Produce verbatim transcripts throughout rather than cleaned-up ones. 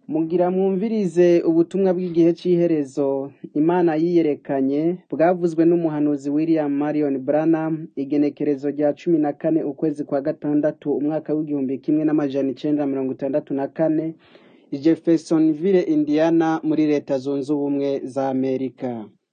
Mugira mwumvirize ubutumwa bw'igihe c'iherezo Imana yiyerekanye bwavuzwe n'umuhanuzi William Marion Branham igenekerezo rya cumi na kane ukwezi kwa gatandatu umwaka w'igihumbi kimwe n'amajana icenda mirongo itandatu na kane i Jeffersonville, Indiana muri leta zunze ubumwe za Amerika.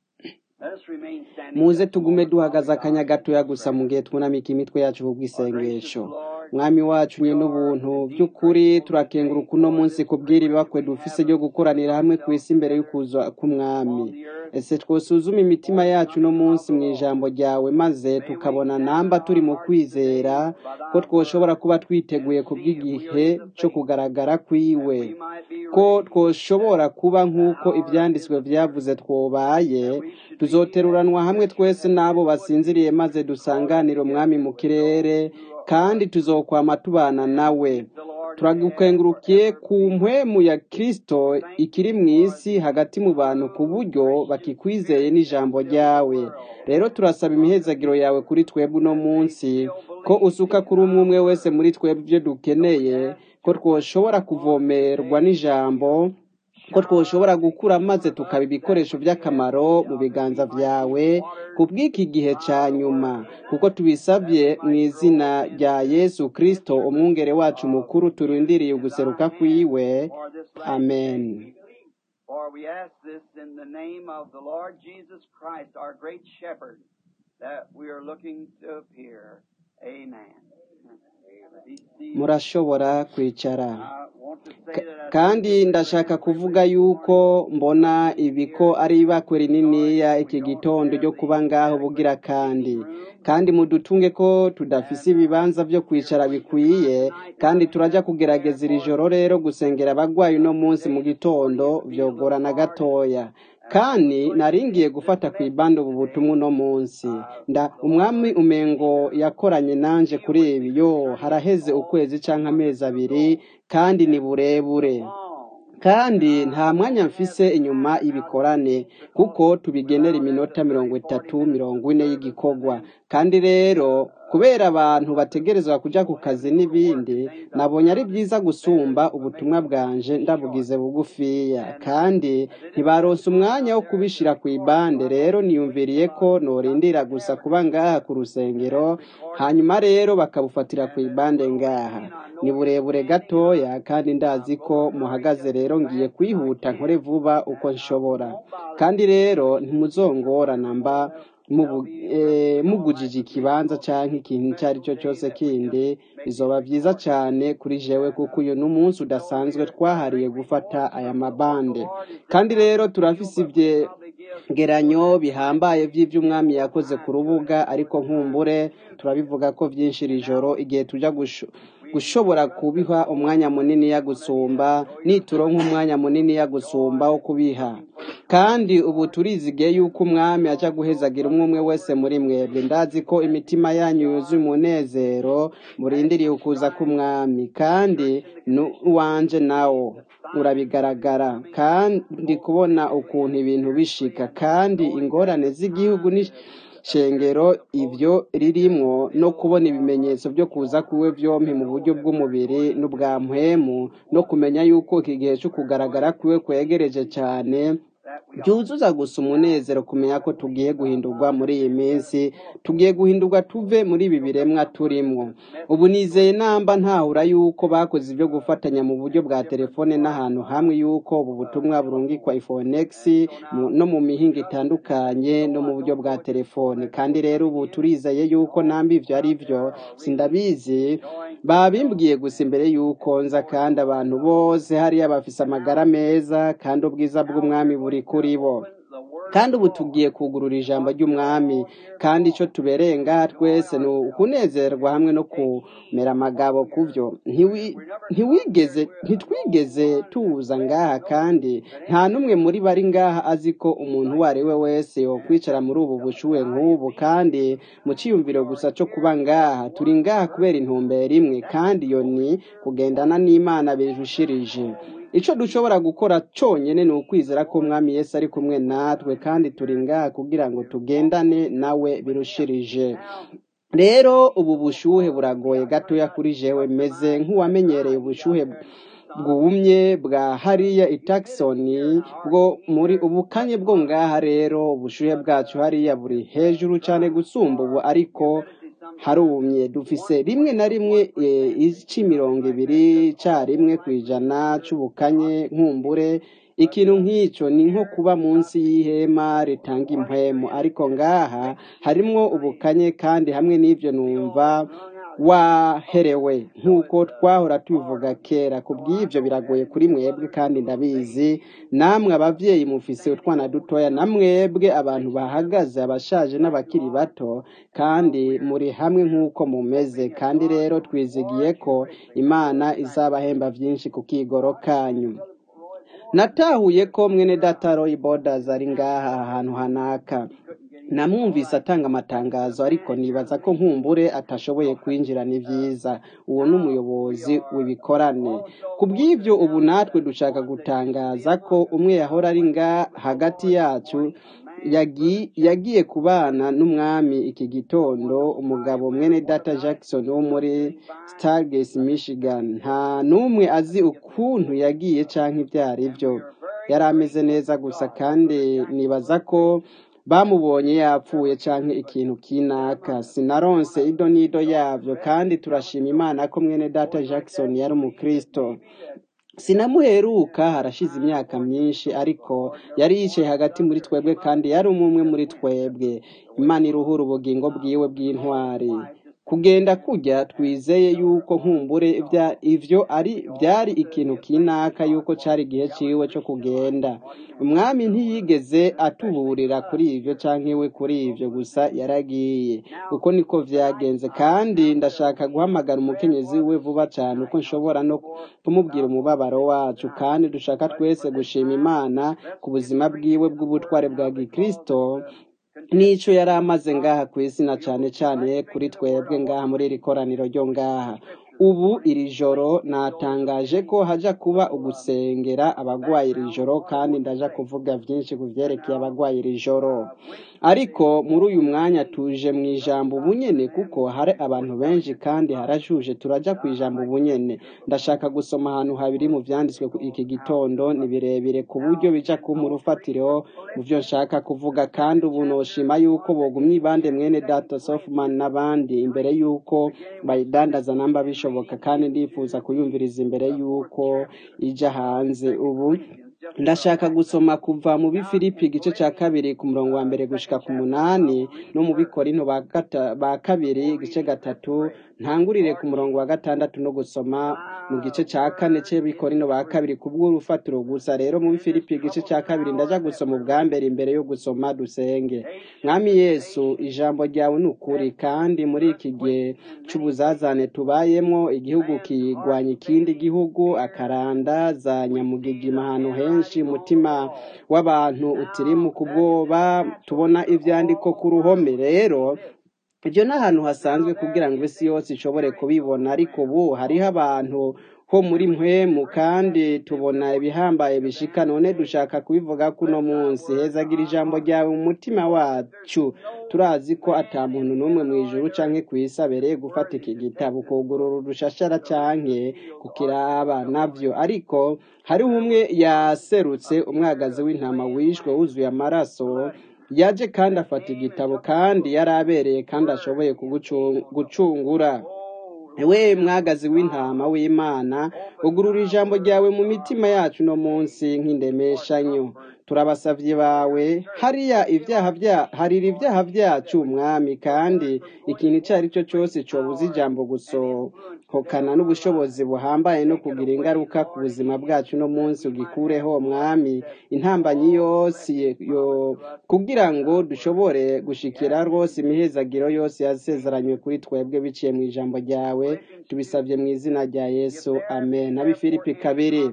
Muze tugume duhagaze akanya gatoya gusa mu gihe twunamika imitwe yacu kubw'isengesho. Mwami wacu nye n'ubuntu by'ukuri turakenguruka uno munsi kubwira ibakwe dufise ryo gukoranira hamwe ku isi imbere y'ukuza k'umwami. Ese twosuzuma imitima yacu no munsi mu ijambo ryawe maze tukabona namba turi mu kwizera ko twoshobora kuba twiteguye kubw'igihe cyo kugaragara kwiwe, ko twoshobora kuba nk'uko ivyanditswe vyavuze twobaye, tuzoteruranwa hamwe twese n'abo basinziriye maze dusanganira umwami mu kirere, kandi tuzokwama tubana nawe. Turagukengurukiye ku mpwemu ya Kristo ikiri mw'isi hagati mu bantu ku buryo bakikwizeye n'ijambo ryawe. Rero turasaba imihezagiro yawe kuri twebwe uno munsi, ko usuka kuri umwe umwe wese muri twebwe ivyo dukeneye, ko twoshobora kuvomerwa n'ijambo, ko twoshobora gukura maze tukaba ibikoresho by'akamaro mu biganza vyawe kubw'iki gihe ca nyuma, kuko tubisavye mu izina rya Yesu Kristo umwungere wacu mukuru turindiriye uguseruka kwiwe. Amen. For we ask this in the name of the Lord Jesus Christ, our great shepherd, that we are looking to appear. Amen. Murashobora kwicara. Kandi ndashaka kuvuga yuko mbona ibiko ari ibakwe rininiya iki gitondo ryo kuba ngaho bugira kandi kandi mudutunge ko tudafise ibibanza vyo kwicara bikwiye, kandi turaja kugerageza iri joro rero gusengera abagwayi uno munsi mu gitondo vyogorana gatoya, kandi naringiye gufata kw'ibanda ubu butumwa uno munsi. Nda umwami umengo yakoranye nanje kuri ibi, yo haraheze ukwezi canke amezi abiri, kandi ni burebure, kandi nta mwanya mfise inyuma y'ibikorane kuko tubigenera iminota mirongo itatu mirongo ine y'igikorwa. Kandi rero kubera abantu bategerezwa kuja ku kazi n'ibindi, nabonye ari byiza gusumba ubutumwa bwanje ndabugize bugufiya, kandi ntibaronse umwanya wo kubishira ku ibande. Rero niyumviriye ko norindira gusa kuba ngaha ku rusengero, hanyuma rero bakabufatira ku ibande ngaha. Ni burebure gatoya, kandi ndazi ko muhagaze, rero ngiye kwihuta nkore vuba uko nshobora. Kandi rero ntimuzongorana mba mugujije ikibanza canke ikintu icyo ari cyo cyose kindi, bizoba vyiza cane kuri jewe kuko uyu n'umunsi udasanzwe twahariye gufata aya mabande. Kandi rero turafise ivyegeranyo bihambaye vy'ivy'umwami yakoze ku rubuga, ariko nkumbure turabivuga ko vyinshi iri joro igihe tuja gusho gushobora kubiha umwanya munini ya gusumba, nituronka umwanya munini ya gusumba wo kubiha. Kandi ubu turizigiye yuko umwami aja guhezagira umwe umwe wese muri mwebwe. Ndazi ko imitima yanyu yuzuye umunezero murindiriye ukuza k'umwami, kandi n'uwanje nawo urabigaragara, kandi kubona ukuntu ibintu bishika, kandi ingorane z'igihugu ni shengero ivyo ririmwo, no kubona ibimenyetso vyo kuza kuwe vyompi mu buryo bw'umubiri n'ubwa mpwemu, no kumenya yuko iki gihe cyo kugaragara kwiwe kwegereje cane, byuzuza gusa umunezero kumenya ko tugiye guhindurwa muri iyi minsi, tugiye guhindurwa tuve muri ibi biremwa turimwo. Ubu nizeye namba ntahura yuko bakoze ivyo gufatanya mu buryo bwa telefone n'ahantu hamwe, yuko ubu butumwa burungikwa iPhonex no mu mihinga itandukanye no mu buryo bwa telefone. Kandi rero ubu turizeye yuko namba ivyo ari vyo, sindabizi, babimbwiye gusa imbere yuko nza, kandi abantu bose hariya bafise amagara meza, kandi ubwiza bw'umwami buri kuri bo. Kandi ubu tugiye kugurura ijambo ry'umwami, kandi ico tubereye ngaha twese ni ukunezerwa hamwe no kumera amagabo kuvyo. Ntiwigeze ntitwigeze tuza ngaha, kandi nta numwe muri bari ngaha azi ko umuntu uwo ari we wese yokwicara muri ubu bushuhe nk'ubu, kandi mu ciyumviro gusa co kuba ngaha. Turi ngaha kubera intumbero imwe, kandi iyo ni kugendana n'Imana birushirije. Ico dushobora gukora conyene ni ukwizera ko umwami Yesu ari kumwe natwe, kandi turi ngaha kugira ngo tugendane nawe birushirije. Rero ubu bushuhe buragoye gatoya kuri jewe, meze nk'uwamenyereye ubushuhe bwumye bwa hariya i Tucson bwo muri ubukanye bwo ngaha rero ubushuhe bwacu hariya buri hejuru cyane gusumba ubu ariko harumye dufise rimwe na rimwe ici mirongo ibiri ca rimwe kwijana c'ubukanye nkumbure ikintu nk'icyo ni nko kuba munsi y'ihema ritanga impwemu ariko ngaha harimwo ubukanye kandi hamwe n'ibyo numva waherewe nk'uko twahora tubivuga kera ku bw'ibyo biragoye kuri mwebwe kandi ndabizi namwe ababyeyi mufise utwana dutoya na mwebwe abantu bahagaze abashaje n'abakiri bato kandi muri hamwe nk'uko mumeze kandi rero twizigiye ko Imana izabahemba byinshi ku kigoro kanyu. Natahuye ko mwene data Roy Borders ari ngaha ahantu hanaka namwumvise atanga amatangazo ariko nibaza ko nkumbure atashoboye kwinjira ni byiza uwo n'umuyobozi w'ibikorane ku bw'ibyo ubu natwe dushaka gutangaza ko umwe yahora ari nga hagati yacu yagiye kubana n'umwami iki gitondo umugabo mwene data Jackson wo muri Stargate Michigan nta n'umwe azi ukuntu yagiye canke ibyari byo yari ameze neza gusa kandi nibaza ko bamubonye yapfuye canke ikintu kinaka sinaronse ido nido yavyo kandi turashima Imana ko mwene data Jackson yari umukristo sinamuheruka harashize imyaka myinshi ariko yari yicaye hagati muri twebwe kandi yari umwe muri twebwe Imana iruhura ubugingo bwiwe bw'intwari kugenda kujya twizeye yuko nkumbure ivyo ari byari ikintu kinaka yuko cari igihe ciwe cyo kugenda umwami ntiyigeze atuburira kuri ivyo canke we kuri ivyo gusa yaragiye uko niko vyagenze kandi ndashaka guhamagara umukenyezi we vuba cyane uko nshobora no kumubwira umubabaro wacu kandi dushaka twese gushima Imana ku buzima bwiwe bw'ubutware bwa Gikristo nico yari amaze ngaha ku isi na cyane cyane kuri twebwe ngaha muri iri koraniro ryo ngaha ubu iri joro natangaje ko haja kuba ugusengera abagwaye iri joro kandi ndaja kuvuga byinshi kuvyerekeye abagwaye iri joro ariko muri uyu mwanya tuje mu ijambo bunyene kuko hari abantu benshi kandi harashuje turaja ku ijambo bunyene ndashaka gusoma ahantu habiri mu vyanditswe iki gitondo ni birebire ku buryo bija ku mu rufatiro mu byo nshaka kuvuga kandi ubu noshima yuko bogumye ibande mwene data Softman n'abandi imbere yuko bayidandaza namba bishoboka kandi ndifuza kuyumviriza imbere yuko ija hanze ubu ndashaka gusoma kuva mu bifilipi igice cya kabiri ku murongo wa mbere gushika ku munani no mu bikorinto ba, ba kabiri igice gatatu ntangurire ku murongo wa gatandatu no gusoma mu gice cya kane c'ebikorinto ba kabiri kubw'urufatiro gusa rero mu bifilipi igice cya kabiri ndaja gusoma ubwa mbere imbere yo gusoma dusenge mwami Yesu ijambo ryawe n'ukuri kandi muri iki gihe c'ubuzazane tubayemo igihugu kigwanya ikindi gihugu akaranda za nyamugigima ahantu henshi umutima w'abantu utirimu kubwoba tubona ivyandiko ku ruhome rero ibyo n'ahantu hasanzwe kugira ngo isi yose ishobore kubibona ariko ubu hariho abantu ho muri mpwemu kandi tubona ibihambaye bishika none dushaka kubivuga kuno munsi hezagira ijambo ryawe mu mutima wacu turazi ko ata muntu n'umwe mu ijuru canke kwisabereye gufata iki gitabo kugurura urushashara canke kukiraba navyo ariko hari umwe yaserutse umwagazi w'intama wishwe wuzuye amaraso yaje kandi afata igitabo kandi yarabereye kandi ashoboye kugucungura ewe mwagazi w'intama w'Imana ugurura ijambo ryawe mu mitima yacu no munsi nk'indemeshanyo turabasavye bawe hariya ivyaha bya harira ivyaha byacu mwami kandi ikintu cyari cyo cyose cobuza ijambo gusohokana n'ubushobozi buhambaye no kugira ingaruka ku buzima bwacu no munsi ugikureho mwami intambanyi yose yo kugira ngo dushobore gushikira rwose imihezagiro yose yasezeranywe kuri twebwe biciye mu ijambo ryawe tubisavye mu izina rya Yesu amen abi Filipi kabiri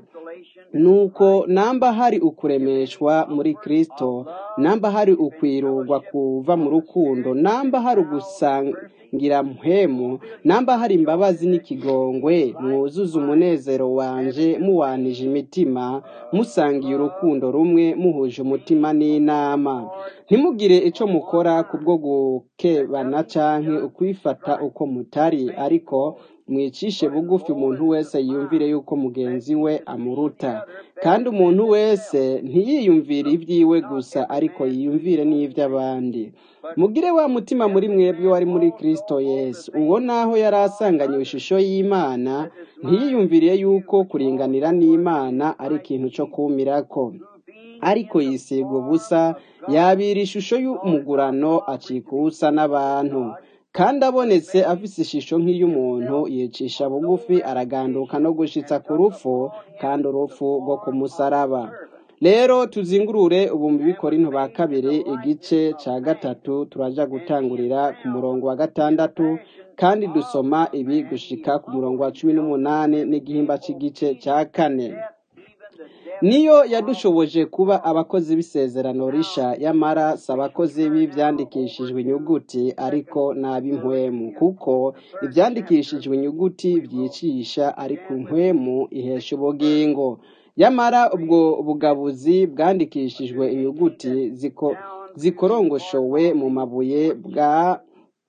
nuko namba hari ukuremeshwa muri Kristo namba hari ukwirugwa kuva mu rukundo namba hari ugusangira mpemu namba hari imbabazi n'ikigongwe mwuzuza umunezero wanje muwanije imitima musangiye urukundo rumwe muhuje umutima n'inama ntimugire ico mukora kubwo gukebana canke ukwifata uko mutari ariko mwicishe bugufi umuntu wese yiyumvire yuko mugenzi we amuruta, kandi umuntu wese ntiyiyumvire iby'iwe gusa ariko yiyumvire n'iby'abandi. Mugire wa mutima muri mwebwe wari muri Kristo Yesu, uwo naho yari asanganywe ishusho y'Imana ntiyiyumviriye yuko kuringanira n'Imana ari ikintu cyo kumirako, ariko yisiga ubusa, yabira ishusho y'umugurano, acika ubusa n'abantu, kandi abonetse afise ishusho nk'iy'umuntu yicisha bugufi, araganduka no gushitsa ku rupfu, kandi urupfu rwo ku musaraba. Rero tuzingurure ubu mu Bikorinto ba kabiri igice ca gatatu, turaja gutangurira ku murongo wa gatandatu kandi dusoma ibi gushika ku murongo wa cumi n'umunani n'igihimba c'igice ca kane. Niyo yadushoboje kuba abakozi b'isezerano risha, yamara si abakozi b'ivyandikishijwe inyuguti ariko n'ab'impwemu, kuko ivyandikishijwe inyuguti vyicisha, ariko impwemu ihesha ubugingo. Yamara ubwo bugabuzi bwandikishijwe inyuguti ziko zikorongoshowe mu mabuye bwa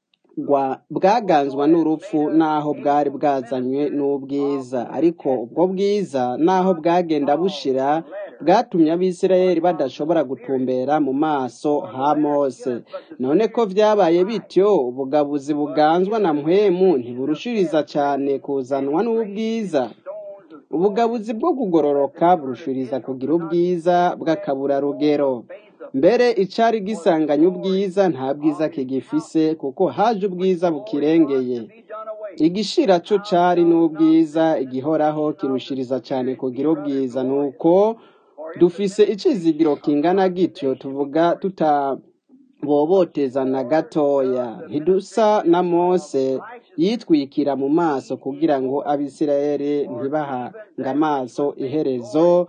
bwaganzwa n'urupfu, naho bwari bwazanywe n'ubwiza, ariko ubwo bwiza naho bwagenda bushira bwatumye Abisirayeli badashobora gutumbera mu maso ha Mose. None ko vyabaye bityo, ubugabuzi buganzwa na mpwemu ntiburushiriza cane kuzanwa n'ubwiza. Ubugabuzi bwo kugororoka burushiriza kugira ubwiza bw'akaburarugero. Mbere icari gisanganye ubwiza nta bwiza kigifise, kuko haje ubwiza bukirengeye. Igishira co cari n'ubwiza, igihoraho kirushiriza cane kugira ubwiza. Nuko dufise icizigiro kingana gityo, tuvuga tutaboboteza na gatoya. Ntidusa na Mose yitwikira mu maso kugira ngo Abisirayeli ntibahanga amaso iherezo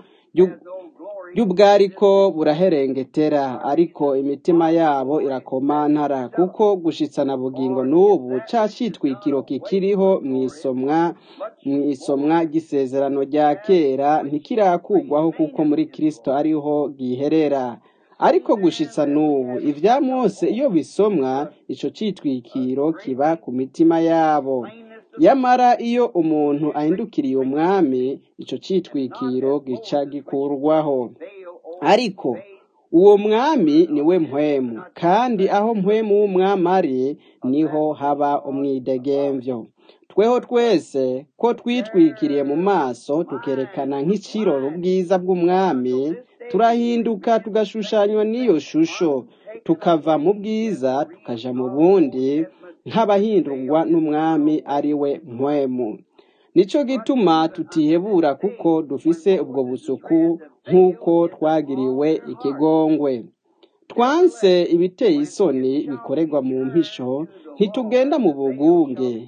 y'ubwariko buraherengetera, ariko imitima yabo irakomantara, kuko gushitsana bugingo n'ubu ca citwikiro kikiriho mw'isomwa mw'isomwa gisezerano rya kera ntikirakugwaho, kuko muri Kristo ariho giherera. Ariko gushitsa n'ubu ivya Mose iyo bisomwa, ico citwikiro kiba ku mitima yabo. Yamara iyo umuntu ahindukiriye umwami, ico citwikiro gica gikurwaho. Ariko uwo mwami niwe mpwemu, kandi aho mpwemu w'umwami ari niho haba umwidegemvyo. Tweho twese ko twitwikiriye mu maso tukerekana nk'ikiroro ubwiza bw'umwami, turahinduka tugashushanywa n'iyo shusho, tukava mu bwiza tukaja mu bundi, nk'abahindurwa n'umwami ari we mpwemu. Nico gituma tutihebura, kuko dufise ubwo busuku nk'uko twagiriwe ikigongwe. Twanse ibiteye isoni bikorerwa mu mpisho, ntitugenda mu bugunge,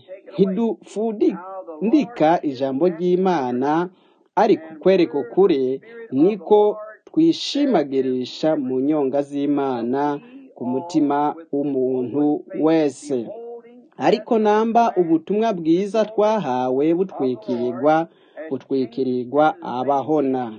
ntidufudika ijambo ry'Imana, ariko kwereka ukuri niko twishimagirisha mu nyonga z'Imana ku mutima w'umuntu wese. Ariko namba ubutumwa bwiza twahawe butwikirirwa butwikirirwa abahona.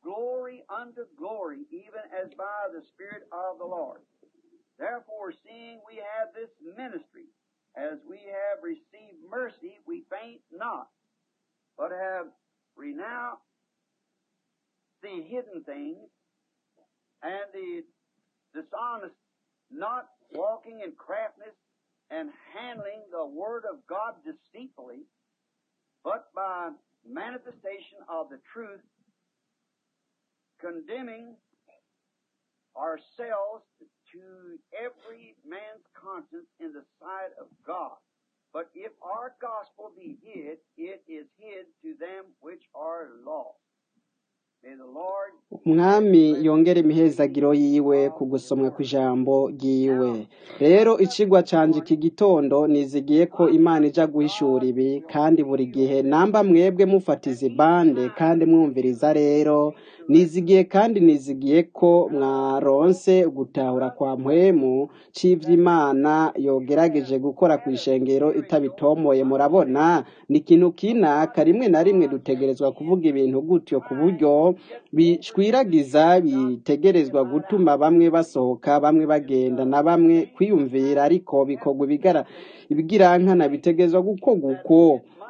Therefore, seeing we have this ministry, as we have received mercy, we faint not, but have renounced the hidden things and the dishonest, not walking in craftiness and handling the word of God deceitfully, but by manifestation of the truth, condemning ourselves to every man's conscience in the sight of God. But if our gospel be hid, it is hid to them which are lost. May the Lord Umwami yongera imihezagiro yiwe ku gusomwa kw'ijambo ryiwe. Rero icigwa canje iki gitondo nizigiye ko Imana ija guhishura ibi, kandi buri gihe namba mwebwe mufatiza bande kandi mwumviriza. Rero nizigiye kandi nizigiye ko mwaronse gutahura kwa mpwemu c'ivy'Imana yogerageje gukora kw'ishengero itabitomoye. Murabona, ni ikintu kinaka rimwe na rimwe dutegerezwa kuvuga ibintu gutyo ku buryo bishwiragiza, bitegerezwa gutuma bamwe basohoka bamwe bagenda na bamwe kwiyumvira, ariko bikorwa ibigara ibigirankana bitegerezwa gukorwa uko.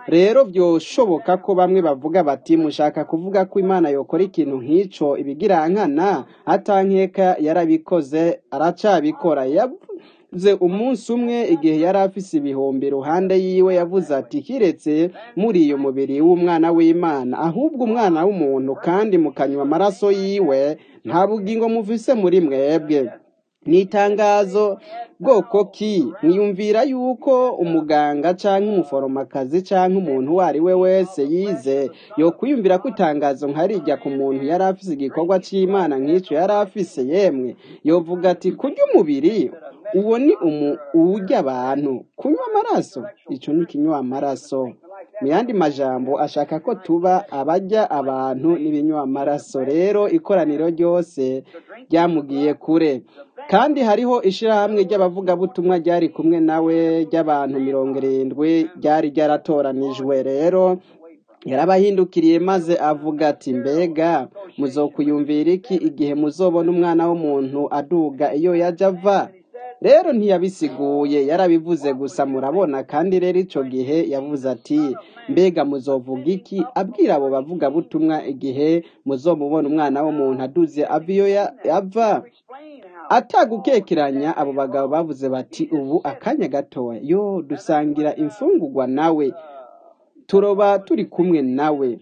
rero byoshoboka ko bamwe bavuga bati mushaka kuvuga ko imana yokora ikintu nk'ico ibigirankana atankeka yarabikoze aracabikora yavuze umunsi umwe igihe yari afise ibihumbi iruhande yiwe yavuze ati kiretse muri iyo mubiri w'umwana w'imana ahubwo umwana w'umuntu kandi mukanywa amaraso yiwe nta bugingo muvise muri mwebwe ni itangazo bwoko ki mwiyumvira yuko umuganga canke umuforomakazi canke umuntu uwo ari we wese yize yo kwiyumvira ko itangazo nkarijya ku muntu yari afise igikorwa c'imana nk'ico yari afise yemwe yovuga ati kurya umubiri uwo ni uwurya abantu kunywa amaraso ico ni kinywa amaraso mu yandi majambo ashaka ko tuba abajya abantu n'ibinywa amaraso rero ikoraniro ryose ryamugiye kure kandi hariho ishirahamwe ry'abavugabutumwa ryari kumwe nawe ry'abantu mirongo irindwi ryari ryaratoranijwe rero yarabahindukiriye maze avuga ati mbega muzokuyumvira iki igihe muzobona umwana w'umuntu aduga iyo yaja ava rero ntiyabisiguye yarabivuze gusa murabona kandi rero ico gihe yavuze ati mbega muzovuga iki abwira abo bavuga butumwa igihe muzomubona umwana w'umuntu aduze ava iyo yava atagukekeranya abo bagabo bavuze bati ubu akanya gatoya yo dusangira imfungurwa nawe turoba turi kumwe nawe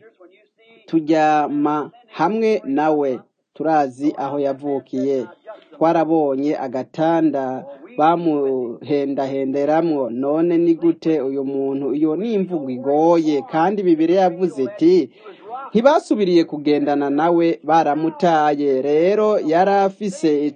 turyama hamwe nawe turazi aho yavukiye twarabonye agatanda bamuhendahenderamwo none ni gute uyu muntu iyo ni imvugo igoye kandi Bibiliya yavuze iti ntibasubiriye kugendana nawe baramutaye rero yari afise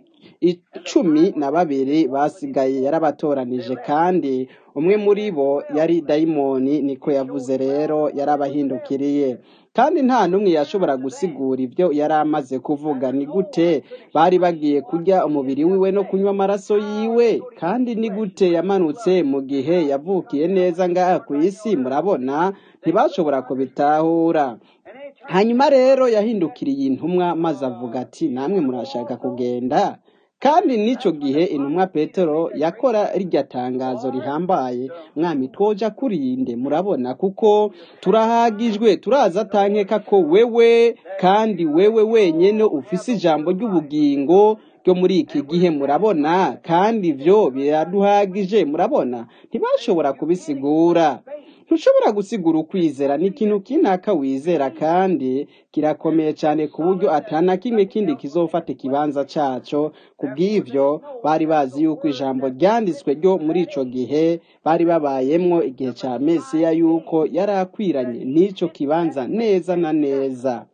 icumi na babiri basigaye yarabatoranije kandi umwe muri bo yari dayimoni niko yavuze rero yarabahindukiriye kandi nta numwe yashobora gusigura ibyo yari amaze kuvuga ni gute bari bagiye kurya umubiri wiwe no kunywa amaraso yiwe kandi ni gute yamanutse mu gihe yavukiye neza ngaha ku isi murabona ntibashobora kubitahura hanyuma rero yahindukiriye intumwa maze avuga ati namwe murashaka kugenda kandi n'ico gihe intumwa Petero yakora rirya tangazo rihambaye mwami twoja kurinde murabona kuko turahagijwe turaza atankeka ko wewe kandi wewe wenyene ufise ijambo ry'ubugingo ryo muri iki gihe murabona kandi ivyo biraduhagije murabona ntibashobora kubisigura ntushobora gusigura ukwizera ni ikintu kinaka wizera kandi kirakomeye cyane ku buryo atana kimwe kindi kizofata ikibanza caco kubw'ivyo bari bazi yuko ijambo ryanditswe ryo muri ico gihe bari babayemwo igihe ca Mesiya yuko yari akwiranye n'ico kibanza neza na neza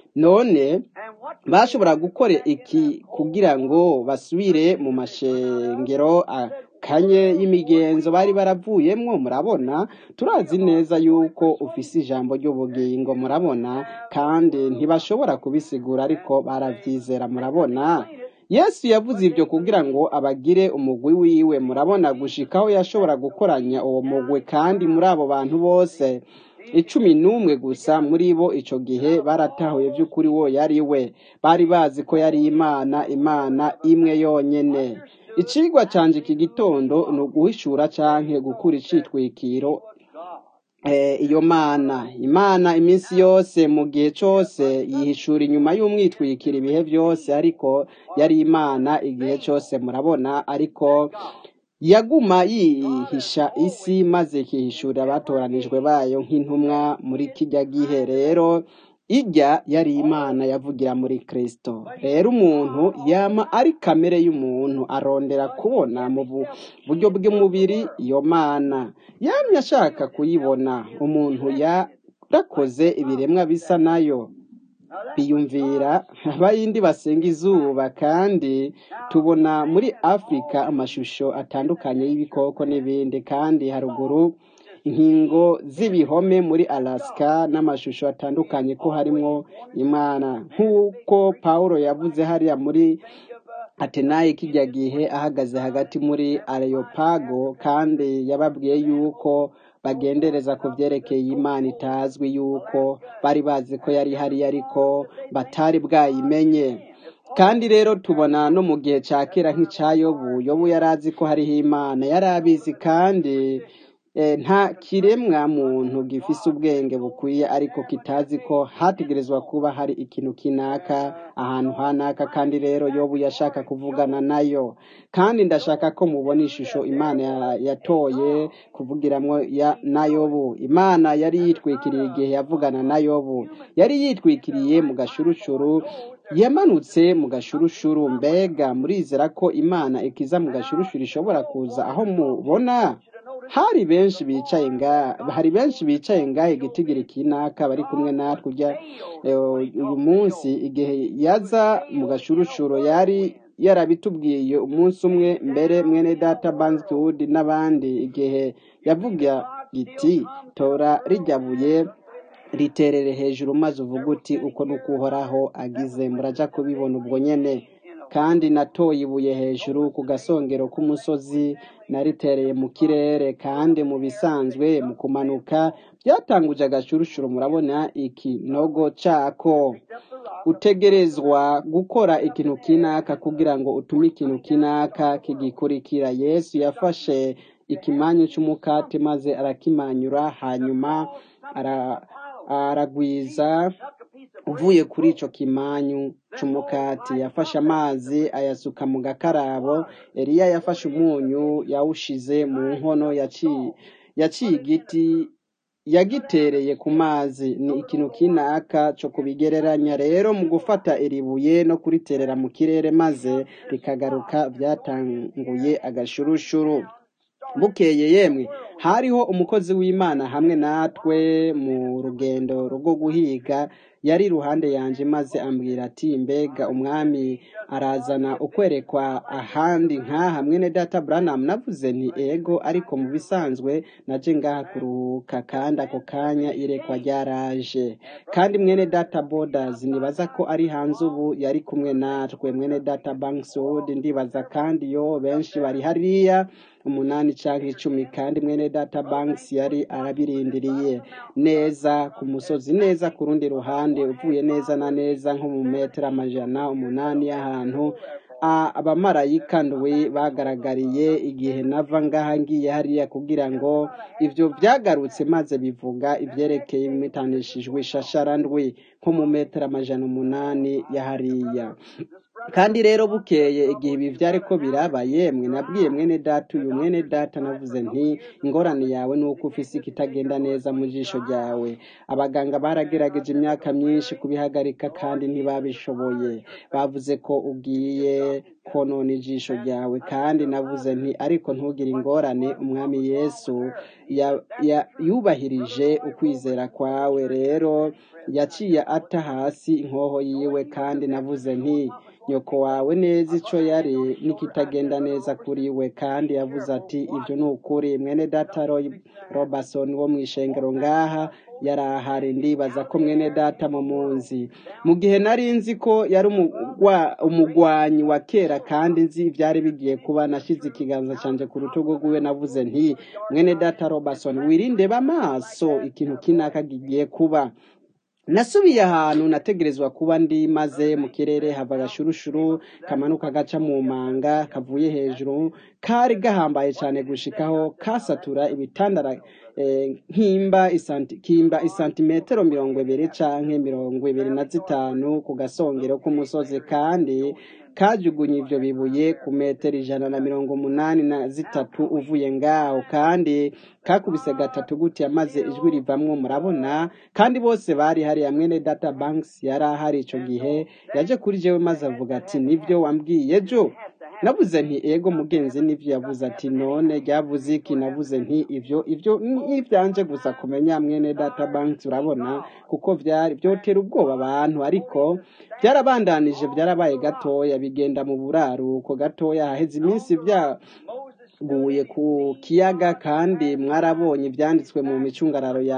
none bashobora gukora iki kugira ngo basubire mu mashengero kanye y'imigenzo bari baravuyemwo murabona turazi neza yuko ufise ijambo ry'ubugingo murabona kandi ntibashobora kubisigura ariko baravyizera murabona Yesu yavuze ibyo kugira ngo abagire umugwi wiwe murabona gushikaho yashobora gukoranya uwo mugwi kandi muri abo bantu bose icumi n'umwe gusa muri bo ico gihe baratahuye vy'ukuri wo yari we bari bazi ko yari Imana Imana imwe yonyene icigwa canje iki gitondo ni uguhishura canke gukura icitwikiro eh, iyo mana Imana iminsi yose mu gihe cose yihishura inyuma y'umwitwikira ibihe vyose ariko yari Imana igihe cose murabona ariko yaguma yihisha isi maze ikihishurira abatoranijwe bayo nk'intumwa muri kijya gihe rero ijya yari Imana yavugira muri Kristo rero umuntu yama ari kamere y'umuntu arondera kubona mu buryo bw'umubiri iyo mana yamye ashaka kuyibona umuntu yarakoze ibiremwa bisa nayo biyumvira abayindi basenga izuba kandi tubona muri Afrika amashusho atandukanye y'ibikoko n'ibindi kandi haruguru inkingo z'ibihome muri Alaska n'amashusho atandukanye ko harimwo Imana nk'uko Paulo yavuze hariya muri Atenayi kijya gihe ahagaze hagati muri Areopago kandi yababwiye yuko bagendereza ku vyerekeye Imana itazwi yuko bari bazi ko yari hari ariko batari bwayimenye kandi rero tubona no mu gihe ca kera nk'icayobu yobu yarazi ko hariho Imana yarabizi kandi Eh, nta kiremwa muntu gifise ubwenge bukwiye ariko kitazi ko hategerezwa kuba hari ikintu kinaka ahantu hanaka, kandi rero yobu yashaka kuvugana nayo. Kandi ndashaka ko mubona ishusho imana ya- yatoye kuvugiramwo ya na yobu. Imana yari yitwikiriye igihe yavugana na yobu, yari yitwikiriye mu gashurushuru, yamanutse mu gashurushuru. Mbega murizera ko imana ikiza mu gashurushuru ishobora kuza aho mubona? hari benshi bicaye nga hari benshi bicaye ngahe igitigiri kinaka bari kumwe natwe ujya eh, uyu munsi igihe yaza mu gashurushuro yari yarabitubwiye umunsi umwe mbere, mwene data Bankswood n'abandi, igihe yavuga iti tora rijya buye riterere hejuru maze uvuga uti uko nuko uhoraho agize. muraja kubibona ubwo nyene. kandi natoye ibuye hejuru ku gasongero k'umusozi naritereye mu kirere, kandi mu bisanzwe mu kumanuka byatanguje agashurushuru. murabona ikinogo cako. utegerezwa gukora ikintu kinaka kugira ngo utume ikintu kinaka kigikurikira. Yesu yafashe ikimanyu cy'umukate maze arakimanyura, hanyuma ara aragwiza uvuye kuri ico kimanyu c'umukati. yafashe amazi ayasuka mu gakarabo. Eliya yafashe umunyu yawushize mu nkono, yaciye yaciye igiti yagitereye ku mazi. Ni ikintu kinaka cyo kubigereranya rero mu gufata iribuye no kuriterera mu kirere maze rikagaruka. byatanguye agashurushuru. bukeye yemwe hariho umukozi w'Imana hamwe natwe mu rugendo rwo guhiga, yari iruhande yanje maze ambwira ati mbega umwami arazana ukwerekwa ahandi nk'aha mwene data Branham? navuze nti ego, ariko mu bisanzwe naje ngaha kuruhuka, kandi ako kanya irekwa ryaraje. kandi mwene data Borders nibaza ko ari hanze ubu yari kumwe natwe. mwene data Bankswood ndibaza, kandi yo benshi bari hariya umunani canke icumi, kandi mwene data Banks yari arabirindiriye neza ku musozi, neza ku rundi ruhande, uvuye neza na neza nko mu metero amajana umunani y'ahantu abamarayika ndwi bagaragariye igihe nava ngaha ngiye hariya, kugira ngo ivyo vyagarutse maze bivuga ivyerekeye imitanishijwe ishashara ndwi nko mu metero amajana umunani ya hariya. kandi rero bukeye igihe ibi vyariko biraba, yemwe nabwiye mwene data uyu mwene data, navuze nti ingorane yawe ni uko ufise ikitagenda neza mu jisho ryawe. abaganga baragerageje imyaka myinshi kubihagarika kandi ntibabishoboye. bavuze ko ugiye konona ijisho ryawe. kandi navuze nti ariko ntugire ingorane, umwami Yesu ya- ya- yubahirije ukwizera kwawe. rero yaciye ata hasi inkoho yiwe, kandi navuze nti nyoko wawe neza ico yari nikitagenda neza kuri we. kandi yavuze ati ivyo ni ukuri. mwene data Roy Robertson wo mw'ishengero ngaha yari ahari. ndibaza ko mwene data mu munsi mu gihe nari nzi ko yari umugwa- umugwanyi wa kera, kandi nzi ivyari bigiye kuba, nashize ikiganza canje ku rutugu rwiwe. navuze nti mwene data Robertson, wirinde b'amaso, ikintu kinaka kigiye kuba. nasubiye ahantu nategerezwa kuba ndi, maze mu kirere hava agashurushuru kamanuka gaca mu manga kavuye hejuru, kari gahambaye cyane gushikaho kasatura ibitandara eh, nkimba isanti kimba isantimetero mirongo ibiri canke mirongo ibiri na zitanu ku gasongero k'umusozi, kandi kajugunye ivyo bibuye ku metero ijana na mirongo umunani na zitatu uvuye ngaho, kandi kakubise gatatu gutya maze ijwi rivamwo. murabona, kandi bose bari hari. mwene data Banks yari ahari ico gihe, yaje kuri jewe maze avuga ati nivyo wambwiye ejo? navuze nti ego mugenzi, nivyo. yavuze ati none ryavuze iki? navuze nti ivyo ivyo ni ivyanje gusa kumenya mwene data Banks, urabona, kuko vyari vyotera ubwoba abantu. ariko byarabandanije, byarabaye gatoya, bigenda mu buraruko gatoya. haheze iminsi byaguye ku kiyaga, kandi mwarabonye ivyanditswe mu micungararo ya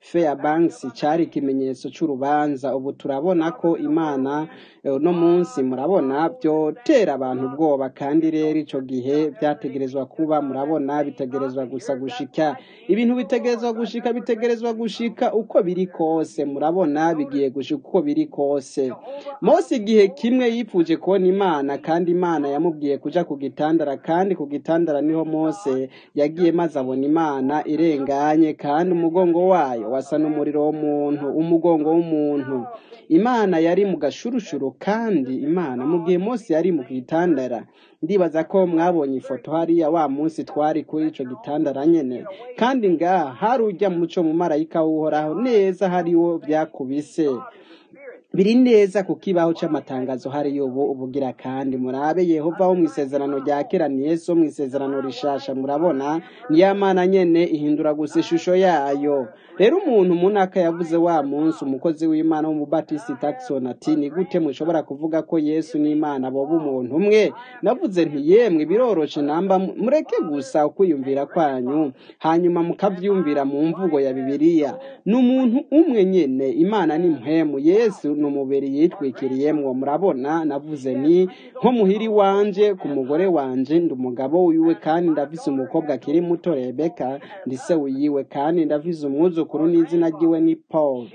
Fairbanks cyari ikimenyetso cy'urubanza. Ubu turabona ko Imana no munsi murabona byotera abantu ubwoba, kandi rero icyo gihe byategerezwa kuba, murabona bitegerezwa gusa gushika, ibintu bitegerezwa gushika, bitegerezwa gushika uko biri kose, murabona bigiye gushika uko biri kose. Mose igihe kimwe yipfuje kubona Imana, kandi Imana yamubwiye kuja ku gitandara, kandi ku gitandara niho Mose yagiye maze abona Imana irenganye, kandi umugongo wayo wasa n'umuriro w'umuntu, umugongo w'umuntu. Imana yari mu gashurushuru, kandi Imana mu gihe Mose yari mu gitandara. Ndibaza ko mwabonye ifoto hariya wa munsi twari kuri ico gitandara nyene, kandi ngaha hari ujya muco mu marayika w'Uhoraho neza hariwo byakubise biri neza ku kibaho c'amatangazo hari ubu ubugira. Kandi murabe Yehova wo mu isezerano rya kera ni Yesu mu isezerano rishasha, murabona ni ya Mana nyene ihindura gusa ishusho yayo. Rero umuntu munaka yavuze wa munsi, umukozi w'Imana w'umubatisi Jackson, ati ni gute mushobora kuvuga ko Yesu n'Imana boba umuntu umwe? Navuze nti yemwe biroroshe, namba mureke gusa ukwiyumvira kwanyu hanyuma mukavyumvira mu mvugo ya Bibiliya. N'umuntu umwe nyene, Imana ni mpemu, Yesu n'umubiri yitwikiriyemwo. Murabona navuze ni nko muhiri wanje ku mugore wanje ndi umugabo wiwe, kandi ndafise umukobwa akiri muto Rebeka ndi se wiwe, kandi ndafise umwuzukuru n'izina ryiwe ni Paul.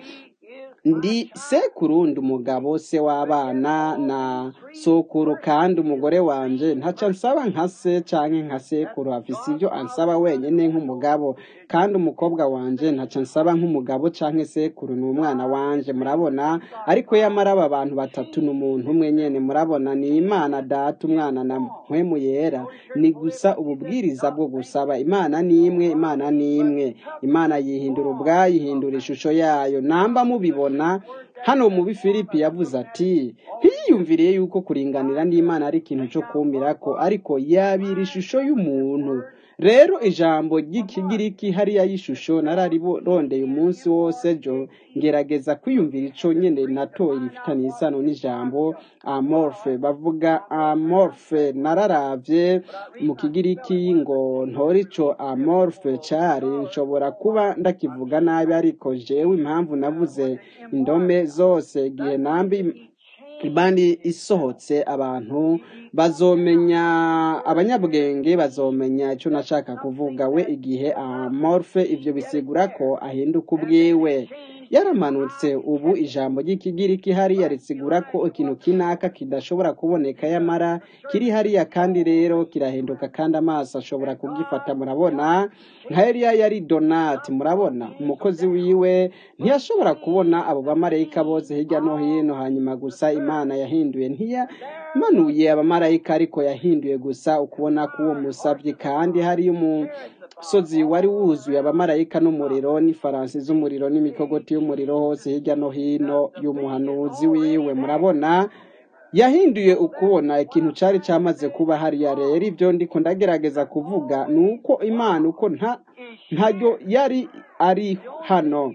Ndi sekuru ndi umugabo se w'abana na sokuru, kandi umugore wanje ntaca nsaba nka se canke nka sekuru, afise ibyo ansaba wenyene nk'umugabo, kandi umukobwa wanje ntaca nsaba nk'umugabo canke sekuru, ni umwana wanje. Murabona ariko yamara aba bantu batatu n'umuntu umwe nyene, murabona ni Imana Data, Umwana na Mpwemu Yera. Ni gusa ububwiriza bwo gusaba. Imana ni imwe, Imana ni imwe. Imana yihindura ubwayo, yihindura ishusho yayo. Namba mubibona hano mu Bifilipi yavuze ati ntiyumviriye yuko kuringanira n'Imana ari ikintu cyo kumirako, ariko yabira ishusho y'umuntu. Rero ijambo ry'ikigiriki hariya y'ishusho nararibondeye umunsi wose jo ngerageza kwiyumvira ico nyene natoye rifitanye isano n'ijambo amorphe. Bavuga amorphe, nararavye mu kigiriki ngo ntori ico amorphe cari, nshobora kuba ndakivuga nabi, ariko jewe impamvu navuze indome zose igihe nambi ibandi isohotse abantu bazomenya, abanyabwenge bazomenya icyo nashaka kuvuga. We igihe amorphe ivyo bisigura ko ahinduka ubwiwe, yaramanutse. Ubu ijambo ry'ikigiriki hariya risigura ko ikintu kinaka kidashobora kuboneka yamara kiri hariya, kandi rero kirahinduka, kandi amaso ashobora kugifata. Murabona nka Eliya yari Donati, murabona umukozi wiwe ntiyashobora kubona abo bamarayika bose hirya no hino, hanyuma gusa Imana yahinduye, ntiyamanuye abamarayika ariko yahinduye gusa ukubona k'uwo musabyi. kandi hari umusozi wari wuzuye abamarayika n'umuriro n'ifaransi z'umuriro n'imikogoti y'umuriro hose hirya no hino y'umuhanuzi wiwe. Murabona yahinduye ukubona ikintu cari cyamaze kuba hariya. Rero ibyo ndiko ndagerageza kuvuga ni uko Imana uko nta ntaryo yari ari hano,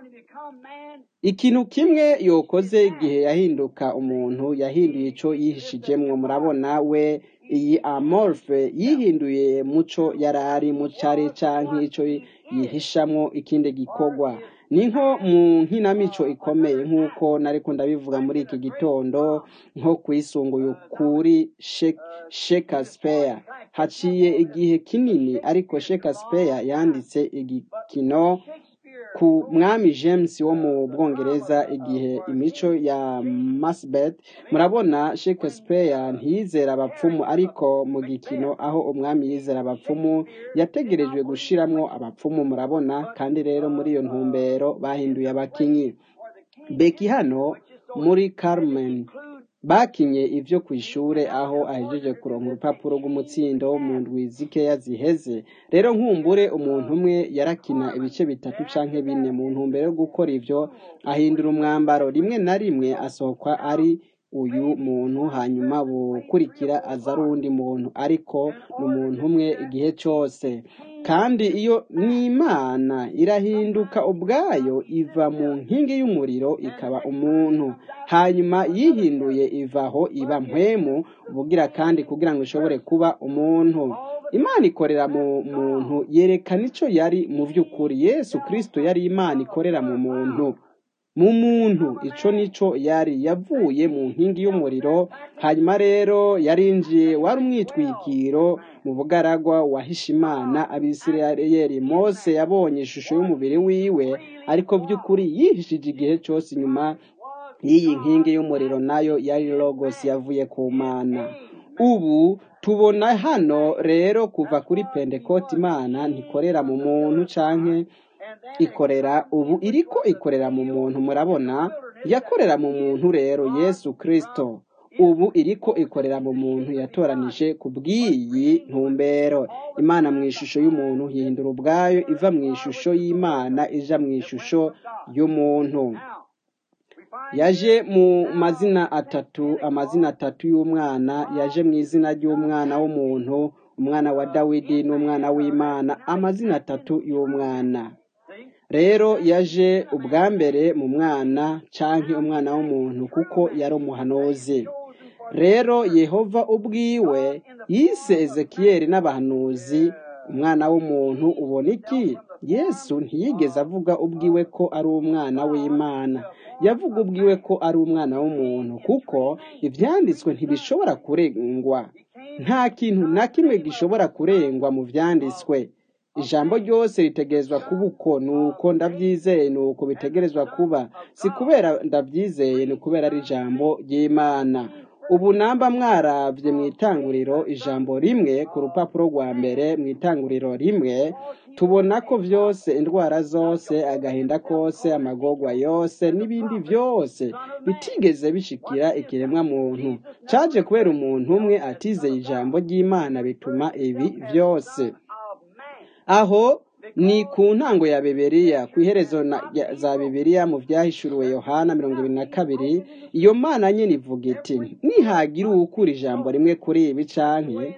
ikintu kimwe yokoze igihe yahinduka umuntu, yahinduye ico yihishijemwo. Murabona we iyi amorphe yihinduye muco yarari mu cari canke ico yihishamwo ikindi gikorwa. Ni nko mu nkinamico ikomeye, nk'uko nariko ndabivuga muri iki gitondo, nko kwisunguye kuri Shakespeare. Haciye igihe kinini, ariko Shakespeare yanditse igikino ku mwami James wo mu Bwongereza igihe imico ya Macbeth. Murabona Shakespeare ntiyizera abapfumu, ariko mu gikino aho umwami yizera abapfumu yategerejwe gushiramwo abapfumu. Murabona, kandi rero muri iyo ntumbero bahinduye abakinyi. Beki hano muri Carmen bakinye ivyo kwishure aho ahejeje kuronka urupapuro rw'umutsindo mu ndwi zikeya ziheze. Rero nkumbure umuntu umwe yarakina ibice bitatu canke bine. Mu ntumbero yo gukora ivyo ahindura umwambaro, rimwe na rimwe asohokwa ari uyu muntu hanyuma bukurikira aza ari uwundi muntu ariko ni umuntu umwe igihe cyose. Kandi iyo n'Imana irahinduka ubwayo iva mu nkingi y'umuriro ikaba umuntu, hanyuma yihinduye ivaho iba mpwemu ubugira kandi kugira ngo ishobore kuba umuntu. Imana ikorera mu muntu yerekana icyo yari mu by'ukuri. Yesu Kristo yari Imana ikorera mu muntu mu muntu icyo nicyo yari. Yavuye mu nkingi y'umuriro hanyuma rero yarinjiye, wari umwitwikiro mu bugaragwa wahisha Imana Abisirayeli. Mose yabonye ishusho y'umubiri wiwe ariko by'ukuri yihishije igihe cyose inyuma y'iyi nkingi y'umuriro, nayo yari logos yavuye ku Mana. Ubu tubona hano rero kuva kuri Pentekote Imana ntikorera mu muntu canke ikorera ubu iriko ikorera mu muntu. Murabona, yakorera mu muntu rero Yesu Kristo ubu iriko ikorera mu muntu yatoranije ku bw'iyi ntumbero. Imana mu ishusho y'umuntu hindura ubwayo iva mu ishusho y'Imana ija mu ishusho y'umuntu. Yaje mu mazina atatu, amazina atatu y'umwana. Yaje mu izina ry'umwana w'umuntu, umwana wa Dawidi n'umwana w'Imana, amazina atatu y'umwana. Rero yaje ubwa mbere mu mwana canke umwana w'umuntu kuko yari umuhanuzi. Rero Yehova ubwiwe yise Ezekiyeli n'abahanuzi umwana w'umuntu. Ubona iki? Yesu ntiyigeze avuga ubwiwe ko ari umwana w'Imana, yavuga ubwiwe ko ari umwana w'umuntu kuko ibyanditswe ntibishobora kurengwa. Nta kintu na kimwe gishobora kurengwa mu byanditswe. Ijambo ryose ritegerezwa kuba uko, nuko ndabyizeye, nuko bitegerezwa kuba. Si kubera ndabyizeye, ni kubera ari ijambo ry'Imana. Ubu namba mwaravye mu itanguriro ijambo rimwe ku rupapuro rwa mbere, mu itanguriro rimwe tubona ko vyose, indwara zose, agahinda kose, amagorwa yose n'ibindi vyose bitigeze bishikira ikiremwa muntu, caje kubera umuntu umwe atizeye ijambo ry'Imana, bituma ibi vyose. Aho ni ku ntango ya Bibiliya, ku iherezo za Bibiliya mu vyahishuriwe Yohana mirongo ibiri na kabiri, iyo Mana nyene ivuga iti, nihagira uwukura ijambo rimwe kuri ibi canke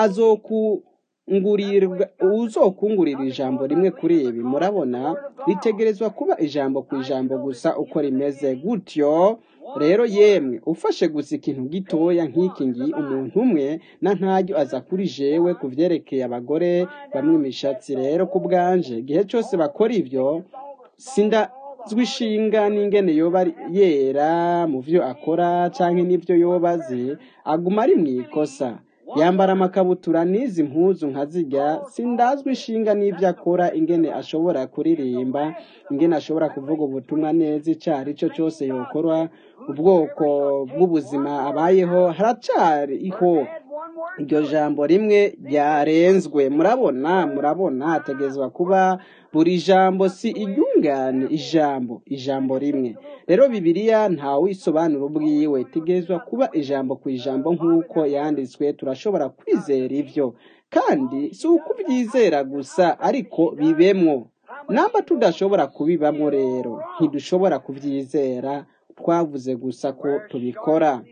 azokungurira uzokungurira ijambo rimwe kuri ibi. Murabona, ritegerezwa kuba ijambo ku ijambo gusa uko rimeze gutyo. Rero yemwe ufashe gusa ikintu gitoya nk'iki ngi umuntu umwe na ntaryo aza kuri jewe kuvyerekeye abagore bamwe imishatsi. Rero ku bwanje igihe cyose bakora ivyo sindazwi ishinga n'ingene yoba yera mu vyo akora canke n'ivyo yoba azi, aguma ari mw'ikosa. Yambara amakabutura n'izi mpuzu nkazirya, sindazwi ishinga n'ivyo akora, ingene ashobora kuririmba, ingene ashobora kuvuga ubutumwa neza, icari ico cyose yokora, ubwoko bw'ubuzima abayeho haracariho iryo jambo rimwe ryarenzwe. Murabona, murabona hategezwa kuba buri jambo si iryungane ijambo, ijambo rimwe. Rero Bibiliya nta wisobanura ubwiwe, itegezwa kuba ijambo ku ijambo nk'uko yanditswe. Turashobora kwizera ivyo, kandi si ukubyizera gusa ariko bibemwo. Namba tudashobora kubibamwo rero ntidushobora kuvyizera, twavuze gusa ko tubikora.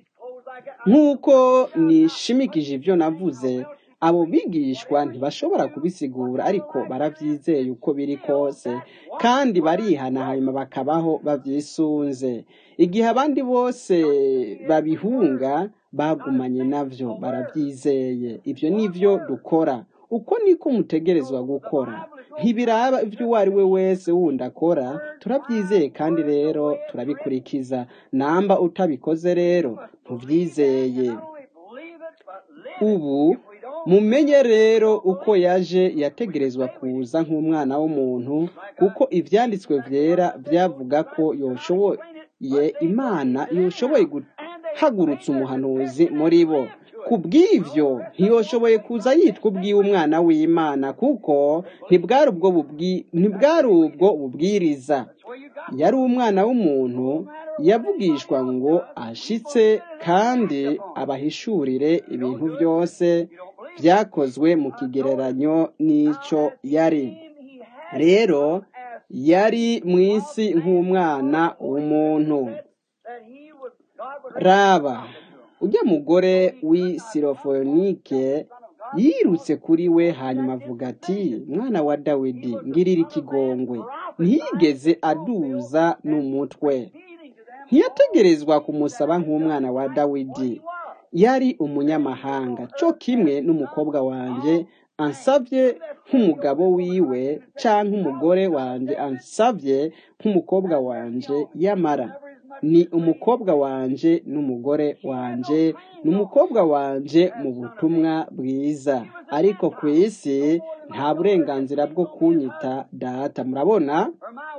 Nk'uko nishimikije ivyo navuze, abo bigishwa ntibashobora kubisigura ariko baravyizeye uko biri kose, kandi barihana hanyuma bakabaho bavyisunze. Igihe abandi bose babihunga, bagumanye navyo baravyizeye. Ivyo nivyo dukora, uko niko mutegerezwa gukora. Ntibiraba ivyo uwo ari we wese wundi akora, turabyizeye kandi rero turabikurikiza. Namba utabikoze rero ntuvyizeye. Ubu mumenye rero uko yaje yategerezwa kuza nk'umwana w'umuntu, kuko ivyanditswe vyera vyavuga ko yoshoboye Imana yoshoboye guhagurutsa umuhanuzi muri bo. Kubw'ivyo ntiyoshoboye kuza yitwa ubwiwe umwana w'Imana, kuko ntibwari ubwo bubwi ntibwari ubwo bubwiriza. Yari umwana w'umuntu yavugishwa ngo ashitse kandi abahishurire ibintu byose byakozwe mu kigereranyo n'ico yari. Rero yari mu isi nk'umwana w'umuntu. raba ujya mugore w'isirofonike yirutse kuri we hanyuma avuga ati mwana wa dawidi ngirira ikigongwe ntiyigeze aduza n'umutwe ntiyategerezwa kumusaba nk'umwana wa dawidi yari umunyamahanga cyo kimwe n'umukobwa wanjye ansabye nk'umugabo wiwe cyangwa umugore wanjye ansabye nk'umukobwa wanjye yamara ni umukobwa wanjye n'umugore wanjye n'umukobwa wanjye mu butumwa bwiza ariko ku isi nta burenganzira bwo kunyita data murabona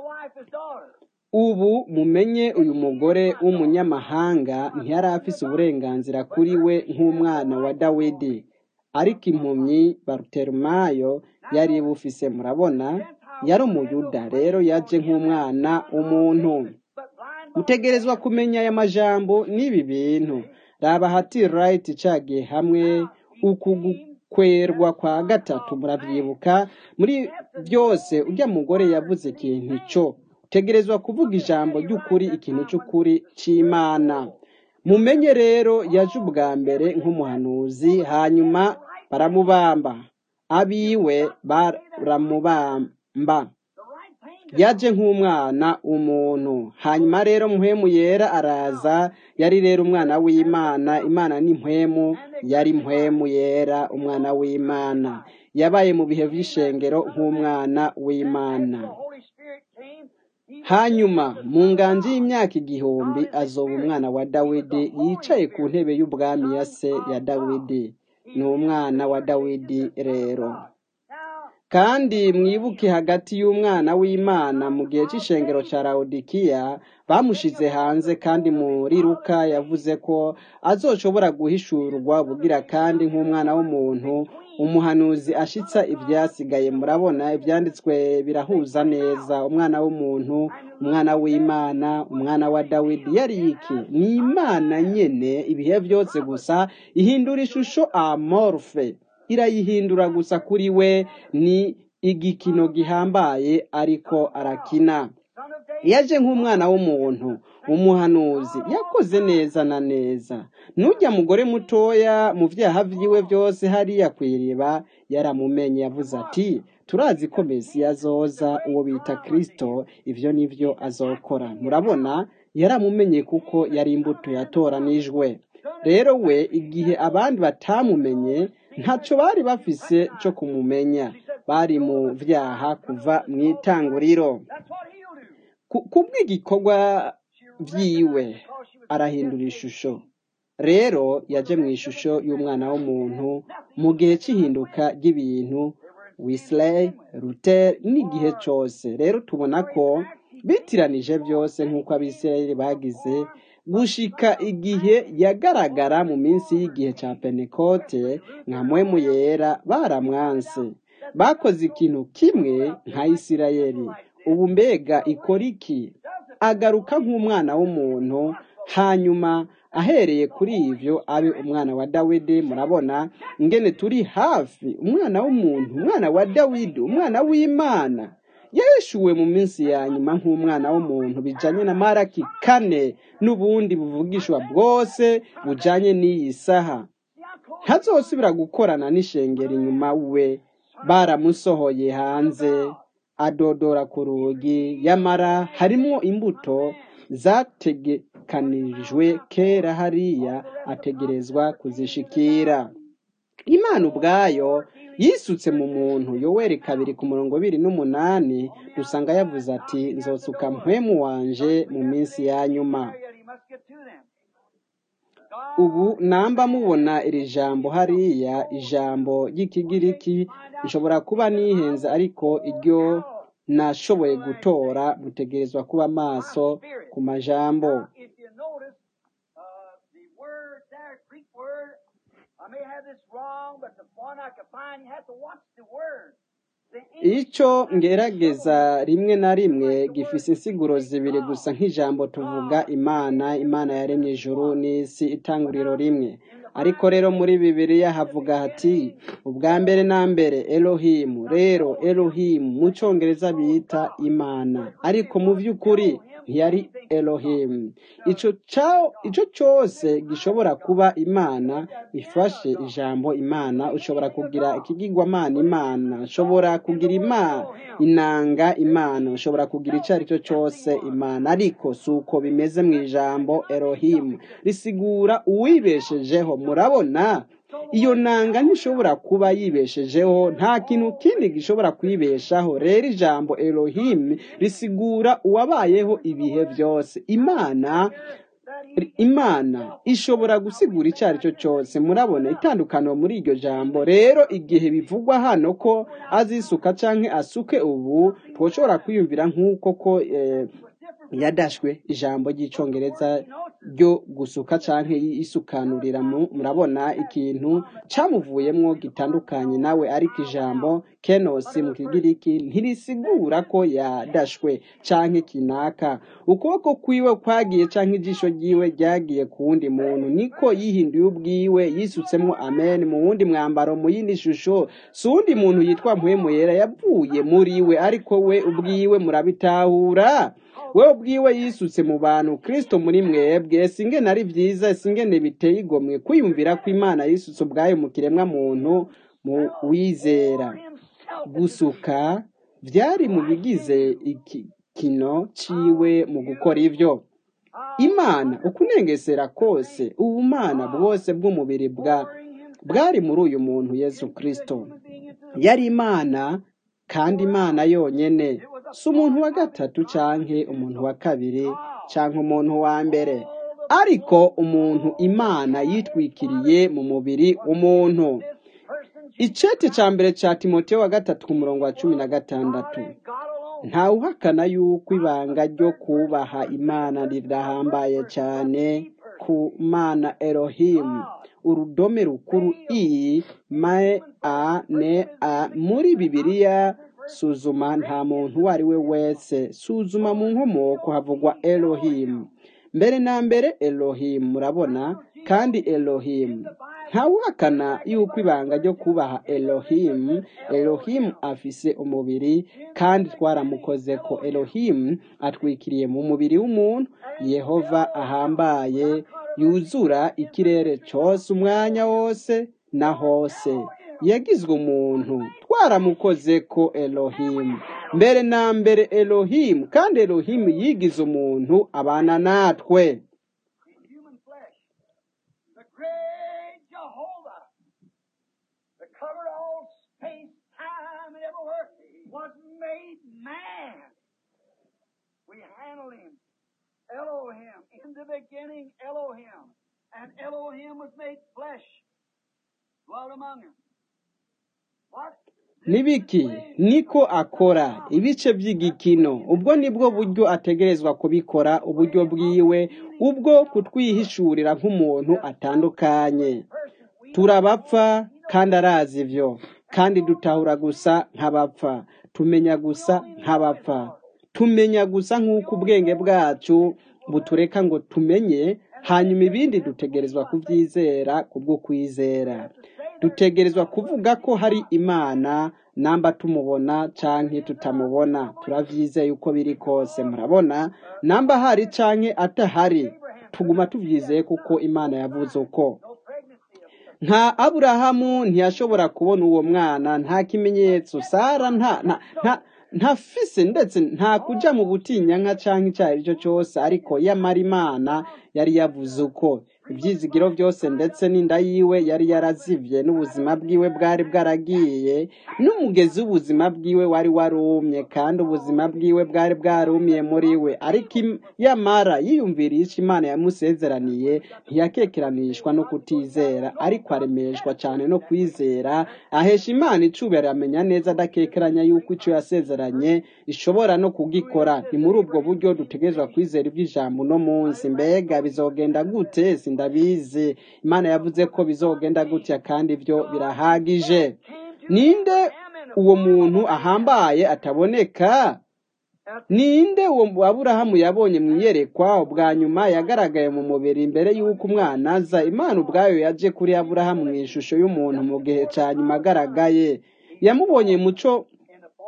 ubu mumenye uyu mugore w'umunyamahanga ntiyari afise uburenganzira kuri we nk'umwana wa dawidi ariko impumyi baruterumayo yari bufise murabona yari umuyuda rero yaje nk'umwana w'umuntu utegerezwa kumenya aya majambo n'ibi bintu raba hati right cagiye hamwe uku gukwerwa kwa gatatu muravyibuka muri byose ujya mugore yavuze ikintu cyo utegerezwa kuvuga ijambo ry'ukuri ikintu cy'ukuri c'Imana mumenye rero yaje ubwa mbere nk'umuhanuzi hanyuma baramubamba abiwe baramubamba yaje nk'umwana w'umuntu hanyuma rero mpwemu yera araza yari rero umwana w'Imana Imana ni mpwemu yari mpwemu yera umwana w'Imana yabaye mu bihe by'ishengero nk'umwana w'Imana hanyuma mu nganji y'imyaka igihumbi azoba umwana wa dawidi yicaye ku ntebe y'ubwami ya se ya dawidi ni umwana wa dawidi rero kandi mwibuke hagati y'umwana w'Imana mu gihe cy'ishengero cya Laodikiya bamushize hanze kandi muri Luka yavuze ko azoshobora guhishurwa bugira kandi nk'umwana w'umuntu umuhanuzi ashitsa ibyasigaye murabona ibyanditswe birahuza neza umwana w'umuntu umwana w'Imana umwana wa Dawidi yari iki ni Imana nyene ibihe byose gusa ihindura ishusho amorphe irayihindura gusa kuri we ni igikino gihambaye ariko arakina yaje nk'umwana w'umuntu umuhanuzi yakoze neza na neza nujya mugore mutoya mu byaha byiwe byose hariya kwiriba yaramumenye yavuze ati turazi ko Mesiya azoza uwo bita Kristo ivyo nivyo azokora murabona yaramumenye kuko yari imbuto yatoranijwe rero we igihe abandi batamumenye ntacyo bari bafise cyo kumumenya bari mu vyaha kuva mu itanguriro kubw'igikorwa vyiwe arahindura ishusho rero yaje mu ishusho y'umwana w'umuntu mu gihe cy'ihinduka ry'ibintu Wesley Luther n'igihe cyose rero tubona ko bitiranije byose nk'uko abisirayeli bagize gushika igihe yagaragara mu minsi y'igihe cya Pentekote nka mpwemu yera baramwanse bakoze ikintu kimwe nka Isirayeli ubu mbega ikora iki agaruka nk'umwana w'umuntu hanyuma ahereye kuri ivyo abe umwana wa Dawidi murabona ingene turi hafi umwana w'umuntu umwana wa Dawidi umwana w'Imana yeshuwe mu minsi ya nyuma nk'umwana w'umuntu bijanye na Maraki kane n'ubundi buvugishwa bwose bujanye n'iyi saha ntazosubira gukorana n'ishengero inyuma we baramusohoye hanze adodora ku rugi yamara harimo imbuto zategekanijwe kera hariya ategerezwa kuzishikira Imana ubwayo yisutse mu muntu Yoweri kabiri ku murongo bibiri n'umunani dusanga yavuze ati nzosuka mpwemu wanje mu minsi ya nyuma ubu namba mubona iri jambo hariya ijambo ry'ikigiriki nshobora kuba nihenze ariko iryo nashoboye gutora mutegerezwa kuba maso ku majambo icyo ngerageza rimwe na rimwe gifise insiguro zibiri gusa nk'ijambo tuvuga Imana Imana yaremye ijuru n'isi itanguriro rimwe ariko rero muri Bibiliya havuga hati ubwa mbere na mbere Elohim rero Elohim mu cyongereza bita Imana ariko mu by'ukuri ntiyari Elohim. Ico ca- ico cyose gishobora kuba Imana ifashe ijambo Imana, ushobora kugira ikigirwamana Imana, ushobora kugira Imana inanga Imana, ushobora kugira icyo ari cyo cyose Imana, ariko si uko bimeze mu ijambo Elohim risigura uwibeshejeho. Murabona, iyo nanga ntishobora kuba yibeshejeho, nta kintu kindi gishobora kwibeshaho. Rero ijambo Elohim risigura uwabayeho ibihe byose. Imana Imana ishobora gusigura icyo ari cyo cyose. Murabona itandukaniro muri iryo jambo. Rero igihe bivugwa hano ko azisuka canke asuke, ubu twoshobora kwiyumvira nk'uko ko eh, yadashwe ijambo ry'icongereza ryo gusuka canke isukanurira. mu- murabona ikintu camuvuyemwo gitandukanye nawe, ariko ijambo kenosi mu kigiriki ntirisigura ko yadashwe canke kinaka. Ukuboko kwiwe kwagiye canke ijisho ryiwe ryagiye ku wundi muntu, niko yihinduye ubwiwe, yisutsemwo amen mu wundi mwambaro, mu yindi shusho. Si uwundi muntu yitwa mpwemu yera yavuye muri we, ariko we ubwiwe murabitahura, we ubwiwe yisutse mu bantu, Kristo muri mwebwe. Singene ari vyiza, singene biteye igomwe kwiyumvira ko Imana yisutse ubwayo mu kiremwa muntu mu wizera. Gusuka vyari mu bigize ikino ciwe mu gukora ivyo. Imana ukunengesera kose, ubumana bwose bw'umubiri bwa bwari muri uyu muntu Yesu Kristo. Yari Imana kandi Imana yonyene, si umuntu wa gatatu canke umuntu wa kabiri canke umuntu wa mbere, ariko umuntu Imana yitwikiriye mu mubiri w'umuntu. Icete ca mbere ca Timoteyo wa gatatu ku murongo wa cumi na gatandatu. Ntawuhakana yuko ibanga ryo kubaha Imana rirahambaye cyane ku Mana Elohim. Urudome rukuru i mae a ne a muri Bibiliya suzuma nta muntu uwo ari we wese. Suzuma mu nkomoko havugwa Elohim. Mbere na mbere Elohim, murabona, kandi Elohim. Ntawuhakana yuko ibanga ryo kubaha Elohim, Elohim afise umubiri kandi twaramukoze ko. Elohim atwikiriye mu mubiri w'umuntu, Yehova ahambaye yuzura ikirere cyose umwanya wose na hose. Yagizwe umuntu, twaramukoze ko Elohim. Mbere na mbere Elohim, kandi Elohim yigize umuntu abana natwe. Human flesh. The great Jehovah that covered all space, time, and everywhere was made man. We handle him. Elohim. In the beginning, Elohim. And Elohim was made flesh. Dwelt among him. What? Nibiki niko akora ibice by'igikino. Ubwo nibwo buryo ategerezwa kubikora, uburyo bwiwe ubwo kutwihishurira nk'umuntu atandukanye. Turabapfa kandi arazi ivyo, kandi dutahura gusa nk'abapfa, tumenya gusa nk'abapfa, tumenya gusa nk'uko ubwenge bwacu butureka ngo tumenye, hanyuma ibindi dutegerezwa kubyizera kubwo kwizera. Dutegerezwa kuvuga ko hari Imana namba tumubona canke tutamubona. Turavyizeye uko biri kose. Murabona, namba hari canke atahari, tuguma tuvyizeye kuko Imana yavuze uko. Nta Aburahamu ntiyashobora kubona uwo mwana, nta kimenyetso. Sara nta nta nta ntafise, ndetse nta kuja mu butinyanka canke icari cyo cyose, ariko yamara Imana yari yavuze uko. Ivyizigiro byose ndetse n'inda yiwe yari yarazivye, n'ubuzima bwiwe bwari bwaragiye, n'umugezi w'ubuzima bwiwe wari warumye, kandi ubuzima bwiwe bwari bwarumiye muri we. Ariko yamara yiyumviriye ico Imana yamusezeraniye, ntiyakekeranishwa no kutizera, ariko aremeshwa cyane no kwizera, ahesha Imana icubahiro, amenya neza adakekeranya yuko ico yasezeranye ishobora no kugikora. Ni muri ubwo buryo dutegerezwa kwizera iby'ijambo no munsi. Mbega bizogenda gute? Sindabizi. Imana yavuze ko bizogenda gutya, kandi byo birahagije. Ninde uwo muntu ahambaye ataboneka? Ninde uwo Aburahamu yabonye mu iyerekwa bwa nyuma yagaragaye mu mubiri imbere y'uko umwana aza? Imana ubwayo yaje kuri Aburahamu mu ishusho y'umuntu mu gihe cya nyuma agaragaye. Yamubonye muco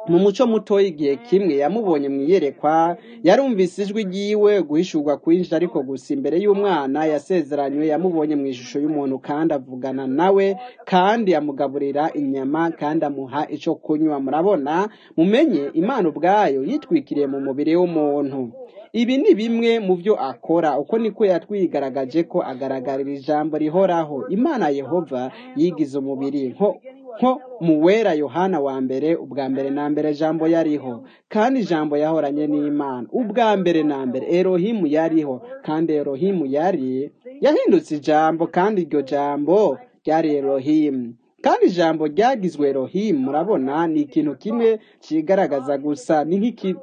mu muco muto igihe kimwe yamubonye mu iyerekwa yarumvise ijwi ryiwe guhishurwa kwinshi ariko gusa imbere y'umwana yasezeranywe yamubonye mu ishusho y'umuntu kandi avugana nawe kandi amugaburira inyama kandi amuha icyo kunywa. Murabona, mumenye Imana ubwayo yitwikiriye mu mubiri w'umuntu. Ibi ni bimwe mu byo akora, uko niko yatwigaragaje ko agaragarira ijambo rihoraho. Imana Yehova yigize umubiri nko nko mu wera Yohana wa mbere, ubwa mbere na mbere jambo yariho kandi ijambo yahoranye n'Imana. Ubwa mbere na mbere Elohimu yariho kandi Elohimu yari yahindutse ijambo kandi iryo jambo ryari Elohimu kandi ijambo ryagizwe Elohimu. Murabona, ni ikintu kimwe kigaragaza gusa, ni nk'iki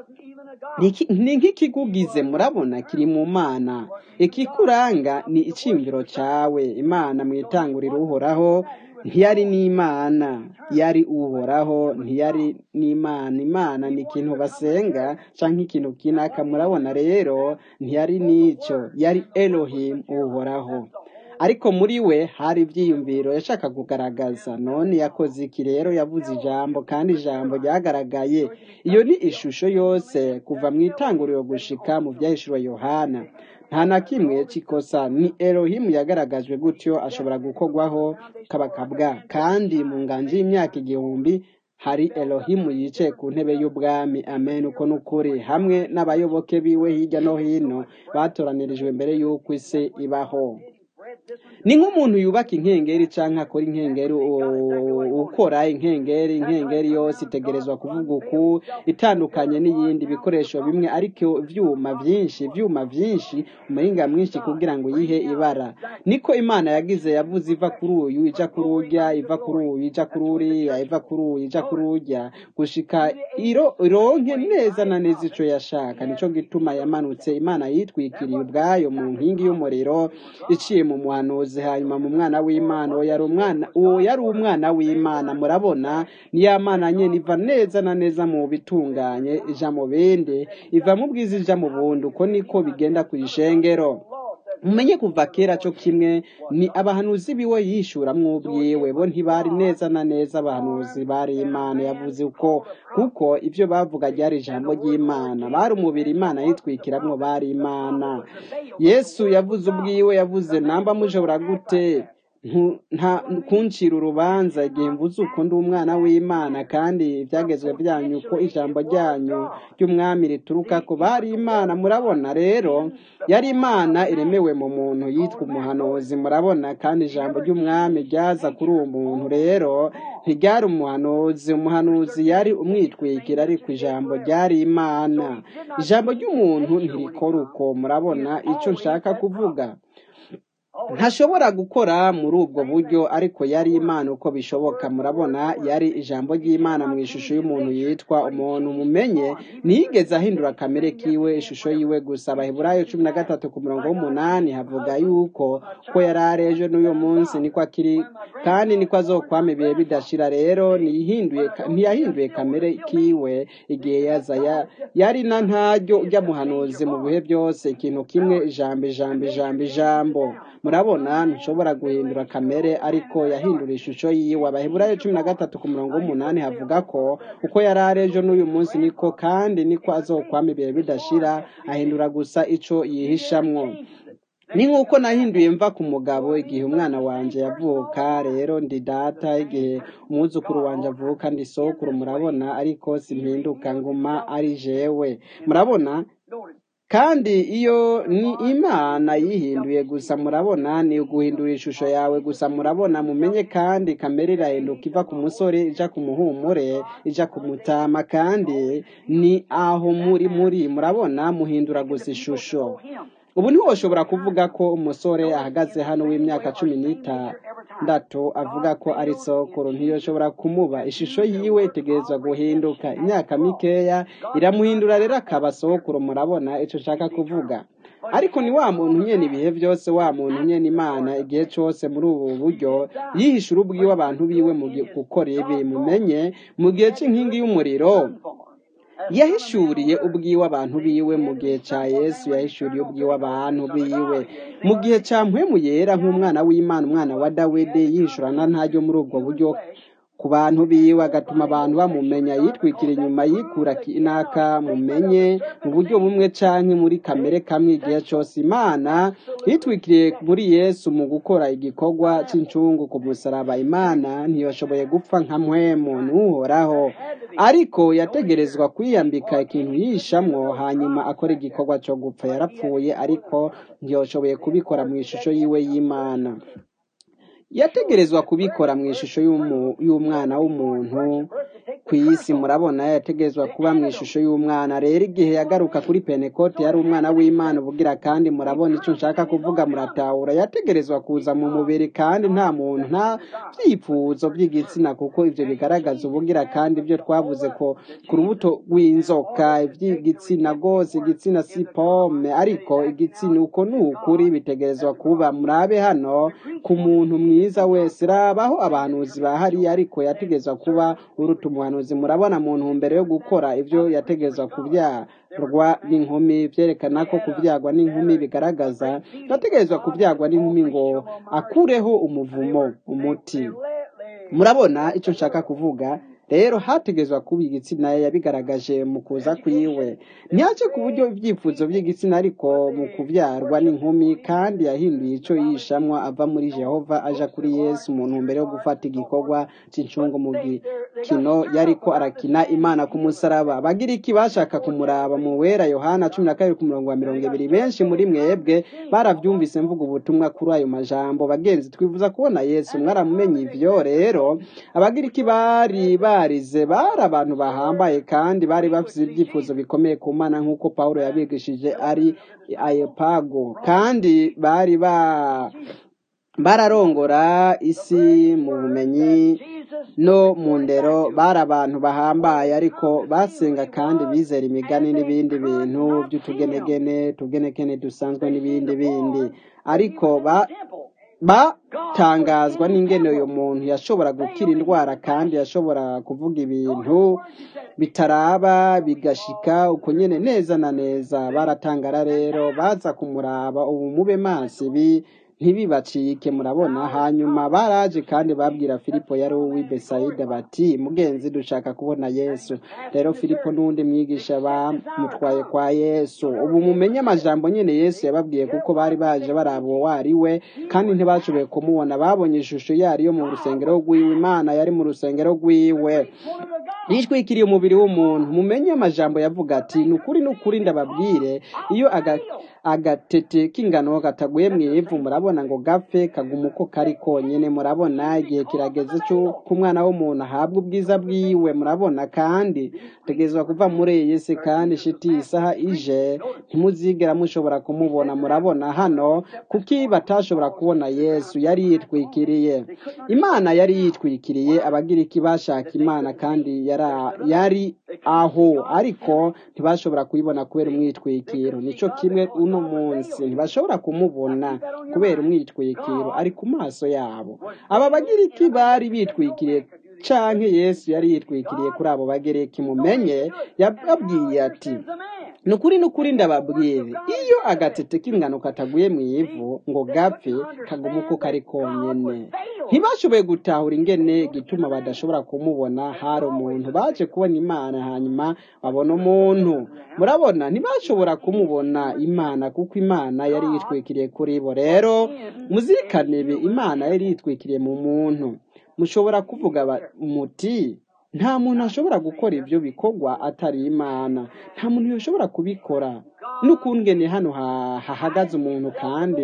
ni nk'ikigugize. Murabona, kiri mu Mana. Ikikuranga ni icyiyumviro cyawe. Imana mu itanguriro uhoraho ntiyari n'Imana, yari uhoraho, ntiyari n'Imana. Imana ni ikintu basenga cyangwa ikintu kinaka. Murabona rero, ntiyari n'icyo, yari Elohim, uhoraho. Ariko muri we hari ibyiyumviro yashaka kugaragaza. None yakoze iki rero? Yavuze ijambo kandi ijambo ryagaragaye. Iyo ni ishusho yose kuva mu itanguriro gushika mu byahishuriwe Yohana. Nta na kimwe kikosa. Ni Elohimu yagaragajwe gutyo, ashobora gukorwaho kabakabwa. Kandi mu nganji y'imyaka igihumbi hari Elohimu yicaye ku ntebe y'ubwami. Amen. Uko n'ukuri, hamwe n'abayoboke biwe hirya no hino batoranirijwe mbere y'uko isi ibaho. Ni nk'umuntu yubaka inkengeri cyangwa akora inkengeri, ukora inkengeri. Inkengeri yose itegerezwa kuvuga uku, itandukanye n'iyindi bikoresho bimwe, ariko ibyuma byinshi ibyuma byinshi umuhinga mwinshi kugira ngo yihe ibara. Niko Imana yagize, yavuze iva kuri uyu ija kuri urya, iva kuri uyu ija kuri uriya, iva kuri uyu ija kuri urya, gushika iro ironke neza na neza icyo yashaka. Nico gituma yamanutse. Imana yitwikiriye ubwayo mu nkingi y'umuriro iciye mu muhanuzi, hanyuma mu mwana w'Imana. Uwo yari umwana uwo yari umwana w'Imana. Murabona, ni ya Mana nyene iva neza na neza mu bitunganye, ija mu bindi, iva mu bwiza ija mu bundi. Uko niko bigenda ku ishengero. Mumenye kuva kera cyo kimwe ni abahanuzi biwe yishuramwo ubwiwe, bo ntibari neza na neza abahanuzi bari Imana. Yavuze uko kuko ibyo bavuga ryari ijambo ry'Imana, bari umubiri Imana yitwikiramwo, bari Imana. Yesu yavuze ubwiwe, yavuze namba mushobora gute nta kuncira urubanza igihe mvuze uko ndi umwana w'Imana kandi ibyagezwe byanyu ko ijambo ryanyu ry'umwami rituruka ko bari Imana. Murabona rero, yari Imana iremewe mu muntu yitwa umuhanuzi. Murabona, kandi ijambo ry'umwami ryaza kuri uwo muntu rero ntiryari umuhanuzi. Umuhanuzi yari umwitwikira, ariko ijambo ryari Imana. Ijambo ry'umuntu ntirikora uko. Murabona icyo nshaka kuvuga? Ntashobora gukora muri ubwo buryo, ariko yari Imana uko bishoboka. Murabona, yari ijambo ry'Imana mu ishusho y'umuntu yitwa umuntu. Mumenye, ntiyigeze ahindura kamere kiwe, ishusho yiwe gusa. Abaheburayo cumi na gatatu ku murongo w'umunani havuga yuko ko yari ari ejo n'uyu munsi niko akiri kandi niko azokwama ibihe bidashira. Rero ntiyahinduye ntiyahinduye kamere kiwe igihe yaza. Yari na ntaryo ujya muhanuzi mu bihe byose, ikintu kimwe, ijambo ijambo ijambo ijambo. Murabona, nshobora guhindura kamere, ariko yahindura ishusho yiwe. Abaheburayo cumi na gatatu ku murongo w'umunani havuga ko uko yari ari ejo n'uyu munsi niko kandi niko azokwama ibihe bidashira. Ahindura gusa ico yihishamwo. Ni nk'uko nahinduye mva ku mugabo igihe umwana wanje yavuka. Rero ndi data igihe umwuzukuru wanje avuka, ndi sokuru. Murabona, ariko simpinduka, nguma ari jewe. Murabona, kandi iyo ni Imana yihinduye gusa. Murabona, ni uguhindura ishusho yawe gusa. Murabona, mumenye, kandi kamere irahinduka iva ku musore ija ku muhumure ija ku mutama, kandi ni aho muri muri. Murabona, muhindura gusa ishusho. Ubu ntiwoshobora kuvuga ko umusore ahagaze hano w'imyaka cumi n'itandatu avuga ko ari sokuru. Ntiyoshobora kumuba. Ishusho yiwe itegerezwa guhinduka. Imyaka mikeya iramuhindura rero akaba sokuru. Murabona ico nshaka kuvuga? Ariko ni wa muntu nyene ibihe byose, wa muntu nyene Imana igihe cyose muri ubu buryo yihishura ubwiwe abantu biwe mu gukora ibi. Mumenye, mu gihe c'inkingi y'umuriro yahishuriye ubwiwe abantu biwe. Mu gihe ca Yesu yahishuriye ubwiwe abantu biwe. Mu gihe ca mpwemu yera nk'umwana w'Imana, umwana wa Dawidi, yihishurana ntaryo muri ubwo buryo ku bantu biwe agatuma abantu bamumenya yitwikira inyuma yikura kinaka mumenye mu buryo bumwe canke muri kamere kamwe igihe cose imana yitwikiriye muri Yesu mu gukora igikorwa c'incungu ku musaraba imana ntiyoshoboye gupfa nka mpwemu n'uhoraho ariko yategerezwa kwiyambika ikintu yishamwo hanyuma akora igikorwa co gupfa yarapfuye ariko ntiyoshoboye kubikora mu ishusho yiwe y'imana yategerezwa kubikora mu ishusho y'umwana w'umuntu ku isi murabona yategerezwa kuba mu ishusho y'umwana rero igihe yagaruka kuri Pentekote yari umwana w'Imana ubugira kandi murabona icyo nshaka kuvuga muratahura yategerezwa kuza mu mubiri kandi nta muntu nta byifuzo by'igitsina kuko ivyo bigaragaza ubugira kandi ibyo twavuze ko ku rubuto rw'inzoka iby'igitsina gose igitsina si pome ariko igitsina uko n'ukuri bitegerezwa kuba murabe hano ku muntu mwiza wese rabaho abanuzi bahari ariko yategerezwa kuba uruta umuhanuzi murabona mu ntumbero yo gukora ivyo yategerezwa kubyarwa n'inkumi vyerekana ko kubyagwa n'inkumi bigaragaza yategerezwa kubyagwa n'inkumi ngo akureho umuvumo umuti murabona icyo nshaka kuvuga rero hategezwa kuba igitsina yabigaragaje mu kuza kwiwe ntiyace ku buryo ibyifuzo by'igitsina ariko mu kubyarwa n'inkumi kandi yahinduye icyo yishamwa ava muri Jehova aja kuri Yesu mu ntumbero yo gufata igikorwa cy'incungu mu gikino yariko arakina Imana ku musaraba bagira iki bashaka kumuraba mu wera Yohana cumi na kabiri ku murongo wa mirongo ibiri benshi muri mwebwe baravyumvise mvuga ubutumwa kuri ayo majambo bagenzi twifuza kubona Yesu mwaramumenye ivyo rero abagira iki bari barize bari abantu bahambaye kandi bari bafite ibyifuzo bikomeye ku Mana nk'uko Paulo yabigishije ari Areopago kandi bari ba bararongora isi mu bumenyi no mu ndero bari abantu bahambaye ariko basenga kandi bizera imigani n'ibindi bintu by'utugenegene tugenekene dusanzwe n'ibindi bindi ariko ba batangazwa n'ingene uyu muntu yashobora gukira indwara kandi yashobora kuvuga ibintu bitaraba bigashika uko nyene neza na neza baratangara rero baza kumuraba ubu mube maso ibi ntibibacike murabona hanyuma baraje kandi babwira Filipo yari uw'i Betsaida bati mugenzi dushaka kubona Yesu rero Filipo n'undi mwigisha bamutwaye kwa Yesu ubu mumenye amajambo nyene Yesu yababwiye kuko bari baje barabo wari we kandi ntibashoboye kumubona babonye ishusho yari yo mu rusengero rw'iwe Imana yari mu rusengero rw'iwe yitwikiriye umubiri w'umuntu mumenye amajambo yavuga ati nukuri nukuri ndababwire iyo aga agatete k'ingano kataguye mu ivu murabona ngo gapfe kaguma uko kari konyene murabona igihe kirageze cyo ku mwana w'umuntu ahabwa ubwiza bwiwe murabona kandi tegezwa kuva muri iyi si kandi shiti isaha ije ntimuzigera mushobora kumubona murabona hano kuki batashobora kubona Yesu yari yitwikiriye Imana yari yitwikiriye abagira iki bashaka Imana kandi yari yari aho ariko ntibashobora kuyibona kubera umwitwikiro nico kimwe uno munsi ntibashobora kumubona kubera umwitwikiro ari ku maso yabo aba bagira iki bari bitwikiriye canke Yesu yari yitwikiriye kuri abo bagereki mumenye yababwiye ati nukuri nukuri ndababwire iyo agatete k'ingano kataguye mu ivu ngo gapfe kaguma uko kari konyene ntibashoboye gutahura ingene gituma badashobora kumubona hari umuntu baje kubona Imana hanyuma babona umuntu murabona ntibashobora kumubona Imana kuko Imana yari yitwikiriye kuri bo rero muzirikane ibi Imana yari yitwikiriye mu muntu mushobora kuvuga muti nta muntu ashobora gukora ibyo bikorwa atari Imana nta muntu yoshobora kubikora n'ukungene hano hahagaze umuntu kandi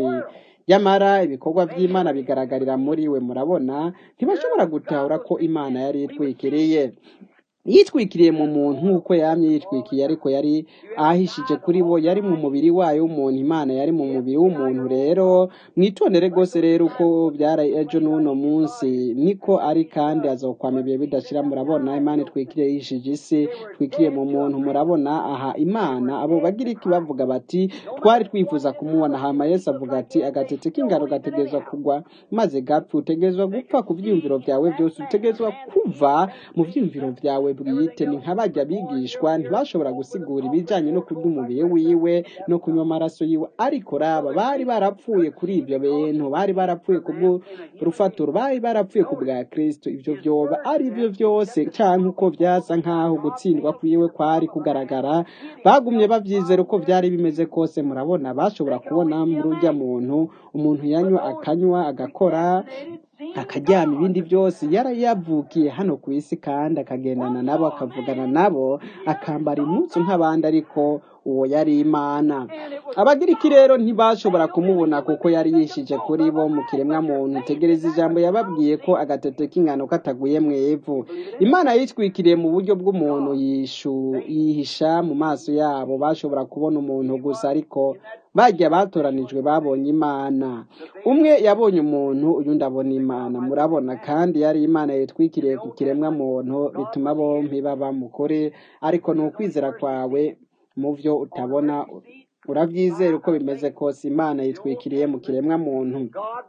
yamara ibikorwa by'Imana bigaragarira muri we murabona ntibashobora gutahura ko Imana yari yitwikiriye yitwikiriye mu muntu nk'uko yamye yitwikiye ariko yari ahishije kuri bo yari mu mubiri wayo w'umuntu Imana yari mu mubiri w'umuntu rero mwitondere rwose rero uko byara ejo n'uno munsi niko ari kandi azokwama ibihe bidashira murabona Imana itwikiriye yishije isi twikiriye mu muntu murabona aha Imana abo bagira iki bavuga bati twari twifuza kumubona hama Yesu avuga ati agatete k'ingano gategezwa kugwa maze gapfa utegezwa gupfa ku vyumviro vyawe byose utegezwa kuva mu vyumviro vyawe wawe bwite. Ni nk'abajya bigishwa ntibashobora gusigura ibijyanye no kurya umubiri wiwe no kunywa amaraso yiwe, ariko raba bari barapfuye kuri ibyo bintu, bari barapfuye ku bw'urufatiro, bari barapfuye ku bwa Kristo. Ibyo byoba ari byo byose cyangwa uko byasa nk'aho gutsindwa kwiwe kwari kugaragara, bagumye babyizera uko byari bimeze kose. Murabona, bashobora kubona muri ujya muntu, umuntu yanywa akanywa agakora akaryama, ibindi byose yari yavukiye hano ku isi, kandi akagendana nabo akavugana nabo akambara impunzu nk'abandi, ariko uwo yari Imana. Abagiriki rero ntibashobora kumubona kuko yari yishije kuri bo mu kiremwa muntu. Tegereza ijambo yababwiye ko agatete k'ingano kataguye mu ivu. Imana yitwikiriye mu buryo bw'umuntu, yishu yihisha mu maso yabo. Bashobora kubona umuntu gusa, ariko bajya batoranijwe babonye Imana. Umwe yabonye umuntu, uyundi abona Imana. Murabona, kandi yari Imana yitwikiriye ku kiremwa muntu, bituma bombi baba mukuri. Ariko ni ukwizera kwawe mu byo utabona, urabyizera uko bimeze kose. Imana yitwikiriye mu kiremwa muntu,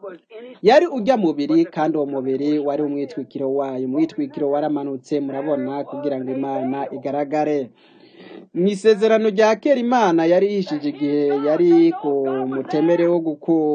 yari ujya mubiri, kandi uwo mubiri wari umwitwikiro wayo. Umwitwikiro waramanutse, murabona, kugira ngo Imana igaragare. Mu isezerano rya kera Imana yari yishije igihe yari ku mutemere wo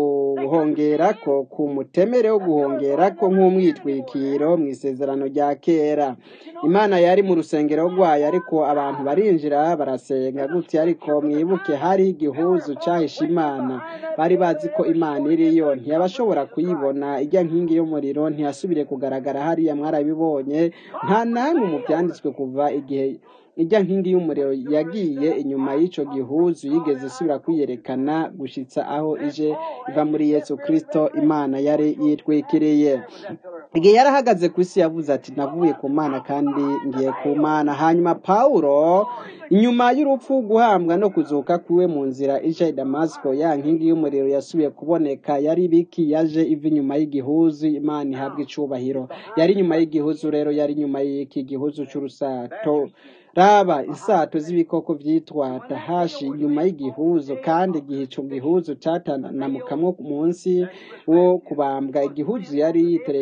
guhongerako, ku mutemere wo guhongerako nk'umwitwikiro. Mu isezerano rya kera Imana yari mu rusengero rwayo, ariko abantu barinjira barasenga gutya. Ariko mwibuke, hari igihuzu cyahishe Imana. Bari bazi ko Imana iriyo, ntiyabashobora kuyibona. Ijya nkingi y'umuriro ntiyasubire kugaragara hariya, mwarabibonye. Nta namwe mu byanditswe kuva igihe ijya nkingi y'umuriro yagiye inyuma y'icyo gihuzu yigeze isubira kwiyerekana gushitsa aho ije iva muri Yesu Kristo. Imana yari yitwikiriye. Igihe yarahagaze ku isi yavuze ati, navuye ku Mana kandi ngiye ku Mana. Hanyuma Pawulo, inyuma y'urupfu, guhambwa no kuzuka kwiwe mu nzira ije i Damasiko, ya nkingi y'umuriro yasubiye kuboneka. Yari biki? Yaje iva inyuma y'igihuzu. Imana ihabwa icubahiro. Yari inyuma y'igihuzu rero, yari inyuma y'iki gihuzu cy'urusato. Raba, isato z'ibikoko byitwa tahashi inyuma y'igihuzu, kandi igihe icyo gihuzu cyatanamukamwo munsi wo kubambwa, igihuzu yari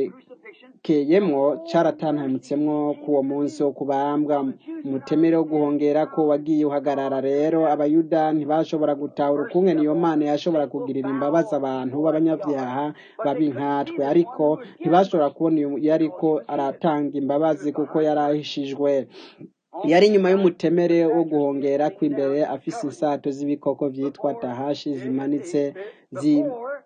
yiterekeyemwo cyaratanamutsemwo k'uwo munsi wo kubambwa. Umutemere wo guhongera ko wagiye uhagarara. Rero abayuda ntibashobora gutahura ukunge niyo Mana yashobora kugirira imbabazi abantu b'abanyabyaha babi nkatwe, ariko ntibashobora kubona yariko aratanga imbabazi kuko yarahishijwe. Yari inyuma y'umutemere wo guhongera kw'imbere, afise insato z'ibikoko byitwa tahashi zimanitse zi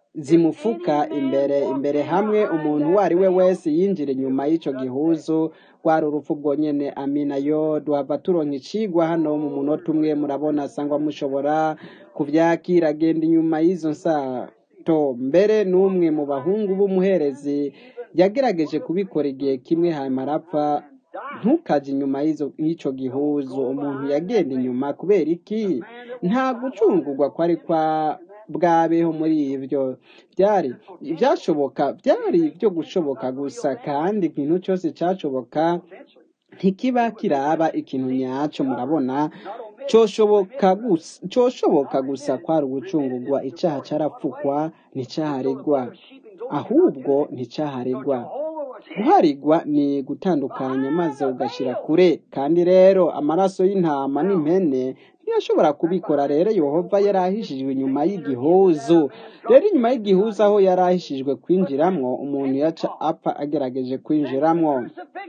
zimufuka imbere imbere hamwe. Umuntu uwo ari we wese yinjira inyuma y'icyo gihuzu, rwari urupfu bwonyene. Amina. Yo duhava turonka icigwa hano mu munota umwe. Murabona, sangwa mushobora kuvyakira. Agenda inyuma y'izo nsato. Mbere n'umwe mu bahungu b'umuherezi yagerageje kubikora igihe kimwe, hanyuma arapfa. Ntukaje inyuma y'icyo gihuzu. Umuntu yagenda inyuma kubera iki? Nta gucungurwa kwari kwa bwabeho muri ibyo. Byari byashoboka, byari byo gushoboka gusa, kandi ikintu cyose cyashoboka ntikiba kiraba ikintu nyacyo. Murabona, cyoshoboka gusa cyoshoboka gusa kwari ugucungurwa. Icyaha cyarapfukwa, nticyaharegwa, ahubwo nticyaharegwa. Guharigwa ni gutandukanya maze ugashyira kure, kandi rero amaraso y'intama n'impene ntiyashobora kubikora. Rero Yehova yarahishijwe inyuma y'igihuzu. Rero inyuma y'igihuzu aho yarahishijwe kwinjiramwo, umuntu yaca apfa agerageje kwinjiramwo.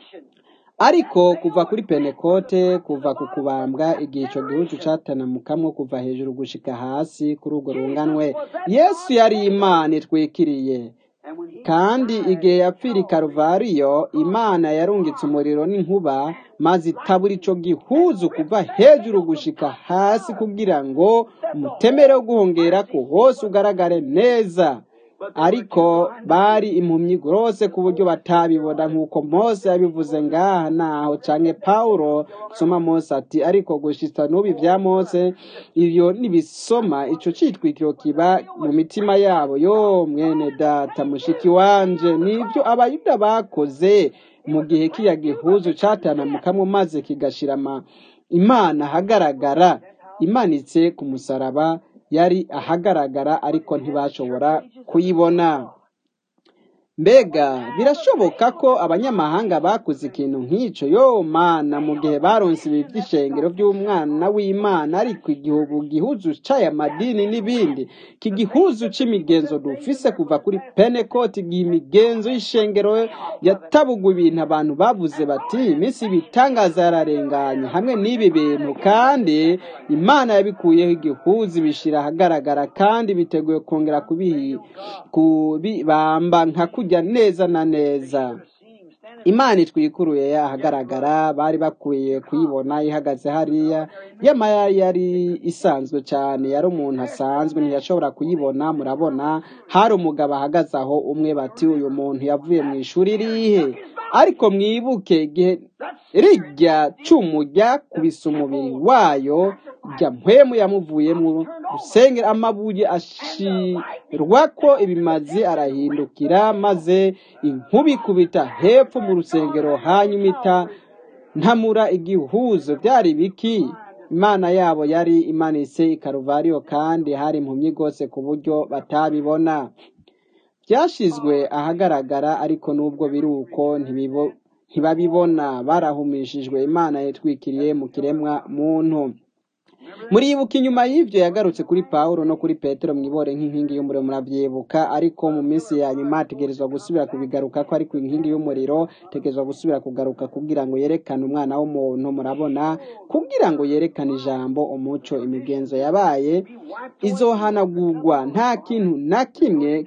Ariko kuva kuri Pentekote, kuva ku kubambwa, igihe icyo gihuzu catanamukamwo kuva hejuru gushika hasi kuri urwo runganwe, Yesu yari Imana itwikiriye. Kandi igihe yapfira i Karuvariyo, Imana yarungitse umuriro n'inkuba, maze itabura ico gihuzu kuva hejuru gushika hasi, kugira ngo umutemere wo guhongerako hose ugaragare neza. Ariko bari impumyi rwose ku buryo batabibona, nk'uko Mose yabivuze ngaha naho, canke Pawulo soma Mose ati, ariko gushitsa n'ubu ibya Mose ibyo nibisoma, ico citwikiro kiba mu mitima yabo. Yo mwene data mushiki wanje, nibyo abayuda bakoze mu gihe kiya gihuzu catanamukamwo maze kigashirama Imana hagaragara, imanitse ku musaraba. Yari ahagaragara, ariko ntibashobora kuyibona. mbega birashoboka ko abanyamahanga bakoze ikintu nk'icyo yo mana mu gihe baronse ibi by'ishengero by'umwana w'imana ariko igihugu gihuzu c'aya madini n'ibindi iki gihuzu c'imigenzo dufise kuva kuri penekoti igihe imigenzo y'ishengero yatabugwa ibintu abantu bavuze bati iminsi ibitangaza yararenganye hamwe n'ibi bintu kandi imana yabikuyeho igihuzu bishira ahagaragara kandi biteguye kongera kubihi kubibamba nka kujya neza na neza imana itwikuruye yahagaragara bari bakwiye kuyibona ihagaze hariya yamara yari isanzwe cyane yari umuntu asanzwe ntiyashobora kuyibona murabona hari umugabo ahagaze aho umwe bati uyu muntu yavuye mu ishuri rihe ariko mwibuke igihe rijya cumu ryakubise umubiri wayo rya mpwemu yamuvuyemo rusengera amabuye ashirwa ko ibimazi arahindukira maze inkubi kubita hepfo mu rusengero hanyuma ita ntamura igihuzo byari biki imana yabo yari imanitse ikaruvariyo kandi hari impumyi rwose ku buryo batabibona byashizwe ahagaragara ariko nubwo biri uko ntibibo ntibabibona barahumishijwe imana yitwikiriye mu kiremwa muntu muribuka inyuma y'ibyo yagarutse kuri Pawulo no kuri Petero mwibore nk'inkingi y'umuriro murabyibuka ariko mu minsi ya nyuma ategerezwa gusubira kubigaruka ko ariko inkingi y'umuriro tegerezwa gusubira kugaruka kugira ngo yerekane umwana w'umuntu murabona kugira ngo yerekane ijambo umuco imigenzo yabaye izohanagurwa nta kintu na kimwe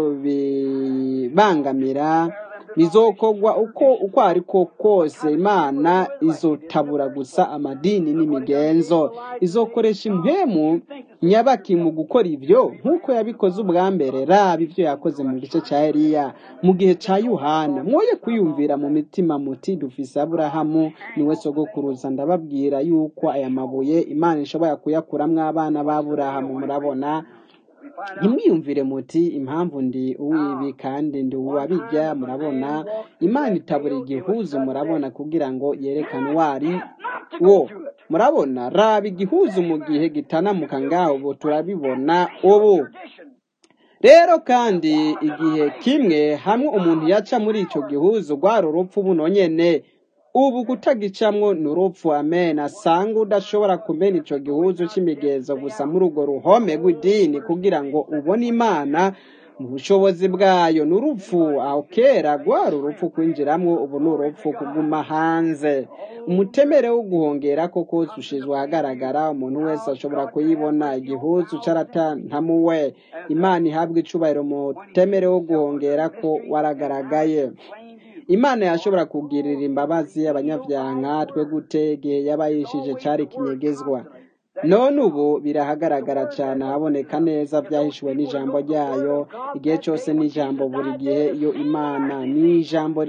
kizobibangamira bizokogwa uko uko ariko kose imana izotabura gusa amadini n'imigenzo izokoresha impemu nyabaki mu gukora ibyo nk'uko yabikoze ubwa mbere raba ibyo yakoze mu gice cya Eliya mu gihe cya Yohana mwoye kuyumvira mu mitima muti dufise Aburahamu niwe sogokuruza ndababwira yuko aya mabuye imana ishobora kuyakuramwo abana b'Aburahamu murabona ntimwiyumvire muti impamvu ndi uwibi kandi ndi uwabijya murabona imana itabura igihuzu murabona kugira ngo yerekane wari wo murabona raba igihuzu mu gihe gitanamuka ngaho ubu turabibona ubu rero kandi igihe kimwe hamwe umuntu yaca muri icyo gihuzu rwari urupfu buno nyene ubu kutagicamwo ni urupfu amen asanga udashobora kumena icyo gihuzu cy'imigenzo gusa muri urwo ruhome rw'idini kugira ngo ubone imana mu bushobozi bwayo ni urupfu aho kera rwari urupfu kwinjiramo ubu ni urupfu kuguma hanze umutemere wo guhongera ko kose ushizwe ahagaragara umuntu wese ashobora kuyibona igihuzu cyaratantamuwe imana ihabwa icubahiro umutemere wo guhongera ko waragaragaye imana yashobora kugirira imbabazi abanyabyaha twe gute igihe yabayishije cyari kinyegezwa none ubu birahagaragara cyane haboneka neza byahishuwe n'ijambo ryayo igihe cyose n'ijambo buri gihe iyo imana ni ijambo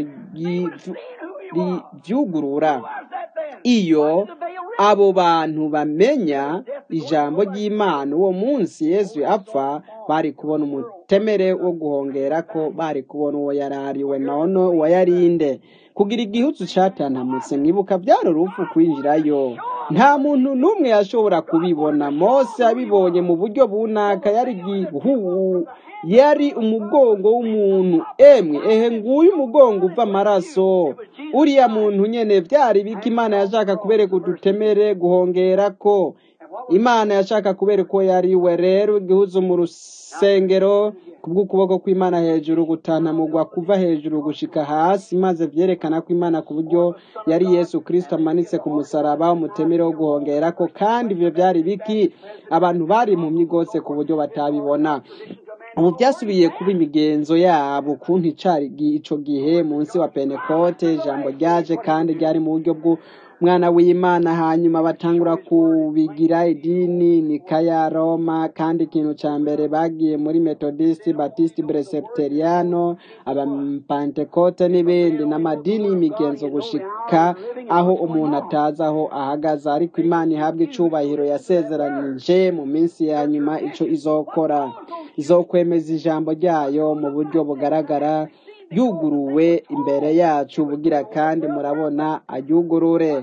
rivyugurura iyo abo bantu bamenya ijambo ry'imana uwo munsi Yesu apfa bari kubona umutemere wo guhongera ko bari kubona uwo yarariwe none uwo yarinde kugira igihuzu cyatanamutse mwibuka byari urupfu kwinjirayo nta muntu n'umwe yashobora kubibona Mose abibonye mu buryo bunaka yari gihu yari umugongo w'umuntu emwe ehe nguyu umugongo uva amaraso uriya muntu nyene byari biki imana yashaka kubereka udutemere guhongera ko imana yashaka kubereka ko yari we rero igihuzu mu rusengero kubw'ukuboko kw'imana hejuru gutanamugwa kuva hejuru gushika hasi maze vyerekana ko imana ku buryo yari Yesu Kristo amanitse ku musaraba umutemere wo guhongera ko kandi ivyo byari biki abantu bari impumyi gose ku buryo batabibona ubu byasubiye kuba imigenzo yabo kuntu icari ico gihe munsi wa Pentekote ijambo ryaje kandi ryari mu buryo bwo mwana w'Imana hanyuma batangura kubigira idini Nikaya Roma kandi ikintu ca mbere bagiye muri Methodist Baptist Presbyteriano abapentekote n'ibindi n'amadini y'imigenzo gushika aho umuntu ataza aho ahagaze ariko imana ihabwa icubahiro yasezeranije mu minsi ya nyuma ico izokora izokwemeza ijambo ryayo mu buryo bugaragara yuguruwe imbere yacu bugira kandi murabona ayugurure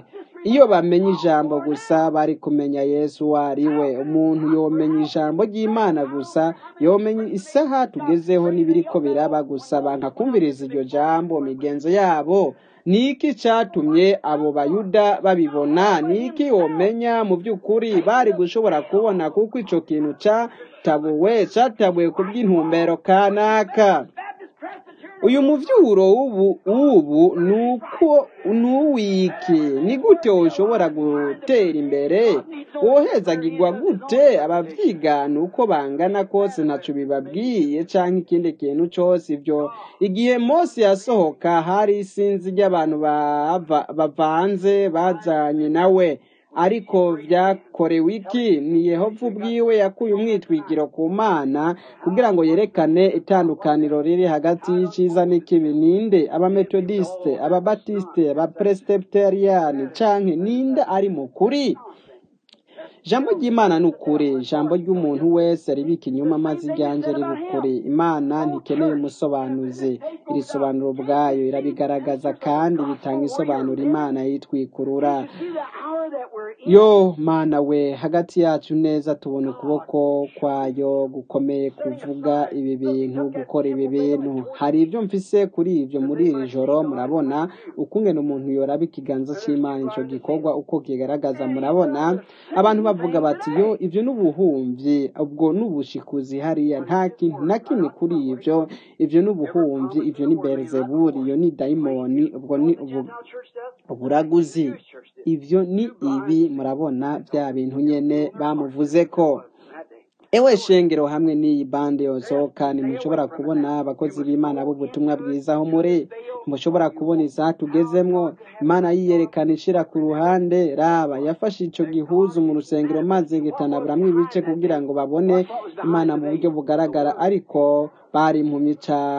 iyo bamenya ijambo gusa bari kumenya Yesu uwo ari we. Umuntu yomenya ijambo ry'Imana gusa, yomenya isaha tugezeho n'ibiriko biraba gusa, banka kumviriza iryo jambo. Migenzo yabo niki catumye abo bayuda babibona? Niki womenya mu by'ukuri bari gushobora kubona? Kuko ico kintu catabuwe catabuwe ku bw'intumbero kanaka. Uyu muvyuro ubu ubu nuko nuwiki ni gute ushobora gutera imbere? Wohezagirwa gute? Abavyigana uko bangana kose ntaco bibabwiye canke ikindi kintu cose. Ivyo igihe Mose yasohoka hari isinzi ry'abantu bavanze bazanye nawe, ariko vyakorewe iki? Ni Yehova ubwiwe yakuye umwitwikiro ku Mana kugira ngo yerekane itandukaniro riri hagati y'iciza n'ikibi. Ninde? Abametodiste, ababatiste, abapresbyterian canke ninde ari mu kuri? Jambo ry'Imana n'ukuri. Jambo ry'umuntu wese ribika inyuma maze iryanje ribukuri. Imana ntikeneye umusobanuzi, iri sobanuro ubwayo irabigaragaza kandi bitanga isobanuro. Imana yitwikurura. Yo Mana we, hagati yacu neza tubona ukuboko kwayo gukomeye kuvuga ibi bintu, gukora ibi bintu. Hari ibyo mfise kuri ibyo muri iri joro. Murabona ukungene umuntu yoraba ikiganza c'Imana ico gikorwa uko kigaragaza. Murabona abantu bavuga bati yo ivyo n'ubuhumvyi, ubwo n'ubushikuzi hariya nta kintu na kimwe kuri ivyo. Ivyo n'ubuhumvyi, ivyo ni Beelzebuli, iyo ni daimoni, ubwo ni ubu uburaguzi. Ivyo ni ibi. Murabona bya bintu nyene bamuvuze ko. Ewe shengero hamwe n'iyi bande yosohoka, ntimushobora kubona abakozi b'Imana b'ubutumwa bwiza aho muri, mushobora kubona isaha tugezemwo. Imana yiyerekana ishira ku ruhande. Raba yafashe ico gihuzu mu rusengero maze gitanaburamwo ibice kugira ngo babone Imana mu buryo bugaragara, ariko bari impumyi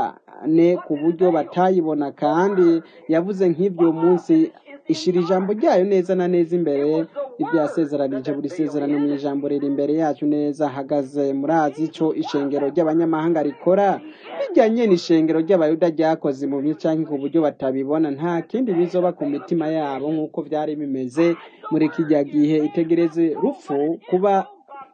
cane ku buryo batayibona. Kandi yavuze nk'ivyo munsi ishira ijambo ryayo neza na neza imbere. Ibyo yasezeranije buri sezerano mu ijambo riri imbere yacu neza hagaze. Murazi ico ishengero ry'abanyamahanga rikora bijyanye n'ishengero ry'abayuda ryakoze mu canke ku buryo batabibona. Nta kindi bizoba ku mitima yabo nk'uko vyari bimeze muri kijya gihe. Itegereze rupfu kuba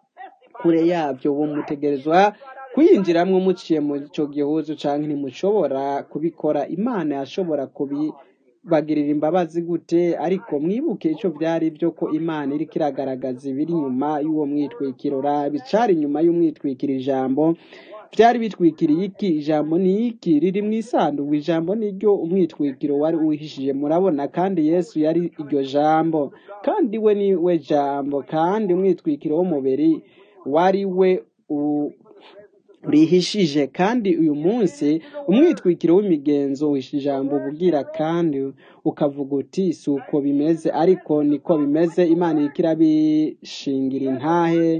kure yavyo, ubu mutegerezwa kuyinjiramwo muciye mu ico gihuzu canke ntimushobora kubikora. Imana yashobora kubi bagirira imbabazi gute? Ariko mwibuke ico vyari byo ko Imana iri kiragaragaza ibiri nyuma y'uwo mwitwikiro. Bicari nyuma y'umwitwikiro. Ijambo vyari bitwikiriye iki? Ijambo ni iki? Riri mw'isanduku. Ijambo niryo umwitwikiro wari uhishije. Murabona, kandi Yesu yari iryo jambo, kandi we ni we jambo, kandi umwitwikiro w'umubiri wari we u rihishije. Kandi uyu munsi umwitwikiro w'imigenzo wisha ijambo ubugira kandi ukavuga uti si uko bimeze, ariko niko bimeze. Imana irikira bishingira intahe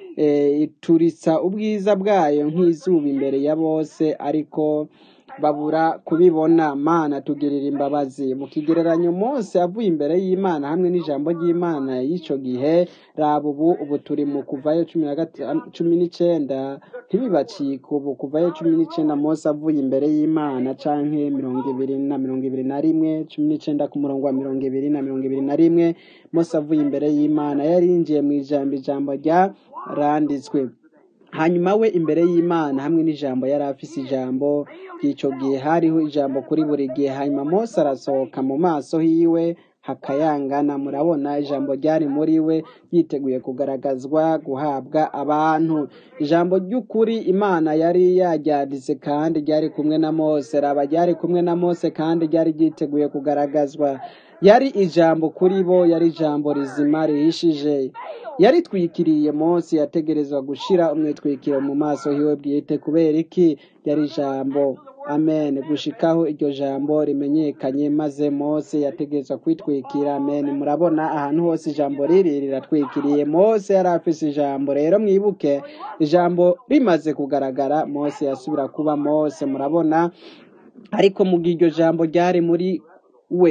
e, ituritsa ubwiza bwayo nk'izuba imbere ya bose, ariko babura kubibona. Mana tugirira imbabazi. Mu kigereranyo Mose avuye imbere y'Imana hamwe n'ijambo ry'Imana y'ico gihe, raba ubu ubu turi mu Kuvayo cumi n'icenda. Ntibibacika ubu Kuvayo cumi n'icenda Mose avuye imbere y'Imana, canke mirongo ibiri na mirongo ibiri na rimwe cumi n'icenda ku murongo wa mirongo ibiri na mirongo ibiri na rimwe. Mose avuye imbere y'Imana yarinjiye mu ijambo, ijambo rya randitswe. Hanyuma we imbere y'Imana hamwe n'ijambo yari afise ijambo ry'ico gihe, hariho ijambo kuri buri gihe. Hanyuma Mose arasohoka, mu maso hiwe hakayangana. Murabona ijambo ryari muri we yiteguye kugaragazwa guhabwa abantu. Ijambo ry'ukuri Imana yari yaryanditse kandi ryari kumwe na Mose. Raba ryari kumwe na Mose kandi ryari ryiteguye kugaragazwa. Yari ijambo kuri bo, yari ijambo rizima rihishije. Yari twikiriye. Mose yategerezwa gushira umwitwikiro mu maso hiwe bwite. Kubera iki? Yari ijambo. Amen. Gushikaho iryo jambo rimenyekanye, maze Mose yategerezwa kwitwikira. Amen. Murabona ahantu hose ijambo riri riratwikiriye. Mose yari afise ijambo. Rero mwibuke, ijambo rimaze kugaragara Mose yasubira kuba Mose. Murabona, ariko mu gihe iryo jambo ryari muri we,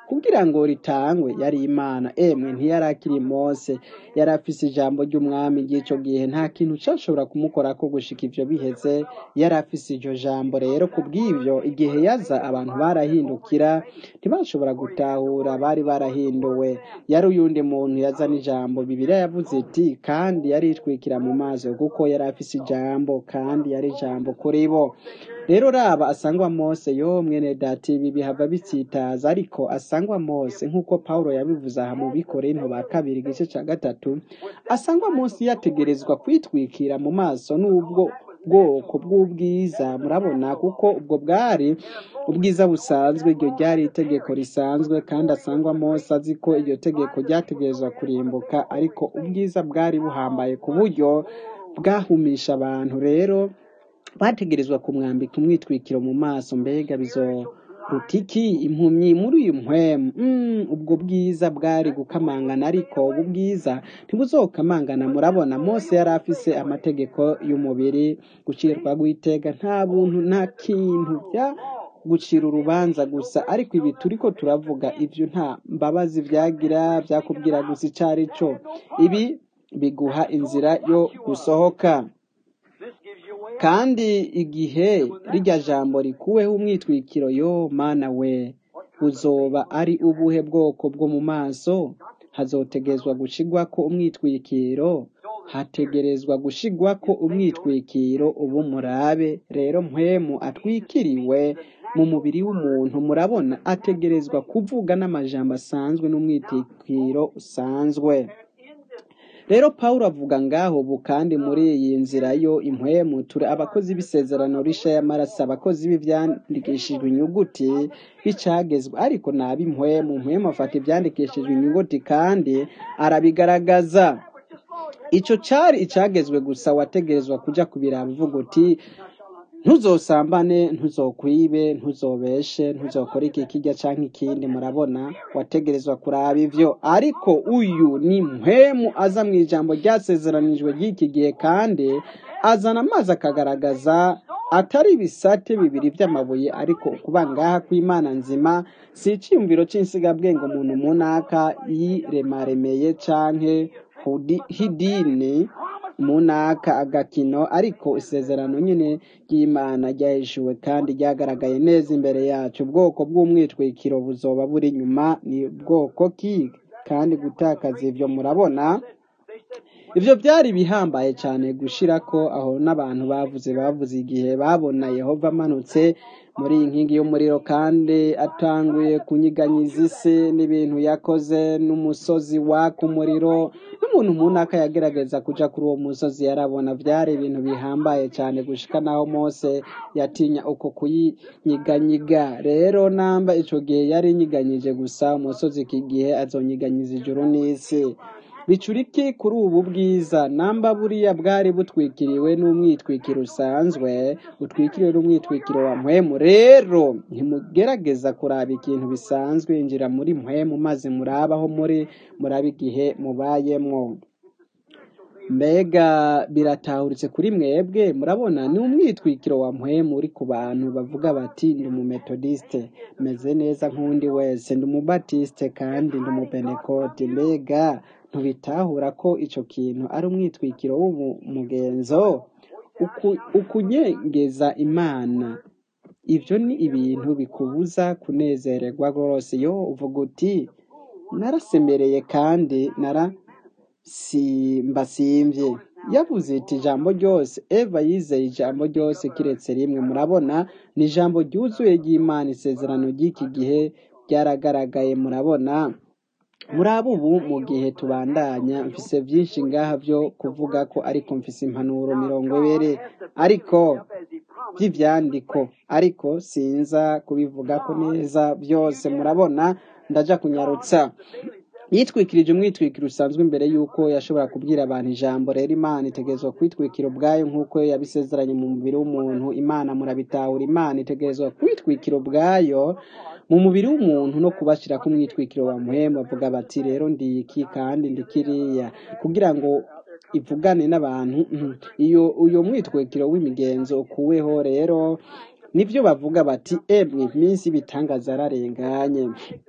kugira ngo ritangwe yari imana. Emwe ntiyari akiri Mose, yari afise ijambo ry'umwami ry'ico gihe, nta kintu cashobora kumukora ko gushika ivyo biheze, yari afise iryo jambo. Rero kubw'ivyo igihe yaza abantu barahindukira, ntibashobora gutahura, bari barahinduwe. Yari uyundi muntu yazana ijambo. Bibiliya yavuze iti kandi yaritwikira mu maso kuko yari afise ijambo, kandi yari ijambo kuri bo. Rero raba asangwa Mose, yo mwene data, ibi bihava bitsitaza, ariko asangwa Mose nk'uko Paulo yabivuze aha mu Bikorinto ba kabiri igice ca gatatu, asangwa Mose yategerezwa kwitwikira mu maso n'ubwo bwoko bw'ubwiza. Murabona, kuko ubwo bwari ubwiza busanzwe, iryo ryari itegeko risanzwe, kandi asangwa Mose azi ko iryo tegeko ryategerezwa kurimbuka, ariko ubwiza bwari buhambaye ku buryo bwahumisha abantu. Rero bategerezwa kumwambika umwitwikiro mu maso. Mbega bizorutiki impumyi muri uyu mpwemu? Mm, ubwo bwiza bwari gukamangana, ariko ubu bwiza ntibuzokamangana. Murabona, Mose yari afise amategeko y'umubiri, gucirwa gwitega, nta buntu, nta kintu bya gucira urubanza gusa. Ariko ibi turiko turavuga, ivyo nta mbabazi vyagira, vyakubwira gusa icari co. Ibi biguha inzira yo gusohoka. Kandi igihe rirya jambo rikuweho umwitwikiro, yo mana we, uzoba ari ubuhe bwoko bwo mu maso? Hazotegezwa gushigwako umwitwikiro, hategerezwa gushigwako umwitwikiro. ubu murabe rero, mpwemu atwikiriwe mu mubiri w'umuntu, murabona, ategerezwa kuvuga n'amajambo asanzwe n'umwitwikiro usanzwe. Rero Paulo avuga ngaho ubu, kandi muri iyi nzira yo impwemu turi abakozi b'isezerano risha y'amaraso, abakozi b'ivyandikishijwe inyuguti bicagezwe, ariko nabi impwemu. Impwemu afata ivyandikishijwe inyuguti kandi arabigaragaza. Ico cari icagezwe gusa, wategerezwa kuja kubiraba uvuga uti ntuzosambane, ntuzokwibe, ntuzobeshe, ntuzokora iki kirya canke ikindi. Murabona, wategerezwa kuraba ivyo. Ariko uyu ni mpwemu aza mu ijambo ryasezeranijwe ry'iki gihe, kandi azana amazi akagaragaza, atari ibisate bibiri vy'amabuye, ariko kuba ngaha kw'Imana nzima. Si iciyumviro c'insigabwenge umuntu munaka yiremaremeye canke hidini munaka agakino, ariko isezerano nyine ry'Imana ryahishuwe kandi ryagaragaye neza imbere yacu. Ubwoko bw'umwitwikiro buzoba buri nyuma. Ni bwoko ki kandi gutakaza ivyo? Murabona, ivyo byari bihambaye cyane gushirako aho n'abantu bavuze bavuze igihe babona Yehova amanutse muri iyi nkingi y'umuriro kandi atanguye kunyiganyiza isi n'ibintu yakoze n'umusozi waka umuriro. N'umuntu munaka yagerageza kuja kuri uwo musozi, yarabona vyari ibintu bihambaye cyane gushika naho Mose yatinya uko kuyinyiganyiga. Rero namba ico gihe yari inyiganyije gusa umusozi, iki gihe azonyiganyiza ijuru n'isi. Bicuriki kuri ubu bwiza, namba buriya bwari butwikiriwe n'umwitwikiro usanzwe, utwikiriwe n'umwitwikiro wa mpwemu. Rero ntimugerageza kuraba ikintu bisanzwe, injira muri mpwemu maze murabaho muri murabe igihe mubayemwo. Mbega biratahuritse kuri mwebwe? Murabona, ni umwitwikiro wa mpwemu uri ku bantu bavuga bati ndi umumetodiste meze neza nk'undi wese, ndi umubatiste kandi ndi umupentekote. Mbega ntubitahura ko ico kintu ari umwitwikiro w'umugenzo, ukunyegeza Imana? Ivyo ni ibintu bikubuza kunezererwa rwose. Yo uvuga uti narasemereye kandi nara simbasimvye. Yavuze iti ijambo ryose, Eva yizeye ijambo ryose kiretse rimwe. Murabona, ni ijambo ryuzuye ry'Imana. Isezerano ry'iki gihe ryaragaragaye. Murabona, muraba ubu mu gihe tubandanya, mfise vyinshi ngaha vyo kuvuga ko, ariko mfise impanuro mirongo ibiri ariko vy'ivyandiko, ariko sinza kubivuga ko neza vyose. Murabona, ndaja kunyarutsa. Yitwikirije umwitwikiro usanzwe imbere yuko yashobora kubwira abantu ijambo. Rero Imana itegerezwa kwitwikira ubwayo nk'uko yabisezeranye mu mubiri w'umuntu. Imana murabitahura, Imana itegerezwa kwitwikira ubwayo mu mubiri w'umuntu no kubashira ku mwitwikiro wa mpwemu. Bavuga bati rero ndi iki kandi ndi kiriya, kugira ngo ivugane n'abantu. Iyo uyo mwitwikiro w'imigenzo ukuweho, rero nivyo bavuga bati emwe iminsi bitangaza ararenganye.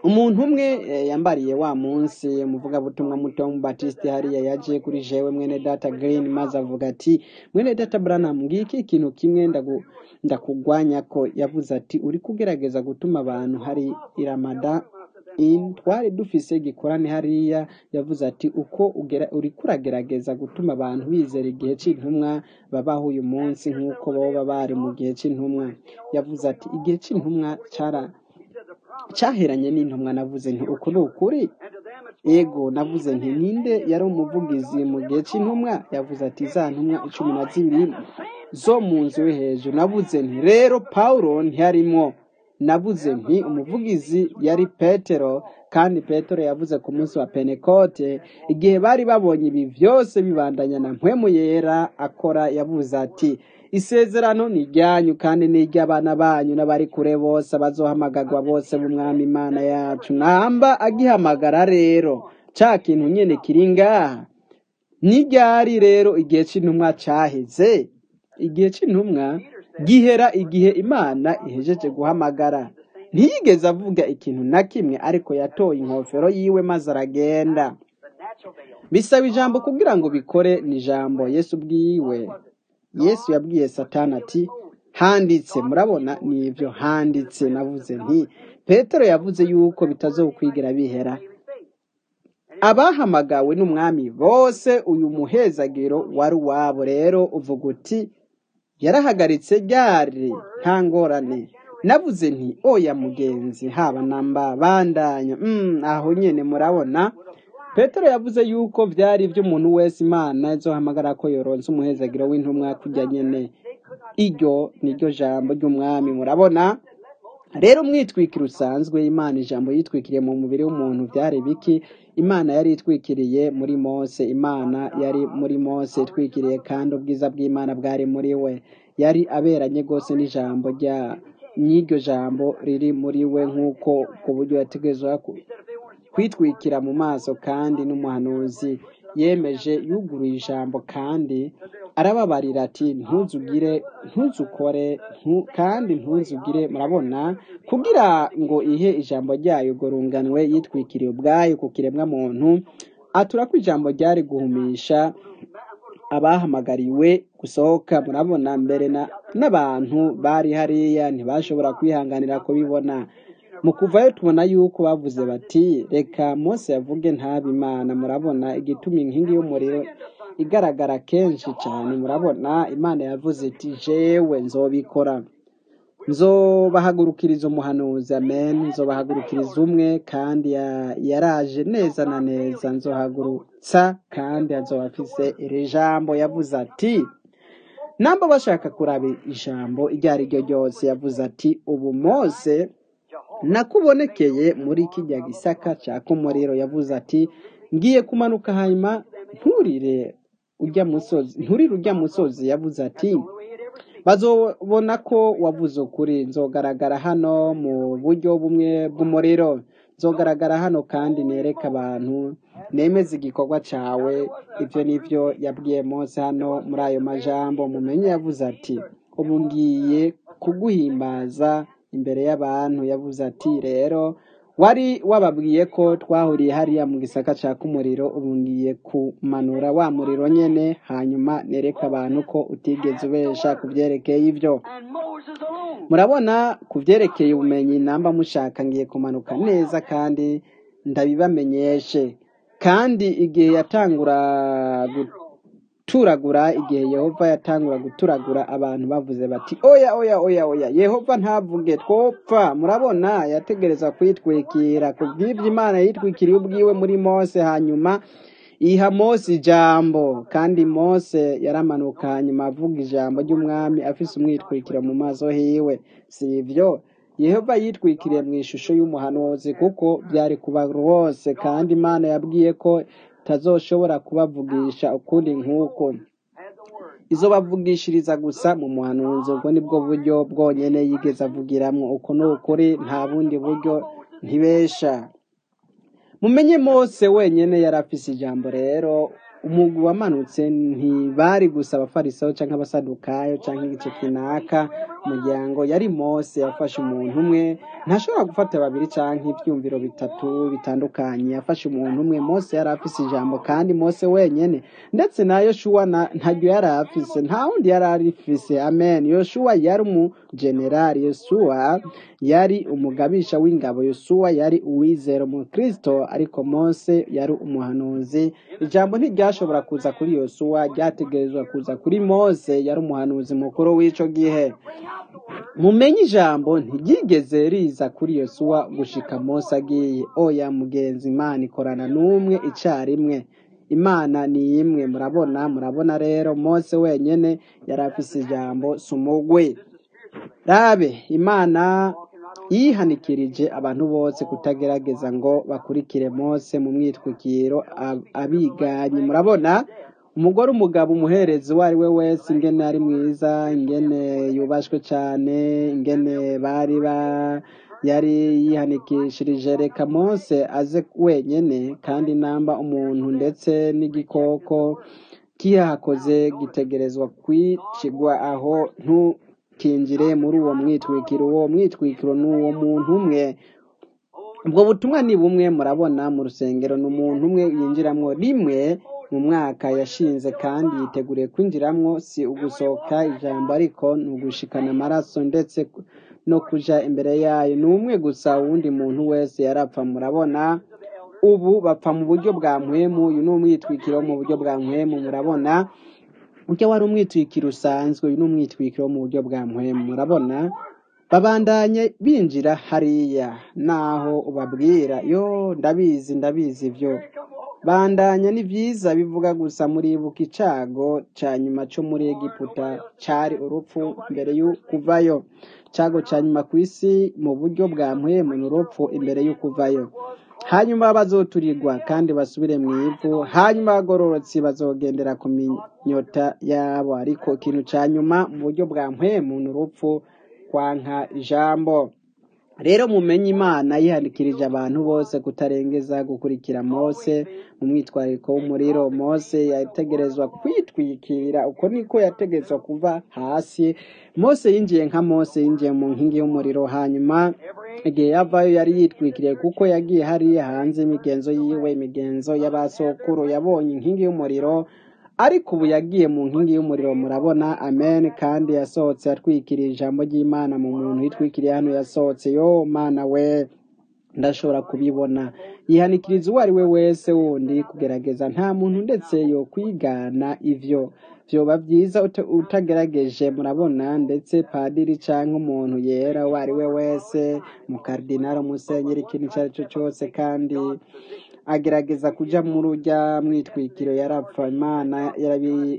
umuntu umwe eh, yambariye wa munsi umuvugabutumwa muto w'umubatisiti hariya yaje kuri jewe mwene data Green maze avuga ati mwene data Branham ngiki ikintu kimwe ndagu ndakugwanya ko yavuze ati uri kugerageza gutuma abantu hari iramada in twari dufise gikorane hariya yavuze ati uko ugera uri kuragerageza gutuma abantu bizera igihe c'intumwa babaho uyu munsi nk'uko boba bari mu gihe c'intumwa yavuze ati igihe c'intumwa cara cyaheranye n'intumwa navuze nti uko ni ukuri ego navuze nti ninde yari umuvugizi mu gihe cy'intumwa yavuze ati za ntumwa icumi na zibiri zo mu nzu yo hejuru navuze nti rero Paulo ntiyarimwo navuze nti umuvugizi yari Petero kandi Petero yavuze ku munsi wa Pentekote igihe bari babonye ibi byose bibandanya na mpwemu yera akora yavuze ati isezerano ni ryanyu kandi ni iry'abana banyu n'abari kure bose bazohamagagwa bose b'umwami Imana yacu namba agihamagara rero ca kintu nyene kiri ngaha ni ryari rero igihe c'intumwa caheze igihe c'intumwa gihera igihe Imana ihejeje guhamagara ntiyigeze avuga ikintu na kimwe ariko yatoye inkofero yiwe maze aragenda bisaba ijambo kugira ngo bikore ni ijambo Yesu bwiwe Yesu yabwiye Satani ati handitse murabona nivyo handitse navuze nti Petero yavuze yuko bitazokwigira bihera abahamagawe n'umwami bose uyu muhezagiro wari wabo rero uvuga uti yarahagaritse ryari nta ngorane navuze nti oya mugenzi haba namba bandanya mm, aho nyene murabona Petero yavuze yuko vyari ivy'umuntu wese Imana izohamagara ko yoronse umuhezagiro w'intumwa kujya nyene iryo niryo jambo ry'umwami murabona rero mwitwikira usanzwe Imana ijambo yitwikiriye mu mubiri w'umuntu byari biki Imana yari itwikiriye muri Mose Imana yari muri Mose itwikiriye kandi ubwiza bw'Imana bwari muri we yari aberanye gose n'ijambo rya n'iryo jambo riri muri we nk'uko ku buryo yategezwa kwitwikira mu maso kandi n'umuhanuzi yemeje yuguruye ijambo kandi arababarira ati ntuzugire ntuzukore ntu, kandi ntuzugire murabona kugira ngo ihe ijambo ryayo gorunganwe yitwikiriye ubwayo ku kiremwa muntu atura ko ijambo ryari guhumisha abahamagariwe gusohoka murabona mbere na n'abantu bari hariya ntibashobora kwihanganira kubibona mu kuvayo tubona yuko bavuze bati reka Mose yavuge ntabe Imana murabona igituma inkingi y'umuriro igaragara kenshi cyane murabona Imana yavuze iti jewe nzobikora nzobahagurukiriza umuhanuzi amen nzobahagurukiriza umwe kandi yaraje neza na neza nzohagurutsa kandi azobafise iri jambo yavuze ati namba bashaka kuraba ijambo iryo ari ryo ryose yavuze ati ubu Mose nakubonekeye muri kijya gisaka cya kumuriro yavuze ati ngiye kumanuka hanyuma nturire ujya musozi nturire ujya musozi yavuze ati bazobona ko wavuze ukuri nzogaragara hano mu buryo bumwe bw'umuriro nzogaragara hano kandi nereka abantu nemeze igikorwa cyawe ibyo nivyo yabwiye Mose hano muri ayo majambo mumenye yavuze ati ubu ngiye kuguhimbaza imbere y'abantu yavuze ati rero wari wababwiye ko twahuriye hariya mu gisaka cya kumuriro ubu ngiye kumanura wa muriro nyene hanyuma nereka abantu ko utigeze ubesha kuvyerekeye ivyo murabona kuvyerekeye ubumenyi namba mushaka ngiye kumanuka neza kandi ndabibamenyeshe kandi igihe yatangura turagura igihe Yehova yatangura guturagura abantu bavuze bati oya oya oya oya Yehova ntavuge twopfa murabona yategereza kwitwikira kubw'ibyo Imana yitwikiriye ubwiwe muri Mose hanyuma iha Mose ijambo kandi Mose yaramanuka hanyuma avuga ijambo ry'umwami afise umwitwikiro mu maso hiwe sivyo Yehova yitwikiriye mu ishusho y'umuhanuzi kuko byari kuba rwose kandi Imana yabwiye ko tazoshobora kubavugisha ukundi nk'uko izo bavugishiriza gusa mu muhanuzi ubwo nibwo buryo bwonyene yigeze avugiramwo uko n'ukuri nta bundi buryo ntibesha mumenye Mose wenyene yarafise ijambo rero umugwi wamanutse ntibari gusa abafarisayo canke abasadukayo canke igice kinaka umuryango yari Mose yafashe umuntu umwe ntashobora gufata babiri canke ivyumviro bitatu bitandukanye yafashe umuntu umwe Mose yari afise ijambo kandi Mose wenyene ndetse na Yoshua ntaryo yari afise nta wundi yari arifise amen Yoshua yari umu generali Yoshua yari umugabisha w'ingabo Yoshua yari uwizera mu Kristo ariko Mose yari umuhanuzi ijambo ntiryashobora kuza kuri Yoshua ryategerezwa kuza kuri Mose yari umuhanuzi mukuru w'ico gihe mumenye ijambo ntiryigeze riza kuri Yoshua gushika Mose agiye oya mugenzi Imana ikorana n'umwe icarimwe Imana ni imwe murabona murabona rero Mose wenyene yari afise ijambo sumugwe rabe Imana yihanikirije abantu bose kutagerageza ngo bakurikire Mose mu mwitwikiro abiganye murabona umugore umugabo umuherezi wari we wese ingene ari mwiza ingene yubashwe cyane ingene bari ba yari yihanikishirije reka Mose aze wenyene kandi namba umuntu ndetse n'igikoko kihakoze gitegerezwa kwicigwa aho ntu kinjire muri uwo mwitwikiro uwo mwitwikiro n'uwo muntu umwe ubwo butumwa ni bumwe murabona mu rusengero n'umuntu umwe yinjiramwo rimwe mu mwaka yashinze kandi yiteguriye kwinjiramwo si ugusohoka ijambo ariko n'ugushikana amaraso ndetse no kuja imbere yayo ni umwe gusa uwundi muntu wese yarapfa murabona ubu bapfa mu buryo bwa mpwemu uyu ni umwitwikiro mu buryo bwa mpwemu murabona Uke wari umwitwikiro usanzwe uyu n'umwitwikiro mu buryo bwa mpwemu murabona babandanye binjira hariya naho ubabwira yo ndabizi ndabizi ivyo bandanya ni vyiza bivuga gusa muri buka icago ca nyuma co muri Egiputa cari urupfu mbere yo kuvayo cago ca nyuma kw'isi mu buryo bwa mpwemu n'urupfu imbere yo kuvayo hanyuma bazoturirwa kandi basubire mu ivu hanyuma abagororotsi bazogendera ku minyota yabo ariko ikintu ca nyuma mu buryo bwa mpwemu n'urupfu kwanka ijambo rero mumenye Imana yihanikirije abantu bose kutarengeza gukurikira Mose mu mwitwariko w'umuriro Mose yategerezwa kwitwikira uko niko yategerezwa kuva hasi Mose yinjiye nka Mose yinjiye mu nkingi y'umuriro hanyuma igihe yavayo yari yitwikiriye kuko yagiye hariya hanze imigenzo yiwe imigenzo y'abasokuru yabonye inkingi y'umuriro ariko ubu yagiye mu nkingi y'umuriro murabona amen kandi yasohotse atwikiriye ijambo ry'Imana mu muntu yitwikiriye hano yasohotse yo mana we ndashobora kubibona yihanikiriza uwo ari we wese wundi kugerageza nta muntu ndetse yo kwigana ivyo vyoba vyiza utagerageje murabona ndetse padiri canke umuntu yera uwo ari we wese mu kardinali umusenyeri ikintu icyo ari cyo cyose kandi agerageza kuja muri urya mwitwikiro yarapfa Imana yarabi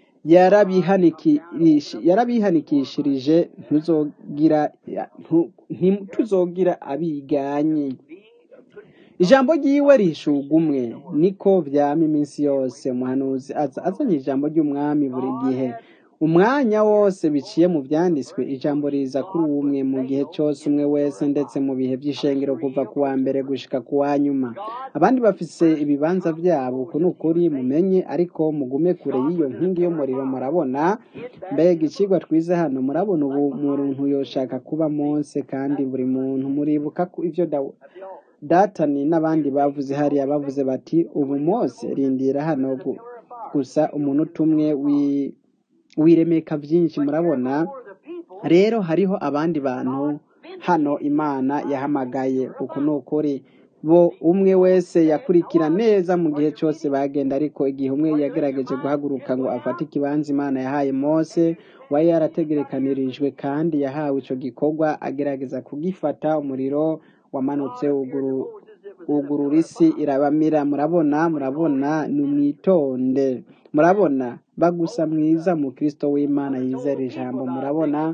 yarabihanikishirije ntuzogira ntuzogira abiganyi ijambo ryiwe rishuga umwe niko vyama iminsi yose umuhanuzi aza azanye ijambo ry'umwami buri gihe umwanya wose biciye mu vyanditswe ijambo riza kuri umwe mu gihe cyose umwe wese ndetse mu bihe by'ishengero kuva ku wa mbere gushika ku wa nyuma abandi bafise ibibanza vyabo uko nukuri mumenye ariko mugume kure y'iyo nkingi y'umuriro murabona mbega ikigwa twize hano murabona ubu muntu yoshaka kuba Mose kandi buri muntu muribuka ko ivyo Datani n'abandi bavuze hariya bavuze bati ubu Mose rindira hano gusa umuntu tumwe wi wiremeka vyinshi murabona rero hariho abandi bantu hano Imana yahamagaye uko nukuri bo umwe wese yakurikira neza mu gihe cyose bagenda ariko igihe umwe yagerageje guhaguruka ngo afate ikibanza Imana yahaye Mose wari yarategerekanirijwe kandi yahawe ico gikorwa agerageza kugifata umuriro wamanutse uguru ugururisi irabamira murabona murabona numwitonde murabona bagusa mwiza mu Kristo w'Imana yizera ijambo murabona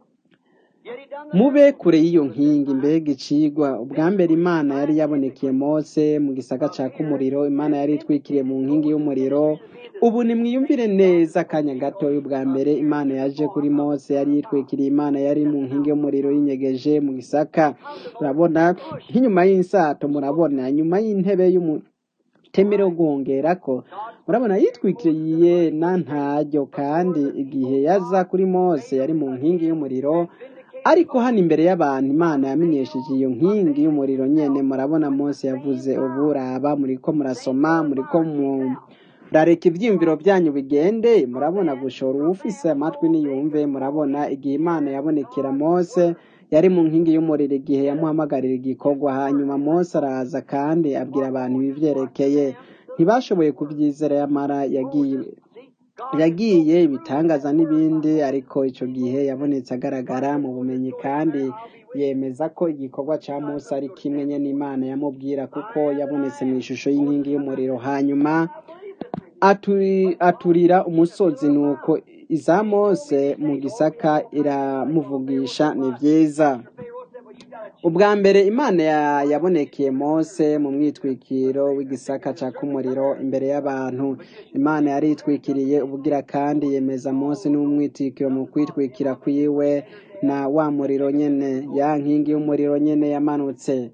mube kure y'iyo nkingi mbega icigwa ubwa mbere Imana yari yabonekeye Mose mu gisaga ca kumuriro Imana yari itwikiriye mu nkingi y'umuriro ubu nimwiyumvire neza kanya gato ubwa mbere Imana yaje kuri Mose yari yitwikiriye Imana yari mu nkingi y'umuriro yinyegeje mu gisaka urabona nk'inyuma y'insato murabona nyuma y'intebe y'umu temero gongera ko murabona yitwikiriye na ntaryo kandi igihe yaza kuri Mose yari mu nkingi y'umuriro ariko hano imbere y'abantu Imana yamenyesheje iyo nkingi y'umuriro nyene murabona Mose yavuze uburaba muriko murasoma muriko mu rareka ivyiyumviro byanyu bigende murabona gushora ufise amatwi niyumve murabona igihe Imana yabonekera Mose yari mu nkingi y'umuriro igihe yamuhamagarira igikorwa hanyuma Mose araza kandi abwira abantu ibivyerekeye ntibashoboye kuvyizera yamara yagiye yagiye ibitangaza n'ibindi ariko ico gihe yabonetse agaragara mu bumenyi kandi yemeza ko igikorwa ca Mose ari kimwe nyene Imana yamubwira kuko yabonetse mu ishusho y'inkingi y'umuriro hanyuma aturi, aturira umusozi nuko iza Mose mu gisaka iramuvugisha ni vyiza ubwa mbere Imana yabonekeye Mose mu mwitwikiro w'igisaka ca kumuriro imbere y'abantu Imana yaritwikiriye ubugira kandi yemeza Mose n'umwitwikiro mu kwitwikira kwiwe na wa muriro nyene ya nkingi y'umuriro nyene yamanutse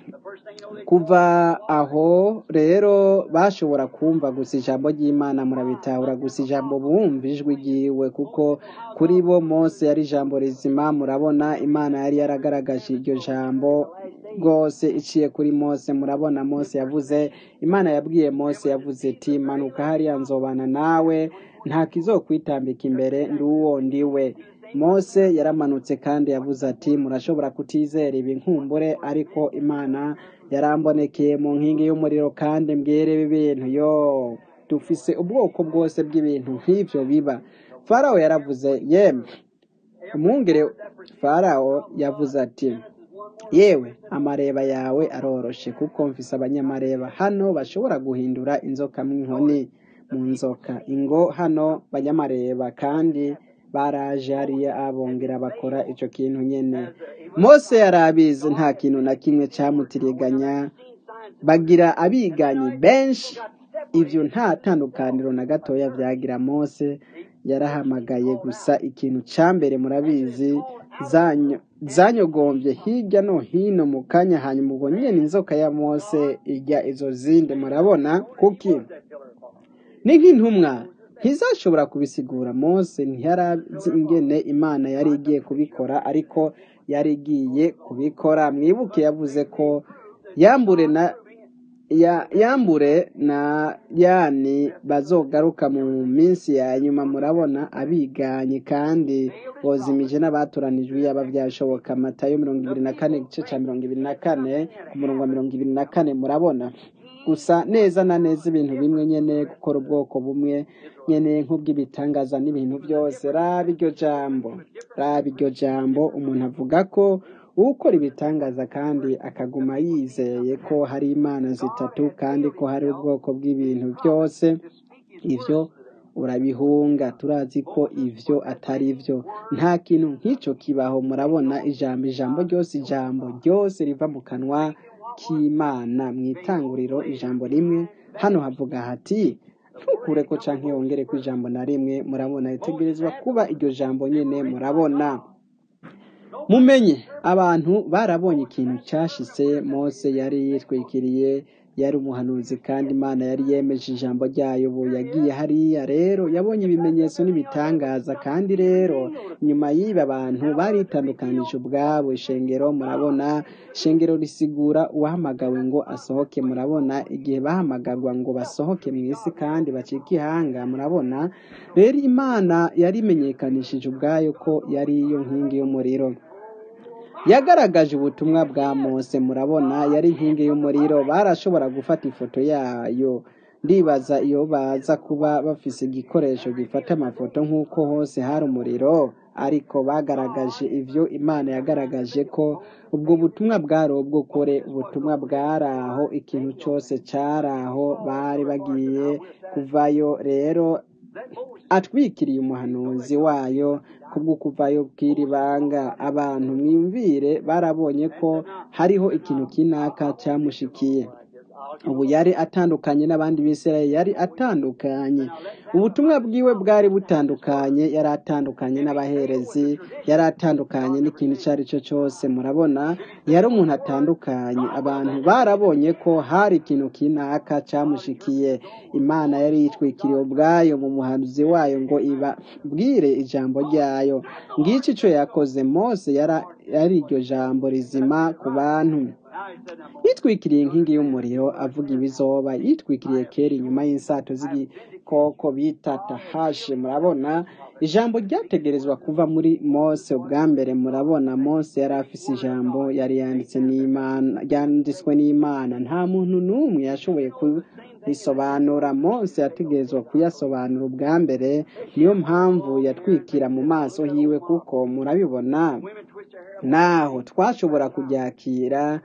kuva aho rero bashobora kumva gusa ijambo ry'Imana murabitahura gusa ijambo bumva ijwi ryiwe kuko kuri bo Mose yari ijambo rizima murabona Imana yari yaragaragaje iryo jambo rwose iciye kuri Mose murabona Mose yavuze Imana yabwiye Mose yavuze iti manuka hariya nzobana nawe nta kizokwitambika imbere ndi uwo ndiwe Mose yaramanutse kandi yavuze ati murashobora kutizera ibi nkumbure ariko Imana yarambonekeye mu nkingi y'umuriro kandi mbwire ibintu yo dufise ubwoko bwose bw'ibintu nk'ivyo biba Farao yaravuze yemwe umwungere Farao yavuze ati yewe amareba yawe aroroshe kuko mfise abanyamareba hano bashobora guhindura inzoka mw'inkoni mu nzoka ingo hano banyamareba kandi baraje hariya abongera bakora ico kintu nyene Mose yarabizi nta kintu na kimwe camutiriganya bagira abiganyi benshi ivyo nta tandukaniro na gatoya vyagira Mose yarahamagaye gusa ikintu ca mbere murabizi zanyo zanyogombye hirya no hino mu kanya hanyuma ubwo nyene inzoka ya Mose ijya izo zindi murabona kuki ni nk'intumwa ntizashobora kubisigura Mose ntiyarazi ingene Imana yari igiye kubikora ariko yari igiye kubikora mwibuke yavuze ko yambure na ya yambure na yani bazogaruka mu minsi ya nyuma murabona abiganye kandi bozimije n'abatoranijwe yaba byashoboka Matayo mirongo ibiri na kane igice ca mirongo ibiri na kane ku murongo wa mirongo ibiri na kane murabona gusa neza na neza ibintu bimwe nyene gukora ubwoko bumwe nyene nk'ubw'ibitangaza n'ibintu byose raba iryo jambo raba iryo jambo umuntu avuga ko ukora ibitangaza kandi akaguma yizeye ko hari Imana zitatu kandi ko hari ubwoko bw'ibintu byose ivyo urabihunga turazi ko ivyo atari vyo nta kintu nk'ico kibaho murabona ijambo ijambo ryose ijambo ryose riva mu kanwa k'Imana mwitanguriro ijambo rimwe hano havuga hati ntukure ko canke yongere ko ijambo na rimwe murabona itegerezwa kuba iryo jambo nyene murabona mumenye abantu barabonye ikintu cyashitse Mose yari yitwikiriye yari umuhanuzi kandi Imana yari yemeje ijambo ryayo bo yagiye hariya rero yabonye ibimenyetso n'ibitangaza kandi rero nyuma y'iba abantu baritandukanije ubwabo ishengero murabona ishengero risigura uwahamagawe ngo asohoke murabona igihe bahamagarwa ngo basohoke mu isi kandi bacika ihanga murabona rero Imana yari imenyekanishije ubwayo ko yari iyo nkingi y'umuriro yagaragaje ubutumwa bwa Mose murabona yari inkingi y'umuriro barashobora gufata ifoto yayo ndibaza iyo baza kuba bafise igikoresho gifata amafoto nk'uko hose hari umuriro ariko bagaragaje ivyo Imana yagaragaje ko ubwo butumwa bwari ubwo kore ubutumwa bwaraho ikintu cyose cyaraho bari bagiye kuvayo rero atwikiriye umuhanuzi wayo kubwo kuvayo bw'iribanga abantu mwimvire barabonye ko hariho ikintu kinaka cyamushikiye ubu yari atandukanye n'abandi b'Isirayeli, yari atandukanye. Ubutumwa bwiwe bwari butandukanye, yari atandukanye n'abaherezi, yari atandukanye n'ikintu icyo ari cyo cyose. Murabona, yari umuntu atandukanye. Abantu barabonye ko hari ikintu kinaka cyamushikiye. Imana yari yitwikiriye ubwayo mu muhanuzi wayo ngo ibabwire ijambo ryayo. Ngiki icyo yakoze. Mose yari iryo jambo rizima ku bantu. Yitwikiriye inkingi y'umuriro avuga ibizoba, yitwikiriye kera inyuma y'insato z'igikoko bita tahashe. Murabona, ijambo ryategerezwa kuva muri Mose ubwa mbere. Murabona, Mose yari afise ijambo, yari yanditse n'Imana, ryanditswe n'Imana. Nta muntu n'umwe yashoboye kurisobanura. Mose yategerezwa kuyasobanura ubwa mbere. Niyo mpamvu yatwikira mu maso hiwe, kuko murabibona, naho twashobora kuryakira,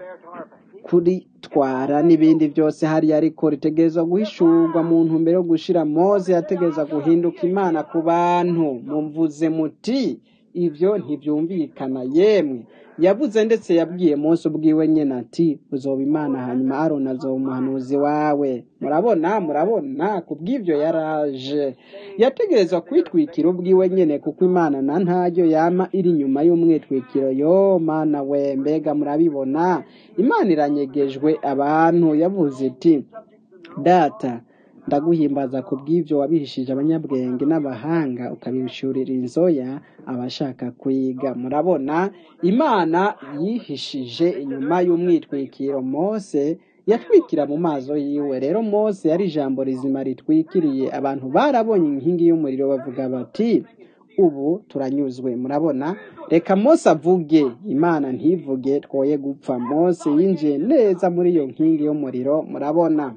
kuritwara n'ibindi byose hariya, ariko ritegerezwa guhishurwa mu ntumbero yo gushira. Mose yategereza guhinduka Imana ku bantu. Mumvuze muti ibyo ntibyumvikana. Yemwe, yavuze ndetse yabwiye Mose ubwiwe nyene ati uzoba Imana, hanyuma Aroni azoba umuhanuzi wawe. Murabona, murabona, kubw'ivyo yaraje. Yategerezwa kwitwikira ubwiwe nyene, kuko Imana na ntaryo yama iri nyuma y'umwitwikiro. Yo mana we, mbega murabibona, Imana iranyegejwe abantu. Yavuze iti, Data, ndaguhimbaza ku bw'ibyo wabihishije abanyabwenge n'abahanga, ukabishurira inzoya abashaka kwiga. Murabona, Imana yihishije inyuma y'umwitwikiro. Mose yatwikira mu maso yiwe. Rero Mose yari ijambo rizima ritwikiriye. Abantu barabonye inkingi y'umuriro bavuga bati ubu turanyuzwe. Murabona, reka Mose avuge, Imana ntivuge, twoye gupfa. Mose yinjiye neza muri iyo nkingi y'umuriro. Murabona,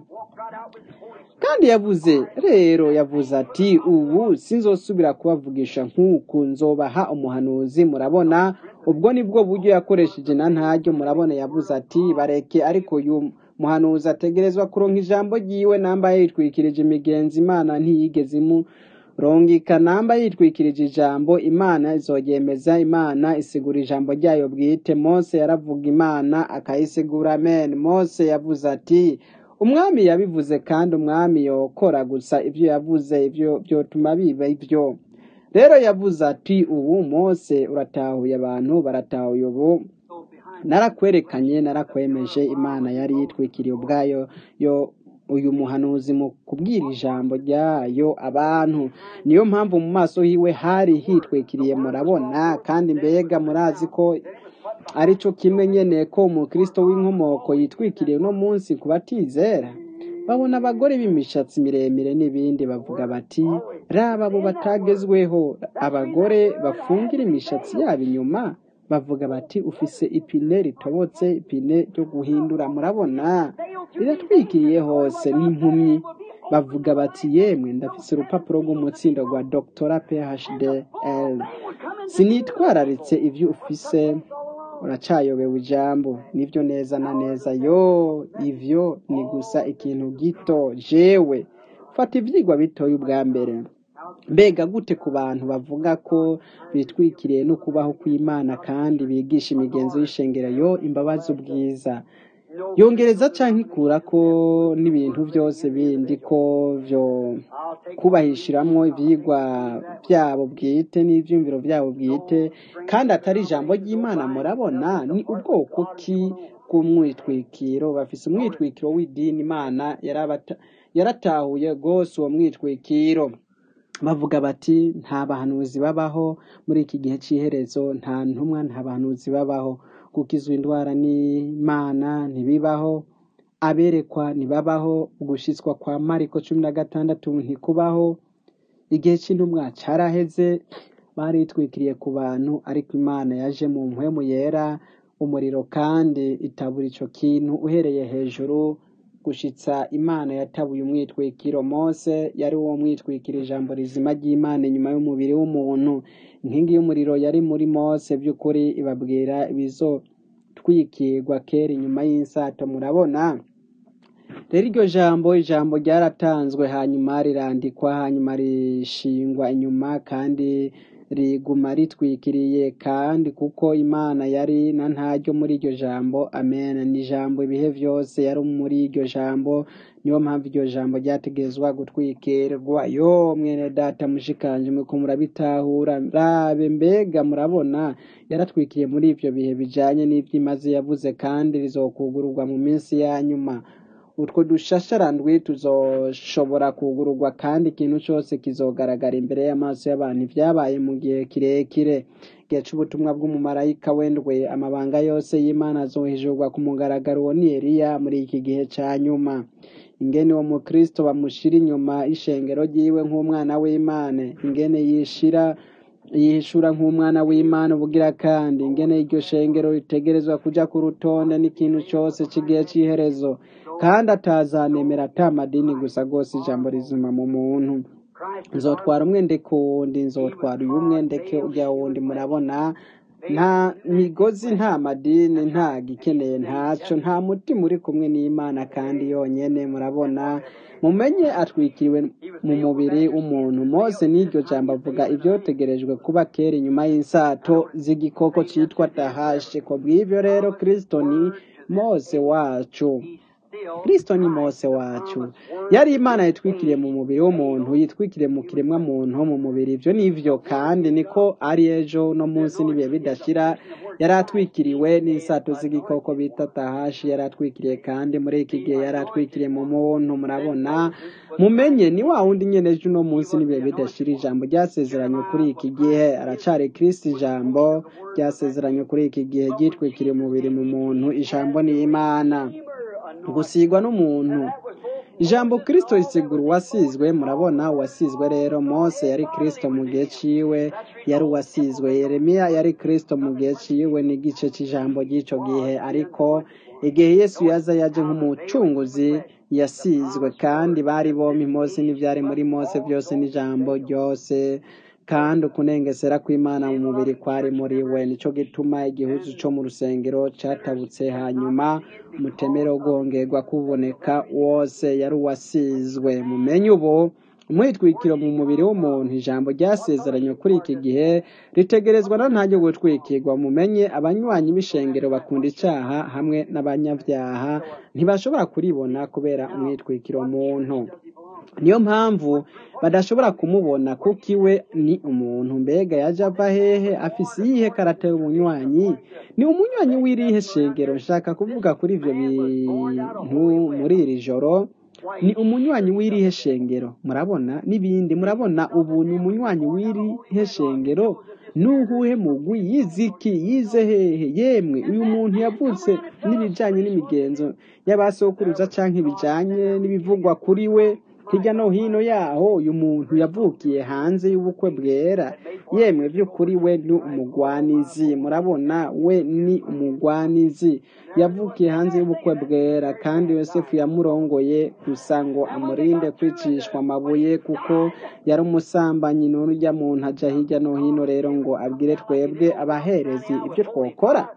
kandi yavuze rero, yavuze ati ubu sinzosubira kubavugisha nk'uku, nzobaha umuhanuzi. Murabona, ubwo nibwo buryo yakoresheje na ntaryo. Murabona, yavuze ati bareke, ariko uyu muhanuzi ategerezwa kuronka ijambo ryiwe. Namba yitwikirije imigenzi, Imana ntiyigeze imurongika. Namba yitwikirije ijambo, Imana izoryemeza. Imana isigura ijambo ryayo bwite. Mose yaravuga, Imana akayisigura. Amen. Mose yavuze ati umwami yabivuze, kandi umwami yokora gusa ibyo yavuze, ibyo byotuma biba ibyo. Rero yavuze ati ubu Mose uratahuye, abantu baratahuye. Ubu narakwerekanye, narakwemeje. Imana yari yitwikiriye ubwayo yo uyu muhanuzi mu kubwira ijambo ryayo abantu. Niyo mpamvu mu maso hiwe hari hitwikiriye. Murabona, kandi mbega murazi ko arico kimwe nyene ko umukristo w'inkomoko yitwikiriye no munsi ku batizera. Babona abagore b'imishatsi miremire n'ibindi, bavuga bati raba abo batagezweho. Abagore bafungira imishatsi yabo inyuma, bavuga bati ufise ipine ritobotse, ipine ryo guhindura. Murabona, riratwikiriye hose. N'impumyi bavuga bati yemwe, ndafise urupapuro rw'umutsindo rwa Doctora P H D L, sinitwararitse ivyo ufise, uracayobewe ijambo. Nivyo neza na neza. Yo, ivyo ni gusa ikintu gito. Jewe fata ivyigwa bitoye ubwa mbere. Mbega gute ku bantu bavuga ko bitwikiriye no kubaho kw'Imana kandi bigisha imigenzo y'ishengero? Yo, imbabazi ubwiza yongereza canke ikura ko n'ibintu byose bindi ko vyo kubahishiramwo ivyigwa byabo bwite n'ivyumviro byabo bwite, kandi atari ijambo ry'Imana. Murabona, ni ubwoko ki bw'umwitwikiro? Bafise umwitwikiro w'idini. Imana yaratahuye rwose uwo mwitwikiro. Bavuga bati nta bahanuzi babaho muri iki gihe c'iherezo, nta ntumwa, nta bahanuzi babaho. Gukizwa indwara n'Imana ntibibaho, aberekwa ntibabaho, ugushitswa kwa Mariko cumi na gatandatu ntikubaho. Igihe c'intumwa caraheze. Baritwikiriye ku bantu, ariko Imana yaje mu mpwemu yera, umuriro, kandi itabura ico kintu uhereye hejuru gushitsa. Imana yatabuye umwitwikiro. Mose yari uwo mwitwikira ijambo rizima ry'Imana inyuma y'umubiri w'umuntu. Inkingi y'umuriro yari muri Mose by'ukuri, ibabwira ibizotwikirwa kera inyuma y'insato. Murabona, rero iryo jambo ijambo ryaratanzwe, hanyuma rirandikwa, hanyuma rishingwa inyuma, kandi riguma ritwikiriye kandi kuko Imana yari na ntaryo muri iryo jambo. Amen. Ni jambo ibihe vyose yari muri iryo jambo, niyo mpamvu iryo jambo ryategezwa gutwikirwa. Yo mwene data mushikanje muko murabitahura, rabe mbega murabona yaratwikiriye muri ivyo bihe bijanye n'ivyimaze yavuze, kandi rizokugururwa mu minsi ya nyuma. Utwo dushasharandwi tuzoshobora kugururwa kandi ikintu cyose kizogaragara imbere y'amaso y'abantu vyabaye mu gihe kirekire. Igihe c'ubutumwa bw'umumarayika wendwe, amabanga yose y'Imana azohishurwa ku mugaragaro. Uwo ni Eliya muri iki gihe ca nyuma. Ingene uwo mukristo bamushira inyuma ishengero ryiwe nk'umwana w'Imana, ingene yishira yishura nk'umwana w'Imana ubugira kandi, ingene iryo shengero ritegerezwa kuja ku rutonde n'ikintu cyose c'igihe c'iherezo, kandi atazanemera ata madini gusa gose ijambo rizima mu muntu. Nzotwara umwe ndeke uwundi, nzotwara uyu umwe ndeke urya wundi. Murabona, nta migozi, nta madini, nta gikeneye ntaco, nta mutima uri kumwe n'Imana kandi yonyene. Murabona, mumenye atwikiriwe mu mubiri w'umuntu. Mose n'iryo jambo avuga ivyotegerejwe kuba kera inyuma y'insato z'igikoko citwa Tahashe. Ko bw'ivyo rero Kristo ni Mose wacu. Kristo ni Mose wacu. Yari Imana yitwikiriye mu mubiri w'umuntu, yitwikiriye mu kiremwa muntu mu mubiri. Ivyo nivyo kandi niko ari ejo no munsi n'ibihe bidashira. Yaratwikiriwe n'insato z'igikoko bita Tahashi, yaratwikiriye kandi muri iki gihe yaratwikiriye mu muntu. Murabona, mumenye ni wa wundi nyene ejo no munsi n'ibihe bidashira. Ijambo ryasezeranywe kuri iki gihe aracari Kristo. Ijambo ryasezeranywe kuri iki gihe ryitwikiriye umubiri mu muntu. Ijambo ni Imana gusigwa n'umuntu. Ijambo Kristo risigura uwasizwe. Murabona, uwasizwe rero Mose yari Kristo mu gihe ciwe, yari uwasizwe. Yeremiya yari Kristo mu gihe ciwe, n'igice c'ijambo ry'ico gihe. Ariko igihe Yesu yaza yaje nk'umucunguzi yasizwe, kandi bari bompi, Mose n'ivyari muri Mose vyose n'ijambo ryose, kandi ukunengesera kw'Imana mu mubiri kwari muri we. Nico gituma igihuzu co mu rusengero catabutse, hanyuma umutemero gongerwa kuboneka wose yari uwasizwe. Mumenye ubu umwitwikiro mu mubiri w'umuntu. Ijambo ryasezeranywe kuri iki gihe ritegerezwa na ntaryo gutwikirwa. Mumenye abanywanyi b'ishengero bakunda icaha hamwe n'abanyavyaha ntibashobora kuribona kubera umwitwikiro muntu. Niyo mpamvu badashobora kumubona, kuko iwe ni umuntu. Mbega yaje ava hehe? Afise iyihe karata y'umunywanyi? Ni umunywanyi w'irihe shengero? Nshaka kuvuga kuri ivyo bintu muri iri joro. Ni umunywanyi w'irihe shengero? Murabona n'ibindi. Murabona, ubu ni umunywanyi w'irihe shengero? Nuhuhe mugwi? Yiziki? Yize hehe? Yemwe, uyu muntu yavutse n'ibijanye n'imigenzo y'abasokuruza canke ibijanye n'ibivugwa kuri we hirya no hino yaho. Uyu muntu yavukiye hanze y'ubukwe bwera. Yemwe by'ukuri we ni umugwanizi. Murabona, we ni umugwanizi, yavukiye hanze y'ubukwe bwera, kandi Yosefu yamurongoye gusa ngo amurinde kwicishwa amabuye, kuko yari umusambanyi. None urya muntu aja hirya no hino rero ngo abwire twebwe abaherezi ibyo twokora.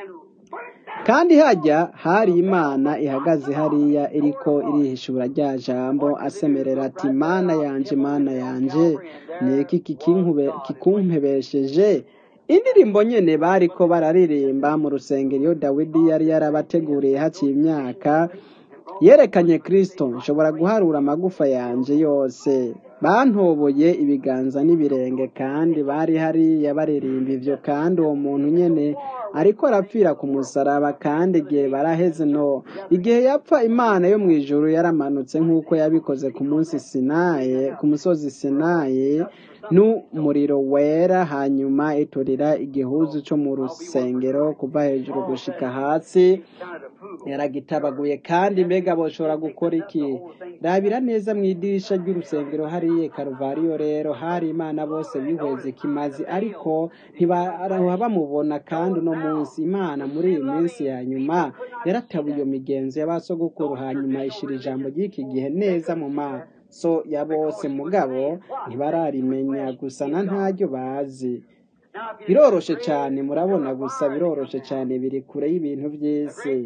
Kandi hajya hari Imana ihagaze hariya iriko irihishura rya jambo, asemerera ati, Mana yanje, Mana yanje, niki kikumpebesheje? Indirimbo nyene bariko bararirimba mu rusengero iyo Dawidi yari yarabateguriye haciye imyaka yerekanye Kristo. Nshobora guharura amagufa yanje yose. Bantoboye ibiganza n'ibirenge, kandi bari hariya baririmba ivyo. Kandi uwo muntu nyene ariko arapfira ku musaraba, kandi igihe baraheze no igihe yapfa, Imana yo mwijuru yaramanutse nk'uko yabikoze ku munsi Sinayi, ku musozi Sinayi, n'umuriro wera, hanyuma iturira igihuzu co mu rusengero kuva hejuru gushika hasi. Yaragitabaguye. Kandi mbega boshobora gukora iki? Rabira neza mw'idirisha ry'urusengero hariye Karuvariyo. Rero hari Imana bose bihweze kimazi, ariko ntibaraha bamubona. kandi uno munsi Imana muri iyi minsi ya nyuma yaratabuye iyo migenzo y'abasogokuru, hanyuma ishira ijambo ry'iki gihe neza mu maso ya bose, mugabo ntibararimenya gusa na ntaryo bazi. Biroroshe cyane, murabona, gusa biroroshe cyane, biri kure y'ibintu by'isi.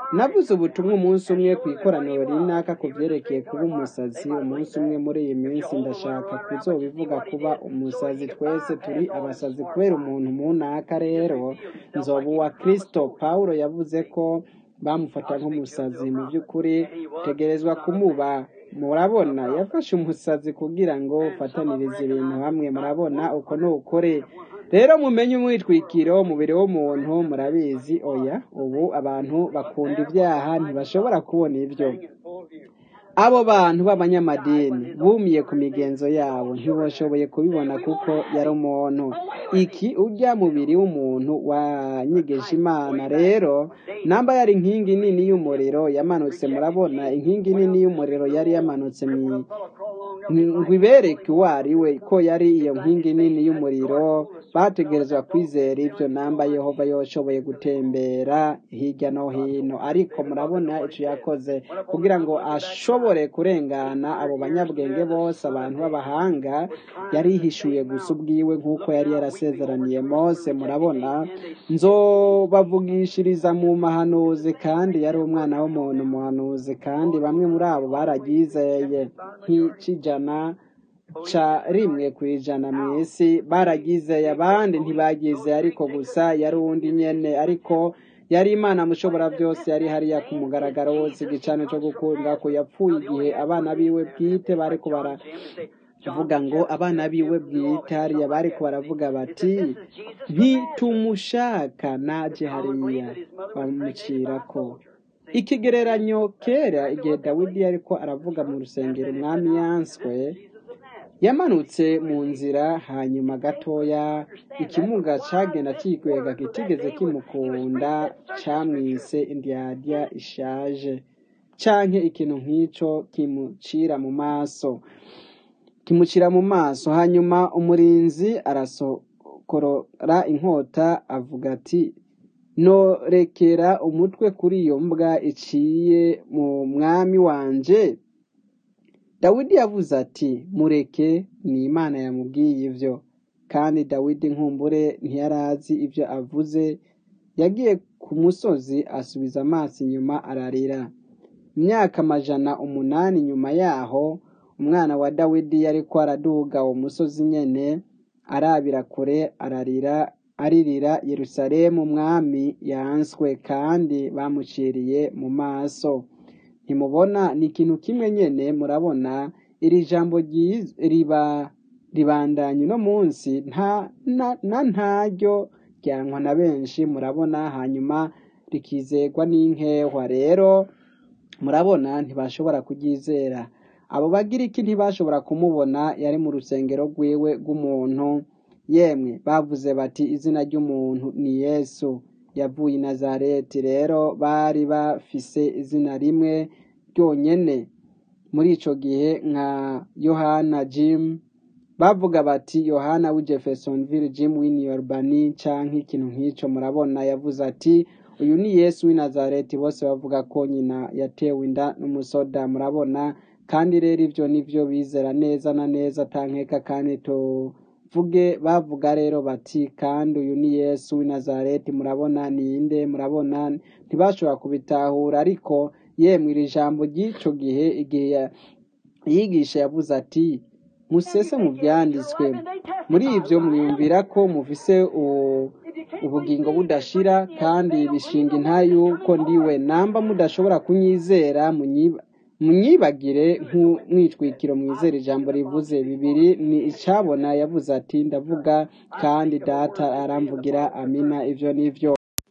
navuze ubutumwa umunsi umwe ku ikoraniro runaka ku byerekeye kuba umusazi. Umunsi umwe muri iyi minsi ndashaka kuzobivuga kuba umusazi. Twese turi abasazi kubera umuntu munaka. Rero nzoba uwa Kristo. Pawulo yavuze ko bamufata nk'umusazi. Mu by'ukuri utegerezwa kumuba. Murabona, yafashe umusazi kugira ngo ufatanirize ibintu hamwe. Murabona uko nukore. Rero mumenye umwitwikiro umubiri w'umuntu. Murabizi oya, ubu abantu bakunda ibyaha ntibashobora kubona ibyo. Abo bantu b'abanyamadini bumiye ku migenzo yabo ntibashoboye kubibona kuko yari umuntu. Iki urya mubiri w'umuntu wanyigeje Imana. Rero namba yari inkingi nini y'umuriro yamanutse. Murabona inkingi nini y'umuriro yari yamanutse mu ngo ibereke uwo ari we ko yari iyo nkingi nini y'umuriro. Bategerezwa kwizera ibyo. Namba Yehova yoshoboye gutembera hirya no hino, ariko murabona icyo yakoze kugira ngo ashobore kurengana abo banyabwenge bose, abantu b'abahanga, yarihishuye gusa ubwiwe nk'uko yari yarasezeraniye Mose. Murabona, nzobavugishiriza mu mahanuzi, kandi yari umwana w'umuntu muhanuzi, kandi bamwe muri abo baragizeye nk'ikijana ca rimwe ku ijana mu isi baragizeye, abandi ntibagizeye, ariko gusa yari undi nyene, ariko yari Imana mushobora byose. Yari hariya ku mugaragaro wose. Igicano cyo gukunda ko yapfuye igihe abana biwe bwite bariko baravuga ngo abana biwe bwite hariya bariko baravuga bati ntitumushaka, naje hariya bamucirako ikigereranyo. Kera igihe Dawidi yariko aravuga mu rusengero, umwami yanswe yamanutse mu nzira, hanyuma gatoya ikimuga cagenda cikwega kitigeze kimukunda, camwise indyarya ishaje canke ikintu nk'ico, kimucira mu maso kimucira mu maso hanyuma umurinzi arasokorora inkota avuga ati norekera umutwe kuri iyo mbwa iciye mu mwami wanje. Dawidi yavuze ati mureke, ni Imana yamubwiye ivyo. Kandi Dawidi nkumbure ntiyarazi ivyo avuze. Yagiye ku musozi asubiza amaso inyuma ararira. Imyaka amajana umunani nyuma yaho, umwana wa Dawidi yariko araduga uwo musozi nyene, arabira kure ararira aririra Yerusalemu, umwami yanswe kandi bamuciriye mu maso. Ntimubona ni ikintu kimwe nyene? Murabona iri jambo riba ribandanye no munsi nta na ntaryo ryankwa na benshi. Murabona, hanyuma rikizegwa n'inkehwa. Rero murabona ntibashobora kuryizera. Abo bagiriki ntibashobora kumubona. Yari mu rusengero rwiwe rw'umuntu. Yemwe bavuze bati izina ry'umuntu ni Yesu, yavuye i Nazareti. Rero bari bafise izina rimwe ryonyene muri ico gihe, nka Yohana Jim. Bavuga bati Yohana w'i Jeffersonville, Jim w'i New Albany canke ikintu nk'ico. Murabona, yavuze ati uyu ni Yesu w'i Nazareti. Bose bavuga ko nyina yatewe inda n'umusoda. Murabona, kandi rero ivyo nivyo bizera neza na neza tankeka. kandi tuvuge bavuga rero bati kandi uyu ni Yesu w'i Nazareti. Murabona ninde? Murabona ntibashobora kubitahura. Ariko yemwe iri jambo ry'ico gihe, igihe yigisha yavuze ati musese mu byanditswe, muri ivyo mwiyumvira ko mufise ubugingo budashira, kandi bishinga intayi yuko ndiwe. Namba mudashobora kunyizera, munyibagire nk'umwitwikiro, mwizere ijambo rivuze. Bibiri ni icabona. Yavuze ati ndavuga kandi data aramvugira. Amina. Ivyo nivyo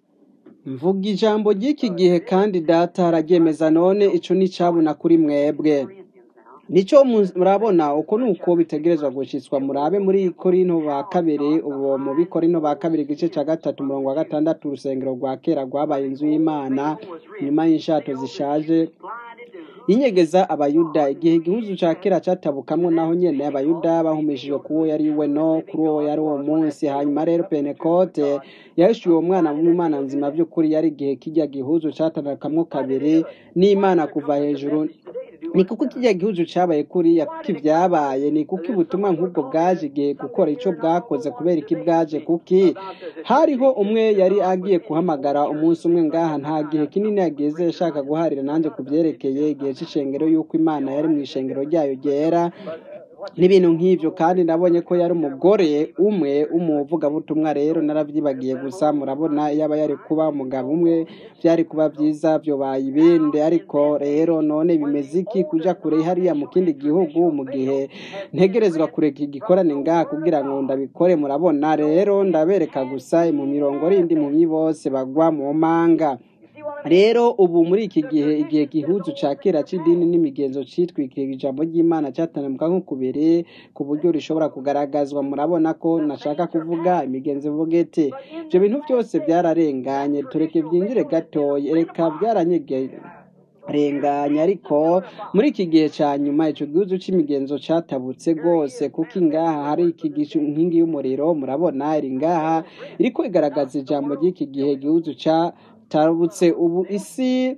mvuga ijambo ry'iki gihe, kandi data araryemeza. None ico ni cabona kuri mwebwe. Nico murabona uko nuko bitegerezwa gushitswa. Murabe muri Korinto ba kabiri, uwo mu Korinto ba kabiri igice ca gatatu umurongo wa gatandatu, urusengero rwa kera rwabaye inzu y'Imana nyuma y'inshato zishaje yinyegeza abayuda. Igihe igihuzu ca kera catabukamwo, naho nyene abayuda bahumishijwe kuwo yari we no kuri uwo yari uwo munsi. Hanyuma rero Pentekote yahishuye uwo mwana w'Imana nzima vy'ukuri. Yari igihe kirya gihuzu catanakamwo kabiri n'Imana kuva hejuru ni kuko kijya gihugu cabaye kuriya kuko ivyabaye ni kuko ubutumwa nk'ubwo bwaje igihe gukora ico bwakoze kubera iki bwaje kuki hariho umwe yari agiye kuhamagara umunsi umwe ngaha nta gihe kinini yageze yashaka guharira nanjye ku byerekeye igihe c'ishengero y'uko imana yari mu ishengero ryayo ryera n'ibintu nk'ibyo kandi nabonye ko yari umugore umwe umuvugabutumwa rero naravyibagiye gusa murabona yaba yari kuba umugabo umwe byari kuba byiza byo bayibinde ariko rero none bimeze iki kuja kure hariya mu kindi gihugu mu gihe ntegerezwa kureka igikorane ngaha kugira ngo ndabikore murabona rero ndabereka gusa mu mirongo rindi mu bose bagwa mu manga rero ubu muri iki gihe igihe gihuzu ca kera c'idini n'imigenzo citwikira ijambo ry'Imana cyatanamuka nko kubiri ku buryo rishobora kugaragazwa murabona ko nashaka kuvuga imigenzo vugete ibyo bintu byose byararenganye tureke byinjire gatoye reka byaranyegeye renganya ariko muri iki gihe cya nyuma ico gihuzu c'imigenzo catabutse gose kuko ingaha hari iki gicu nkingi y'umuriro murabona iri ngaha iriko igaragaza ijambo ry'iki gihe gihuzu ca tarabutse ubu isi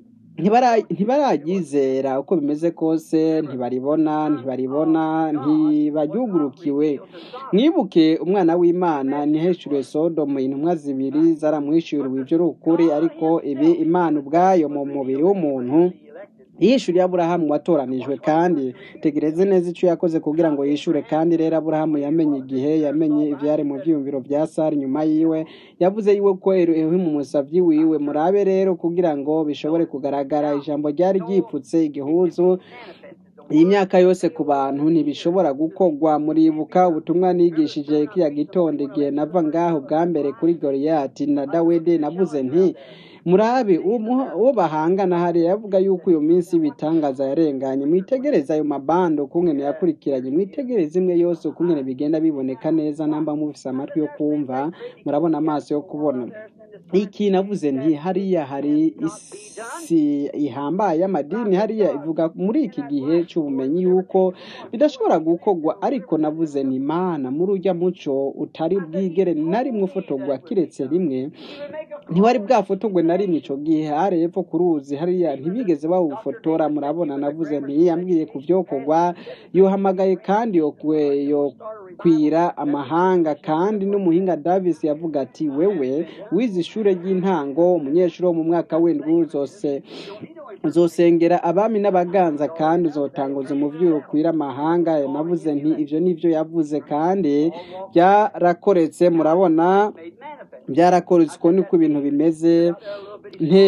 ntibaragizera uko bimeze kose ntibaribona ntibaribona ntibaryugurukiwe mwibuke umwana w'Imana niheshuwe Sodomu intumwa zibiri zaramwishyuriwe ibyo rukuri ariko ibi Imana ubwayo mu mubiri w'umuntu yishuriye Aburahamu watoranijwe kandi tegereze neza icyo yakoze kugira ngo yishure kandi rero Aburahamu yamenye igihe yamenye ivyari mu byumviro bya Sara nyuma yiwe yavuze yiwe ko ehe mu musavyi wiwe murabe rero kugira ngo bishobore kugaragara ijambo ryari ryipfutse igihuzu iyi myaka yose ku bantu ntibishobora gukogwa muribuka ubutumwa nigishije kiya gitondo igihe nava ngaho bwa mbere kuri Goliyati na Dawidi navuze nti murabe uwo bahangana hari yavuga yuko uyu minsi bitangaza yarenganye mwitegereza ayo mabando kungene yakurikiranye mwitegereza imwe yose kungene bigenda biboneka neza namba mufise amatwi yo kumva murabona amaso yo kubona iki navuze nti hariya hari isi ihambaye y'amadini hariya ivuga muri iki gihe cy'ubumenyi yuko bidashobora gukogwa ariko navuze ni Imana muri ujya muco utari bwigere nari mwufotogwa kiretse rimwe ntiwari bwafotogwe nari mico gihe arepfo kuruzi hariya ntibigeze bawufotora murabona navuze nti yambwiye kuvyokogwa yohamagaye kandi yo yo kwira amahanga kandi n'umuhinga Davis yavuga ati wewe wize ishure ry'intango umunyeshuri wo mu mwaka w'indwi zose uzosengera abami n'abaganza kandi uzotanguza umuvyuro kwira amahanga navuze nti ivyo nivyo yavuze kandi byarakoretse murabona byarakoretse uko niko ibintu bimeze nte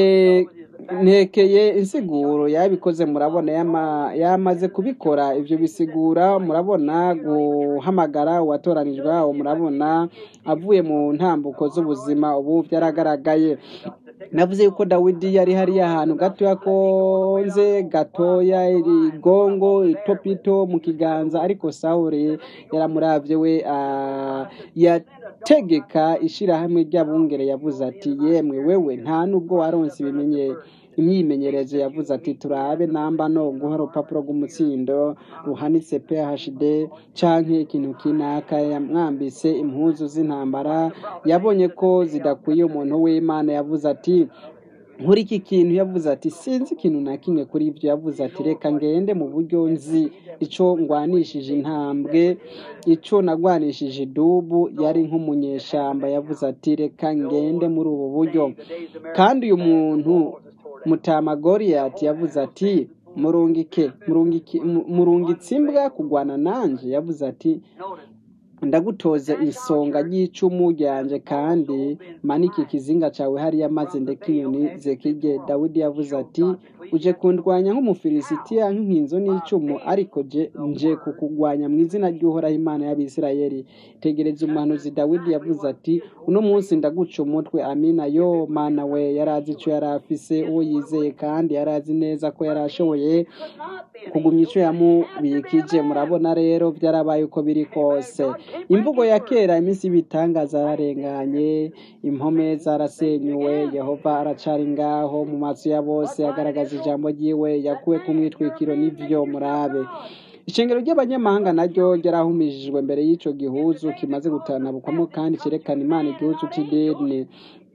ntekeye insiguro yabikoze murabona yamaze kubikora ivyo bisigura murabona guhamagara uwatoranijwe aho murabona avuye mu ntambuko z'ubuzima ubu byaragaragaye navuze yuko Dawidi yari hari ahantu gatoya konze gatoya irigongo itopito mu kiganza ariko Sawuli yaramuravye we yategeka ishirahamwe ry'abungere yavuze ati yemwe wewe nta nubwo waronse ibimenye imyimenyerezo yavuze ati turabe namba no guha urupapuro rw'umutsindo ruhanitse P H D canke ikintu kinaka yamwambise impuzu z'intambara yabonye ko zidakwiye umuntu w'Imana yavuze ati nkuri iki kintu yavuze ati sinzi ikintu na kimwe kuri ibyo yavuze ati reka ngende mu buryo nzi ico ngwanishije intambwe ico nagwanishije idubu yari nk'umunyeshamba yavuze ati reka ngende muri ubu buryo kandi uyu muntu Mutama Goliyati yavuze ati murungike murungike murungitsimbwa kugwana nanje yavuze ati ndagutoza isonga ry'icumu ryanje kandi maniki ikizinga cawe hari yamaze ndekinyoni zekije Dawidi yavuze ati uje kundwanya nk'umufilisitiya nk'inkinzo n'icumu ariko je nje kukugwanya mu izina ry'Uhoraho Imana y'Abisirayeli tegereza umuhanuzi Dawidi yavuze ati uno munsi ndaguca umutwe amina yo mana we yarazi ico yarafise uwo yizeye kandi yarazi neza ko yarashoboye kugumya ico yamubikije murabona rero byarabaye uko biri kose imvugo ya kera iminsi bitangaza yararenganye impome zarasenyuwe Yehova aracari ngaho mu maso ya bose agaragaza ijambo ryiwe yakuwe ku mwitwikiro n'ivyo murabe ishengero ry'abanyamahanga naryo ryarahumishijwe mbere y'ico gihuzu kimaze gutanabukwamo kandi cerekana Imana igihuzu c'idini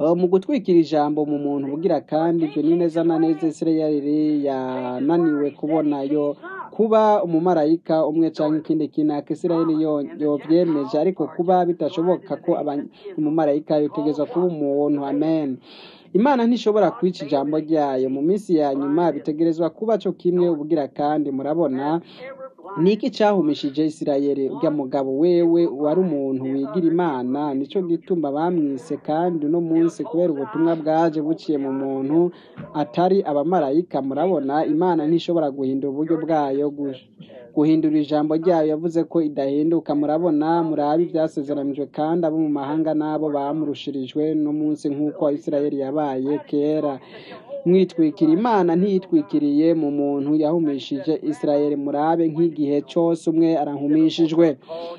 Uh, mu gutwikira ijambo mu muntu bugira kandi ibyo ni neza na neza Isirayeli yananiwe kubona yo kuba umumarayika umwe cyangwa ikindi kintu Isirayeli yo yovyemeje ariko kuba bitashoboka ko umumarayika yotegezwa kuba umuntu. Amen. Imana ntishobora kwica ijambo ryayo mu minsi ya nyuma bitegerezwa kuba cyo kimwe ubugira kandi. Murabona niki cyahumishije Isirayeli? Urya mugabo wewe wari umuntu wigira Imana, nico gituma bamwise. Kandi no munsi kubera ubutumwa bwaje buciye mu muntu atari abamarayika. Murabona Imana ntishobora guhindura uburyo bwayo guhindura ijambo ryayo, yavuze ko idahinduka. Murabona murabi byasezeranijwe kandi abo mu mahanga nabo bamurushirijwe no munsi nk'uko Isirayeli yabaye kera. Mwitwikira Imana ntiyitwikiriye mu muntu, yahumishije Isirayeli. Murabe nk'igihe cyose umwe arahumishijwe,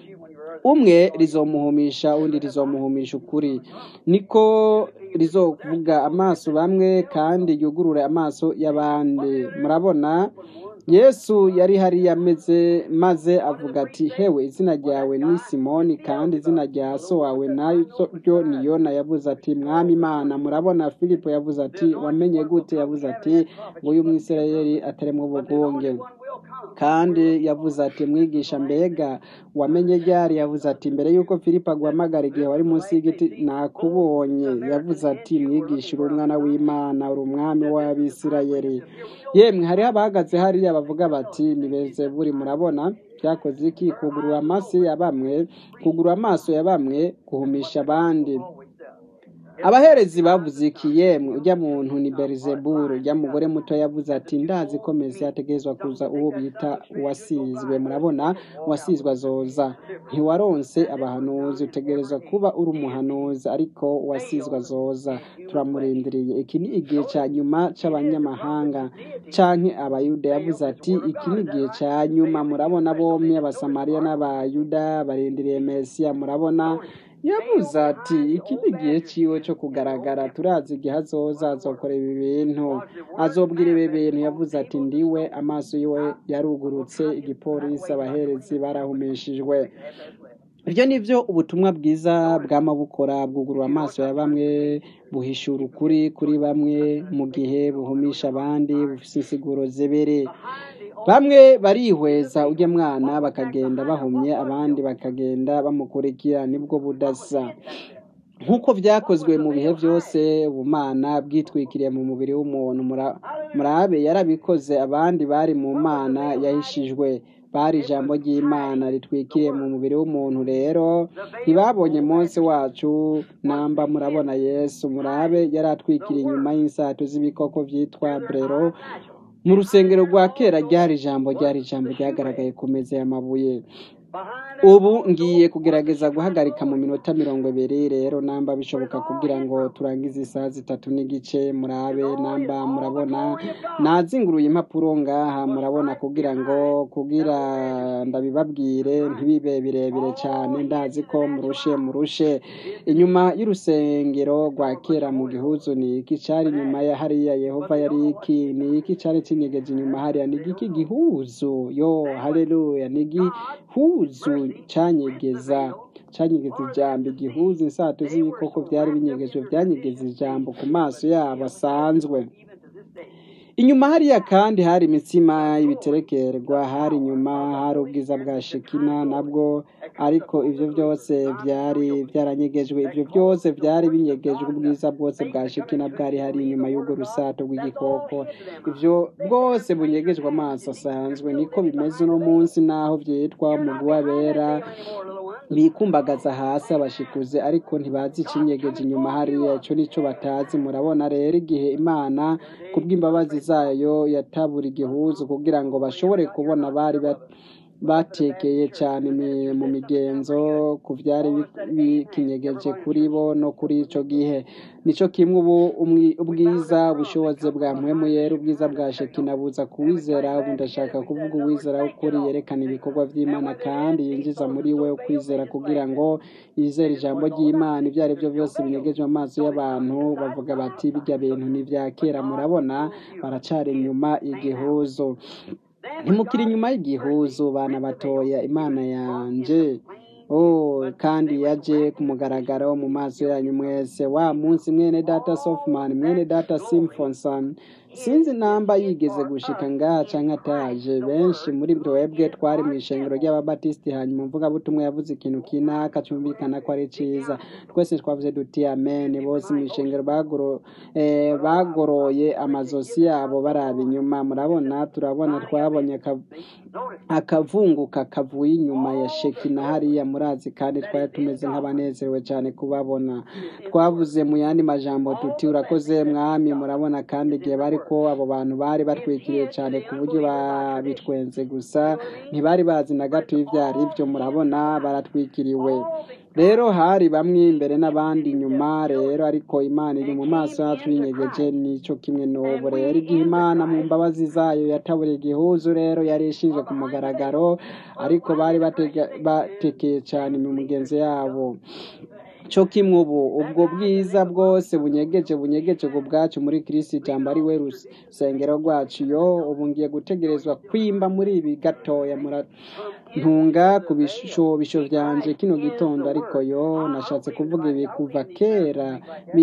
umwe rizomuhumisha undi rizomuhumisha ukuri, niko rizovuga amaso bamwe kandi yugurure amaso y'abandi. Murabona Yesu yari hari yameze maze avuga ati hewe izina ryawe ni Simoni kandi izina rya so wawe naryo ni Yona. Yavuze ati Mwami Imana. Murabona Filipo yavuze ati wamenye gute? Yavuze ati uyu Mwisirayeli ataremwe ubugunge. Kandi yavuze ati mwigisha mbega wamenye ryari? Yavuze ati mbere yuko Filipo aguhamagara igihe wari munsi y'igiti nakubonye. Yavuze ati mwigisha uri umwana w'Imana, uri umwami w'Abisirayeli. Yemwe hariho abahagaze hariya bavuga bati ni Bezebuli. Murabona byakoze iki? Kugurura amaso ya bamwe, kugurura amaso ya bamwe, guhumisha abandi. Abaherezi bavuze iki? Yemwe ujya muntu ni Beelzebuli. Ujya mugore muto yavuze ati ndazi ko Mesiya ategerezwa kuza, uwo bita uwasizwe. Murabona uwasizwe azoza. Ntiwaronse abahanuzi, utegerezwa kuba uri umuhanuzi, ariko uwasizwe azoza. Turamurindiriye. Iki ni igihe cya nyuma cy'abanyamahanga canke abayuda. Yavuze ati iki ni igihe cya nyuma. Murabona bombi abasamariya n'abayuda barindiriye Mesiya. Murabona yavuze ati iki ni igihe ciwe cyo kugaragara, turazi igihe azoza, azokora ibi bintu, azobwira ibi bintu. Yavuze ati ndiwe. Amaso yiwe yarugurutse, igipolisi abaherezi barahumishijwe. Ibyo nivyo ubutumwa bwiza bw'amabukora, bwugurura amaso ya bamwe, buhishura ukuri kuri bamwe mu gihe buhumisha abandi, bufise insiguro zibiri. Bamwe barihweza ujya mwana bakagenda bahumye, abandi bakagenda bamukurikira. Nibwo budasa nk'uko byakozwe mu bihe byose ubumana bwitwikiriye mu mubiri w'umuntu. Murabe yarabikoze. Abandi bari mu mana yahishijwe, bari ijambo ry'Imana ritwikiriye mu mubiri w'umuntu. Rero ntibabonye Mose wacu namba. Murabona Yesu murabe yaratwikiriye inyuma y'insato z'ibikoko byitwa brero. Mu rusengero rwa kera ryari ijambo, ryari ijambo ryagaragaye ku meza y'amabuye. Ubu ngiye kugerageza guhagarika mu minota mirongo ibiri rero namba bishoboka kugira ngo turangize isaha zitatu n'igice. Murabe namba murabona nazinguruye impapuro ngaha. Murabona kugira ngo kugira ndabibabwire ntibibe birebire cyane. Ndazi ko murushe murushe. Inyuma y'urusengero rwa kera mu gihuzu ni iki cyari inyuma ya hariya? Yehova yari iki? Ni iki cyari kinyegeje inyuma hariya? Ni iki gihuzu? Yo haleluya! Ni gihuzu cyanyegeza cyanyegeza ijambo. Igihuzu insato z'ibikoko byari binyegejwe, byanyegeza ijambo ku maso yabo asanzwe. Inyuma hariya kandi hari imitsima y'ibiterekerwa, hari inyuma hari ubwiza bwa Shekina nabwo, ariko ibyo byose byari byaranyegejwe. Ibyo byose byari binyegejwe, ubwiza bwose bwa Shekina bwari hari inyuma y'ubwo rusato rw'igikoko. Ibyo bwose bunyegejwe amaso asanzwe. Niko bimeze uno munsi, naho byitwa umugwi w'abera bikumbagaza hasi abashikuze, ariko ntibazi ikinyegeje inyuma hariya. Icyo nicyo batazi. Murabona rero igihe Imana kubw'imbabazi zayo yatabura igihuzu kugira ngo bashobore kubona, bari batekeye cyane mu migenzo ku byari bikinyegeje kuri bo no kuri icyo gihe. Nicyo kimwe ubu ubwiza ubushobozi bwa mpwemu yera, ubwiza bwa Shekina buza kuwizera. Ubu ndashaka kuvuga uwizera ukuri yerekana ibikorwa by'Imana kandi yinjiza muri we ukwizera kugira ngo yizere ijambo ry'Imana. Ibyo ari byo byose binyegeje amaso y'abantu bavuga bati bijya bintu ni bya kera. Murabona baracari inyuma igihuzu. Ntimukiri inyuma y'igihuzu bana batoya. Imana yanje oh kandi yaje ku mugaragaro mu maso yanyu mwese wa munsi mwene data Softman mwene data Simpson sinzi namba yigeze gushika ngaha canke ataje benshi muri twebwe twari mu ishengero ry'ababatisiti hanyuma mvuga butumwe yavuze ikintu kinaka cyumvikana ko ari ciza twese twavuze duti amen bose mu ishengero bagoro eh, bagoroye amazosi yabo baraba inyuma murabona turabona twabonye akavunguka kavuye inyuma ya Shekina hariya murazi kandi twari tumeze nk'abanezerewe cyane kubabona twavuze mu yandi majambo tuti urakoze mwami murabona kandi igihe bari ko abo bantu bari batwikiriye cyane ku buryo babitwenze gusa ntibari bazi na gato ivyari ibyo murabona baratwikiriwe rero hari bamwe imbere n'abandi inyuma rero ariko Imana iri mu maso yacu y'inyegeje nico kimwe n'ubu rero igihe Imana mu mbabazi zayo yataburiye igihuzu rero yari ishinzwe ku mugaragaro ariko bari batekeye cyane mu mugenzi yabo cyo kimwe ubu ubwo bwiza bwose bunyegeje bunyegeje ku bwacu muri Kristo ijambo ari we rusengero rwacu yo ubu ngiye gutegerezwa kwimba muri ibi gatoya ntunga ku bishobisho byanje kino gitondo ariko yo nashatse kuvuga ibi kuva kera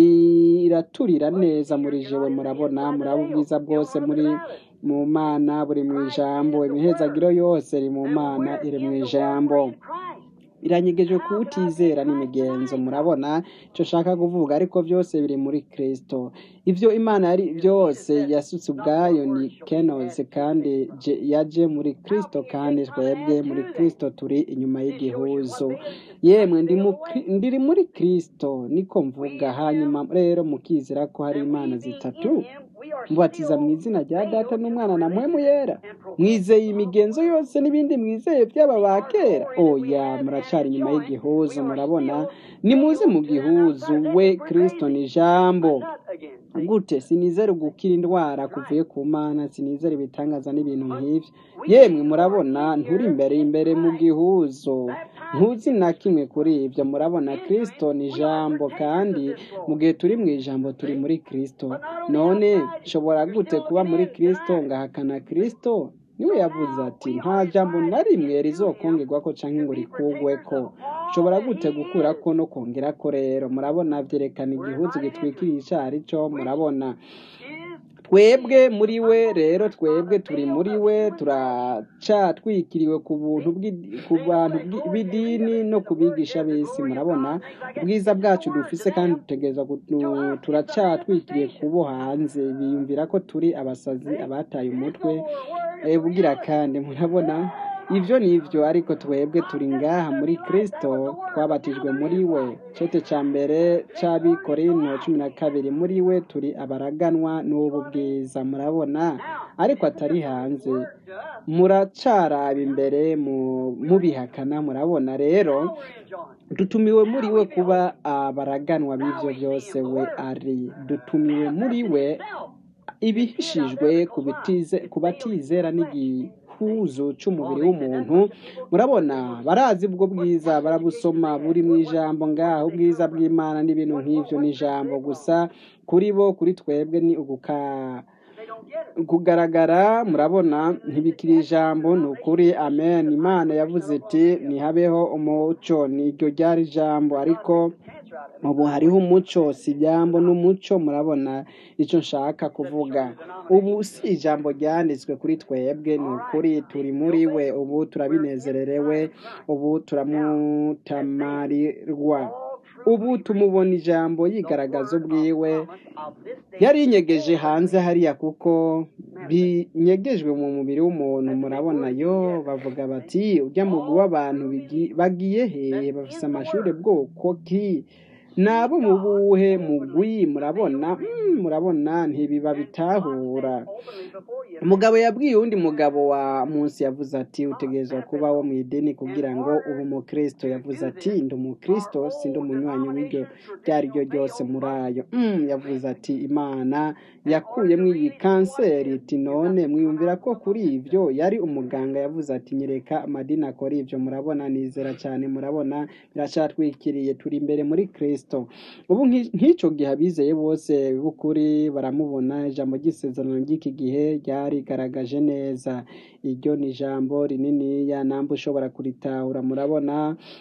biraturira neza muri jewe murabona murabo ubwiza bwose muri mu Mana buri mu ijambo imihezagiro yose iri mu Mana iri mu ijambo biranyegeje kuwutizera n'imigenzo murabona icyo shaka kuvuga ariko byose biri muri Kristo ivyo Imana yari byose yasutse ubwayo ni kenos kandi yaje muri Kristo kandi twebwe muri Kristo turi inyuma y'igihuzo yemwe ndi ndiri muri Kristo niko mvuga hanyuma rero mukizera ko hari Imana zitatu mubatiza mu izina rya Data n'Umwana na Mpwemu Yera mwizeye imigenzo yose n'ibindi mwizeye by'aba bakera oya muracari inyuma y'igihuzo murabona nimuze mu gihuzu we Kristo ni jambo gute sinizere gukira indwara kuvuye ku Mana sinizere ibitangaza n'ibintu nk'ivyo yemwe murabona nturi imbere imbere mu gihuzo ntuzi na kimwe kuri ibyo murabona Kristo ni jambo kandi mu gihe turi mu ijambo turi muri Kristo none nshobora gute kuba muri Kristo ngahakana Kristo niwe yavuze ati nta jambo na rimwe rizokongerwa ko canke ngo rikugweko nshobora gute gukura ko no kongera ko rero murabona vyerekana igihuzu gitwikiriye icari cyo murabona twebwe muri we rero twebwe turi muri we turacatwikiriwe ku buntu ku bantu b'idini no kubigisha b'isi murabona ubwiza bwacu dufise kandi dutegereza turacatwikiriye kubo hanze biyumvira ko turi abasazi abataye umutwe bugira kandi murabona ivyo nivyo ariko twebwe turi ngaha muri Kristo twabatijwe muri we cete ca mbere c'Abikorino cumi na kabiri muri we turi abaraganwa n'ubu bwiza murabona ariko atari hanze muracaraba imbere mu bihakana murabona rero dutumiwe muri we kuba abaraganwa b'ivyo byose we ari dutumiwe muri we ibihishijwe kubatizera n'igihe igihuzo c'umubiri w'umuntu murabona barazi ubwo bwiza barabusoma buri mu ijambo ngaho ubwiza bw'Imana n'ibintu nk'ivyo n'ijambo gusa kuri bo kuri twebwe ni uguka kugaragara murabona ntibikiri ijambo ni ukuri amen Imana yavuze iti nihabeho umuco niryo ryari ijambo ariko ubu hariho umuco si ijambo n'umuco murabona icyo nshaka kuvuga ubu si ijambo ryanditswe kuri twebwe ni ukuri turi muri we ubu turabinezererewe ubu turamutamarirwa ubu tumubona ijambo yigaragaza ubwiwe yari inyegeje hanze hariya kuko binyegejwe mu mubiri w'umuntu murabona yo bavuga bati ujya mu guha abantu bagiye hehe bafise amashuri bwoko ki nabo mu buhe mugwi murabona murabona ntibiba bitahura umugabo yabwiye undi mugabo wa munsi yavuze ati utegerezwa kuba wo mu idini kugira ngo ube umukristo yavuze ati ndi umukristo sindi umunywanyi w'iryo ryari ryo ryose murayo yavuze ati Imana yakuyemo iyi kanseri iti none mwiyumvira ko kuri ibyo yari umuganga yavuze ati nyereka amadini akora ibyo murabona nizera cyane murabona biracatwikiriye turi imbere muri Kristo ubu nk'icyo gihe abizeye bose b'ukuri baramubona ijambo ry'isezerano ry'iki gihe ryarigaragaje neza iryo ni ijambo rinini ya namba ushobora kuritahura murabona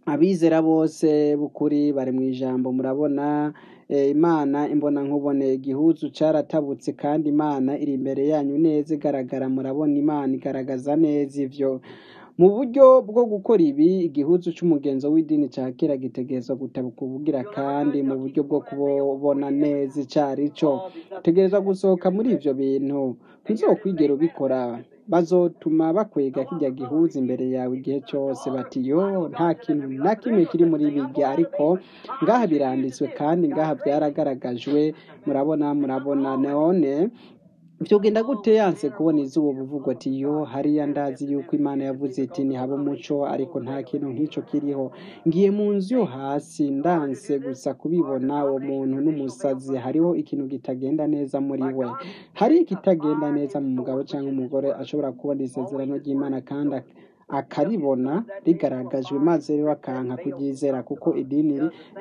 abizera bose b'ukuri bari mu ijambo murabona eh, imana imbona nkubone igihuzu caratabutse kandi imana iri imbere yanyu neza igaragara murabona imana igaragaza neza ivyo mu buryo bwo gukora ibi igihuzu c'umugenzo w'idini ca kera gitegerezwa gutabuka ubugira kandi mu buryo bwo kubona neza icari co utegerezwa gusohoka muri ivyo bintu ntuzokwigera ubikora bazotuma bakwega kijya gihuza imbere yawe igihe cyose bati yo nta kintu na kimwe kiri muri bijya ariko ngaha biranditswe kandi ngaha byaragaragajwe murabona murabona none byogenda gute yanse kubona izuba buvugwa ati yo hariya ndazi yuko imana yavuze iti ntihaba umuco ariko nta kintu nk'icyo kiriho ngiye mu nzu yo hasi ndanse gusa kubibona uwo muntu n'umusazi hariho ikintu kitagenda neza muri we hari ikitagenda neza mu mugabo cyangwa umugore ashobora kubona isezerano ry'imana kandi akaribona rigaragajwe maze rero akanka kuryizera kuko idini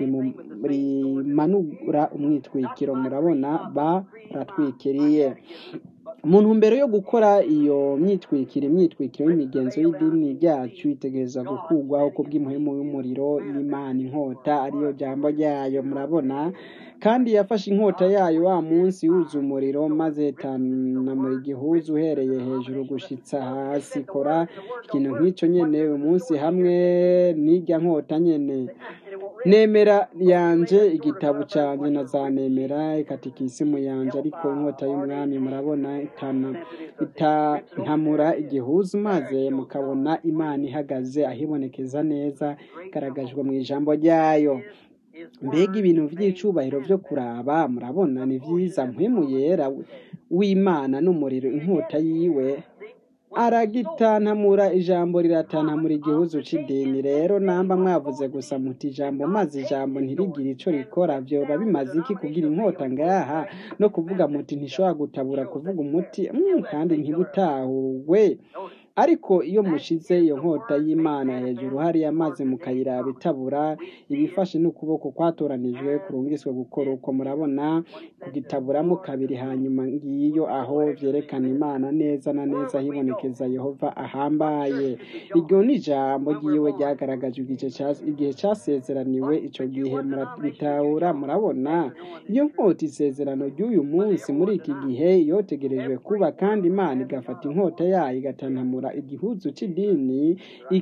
rimanura umwitwikiro murabona baratwikiriye mu ntumbero yo gukora iyo myitwikiro imyitwikiro y'imigenzo y'idini ryacu itegereza gukurwaho kubw'impuhemu y'umuriro y'imana inkota ariyo jambo ryayo murabona kandi yafashe inkota yayo wa munsi yuzuye umuriro maze tanamura igihuzu uhereye hejuru gushitsa hasi kora ikintu nk'icyo nyene uyu munsi hamwe n'irya nkota nyene nemera yanje igitabo cyanjye nazanemera ikatikisimu yanje ariko inkota y'umwami murabona itana itantamura igihuzu maze mukabona imana ihagaze ahibonekeza neza igaragajwe mu ijambo ryayo mbega ibintu by'icubahiro byo kuraba murabona ni byiza mpwemu yera w'imana n'umuriro inkota yiwe aragitantamura ijambo riratantamura igihuzu c'idini rero namba mwavuze gusa muti ijambo maze ijambo ntirigire ico rikora vyoba bimaze iki kugira inkota ngaha no kuvuga muti ntishobora gutabura kuvuga umuti mm, kandi ntibutahuwe ariko iyo mushize iyo nkota y'imana hejuru hariya maze mukayiraba itabura ibifashe n'ukuboko kwatoranijwe kurungiswe gukora uko murabona kugitaburamo kabiri hanyuma ngiyo aho vyerekana imana neza na neza hibonekeza yehova ahambaye iryo ni ijambo ryiwe ryagaragaje igihe casezeraniwe ico gihe murabitahura murabona iyo nkota isezerano ry'uyu munsi muri iki gihe yotegerejwe kuba kandi imana igafata inkota yayo igatantamura igihuzu c'idini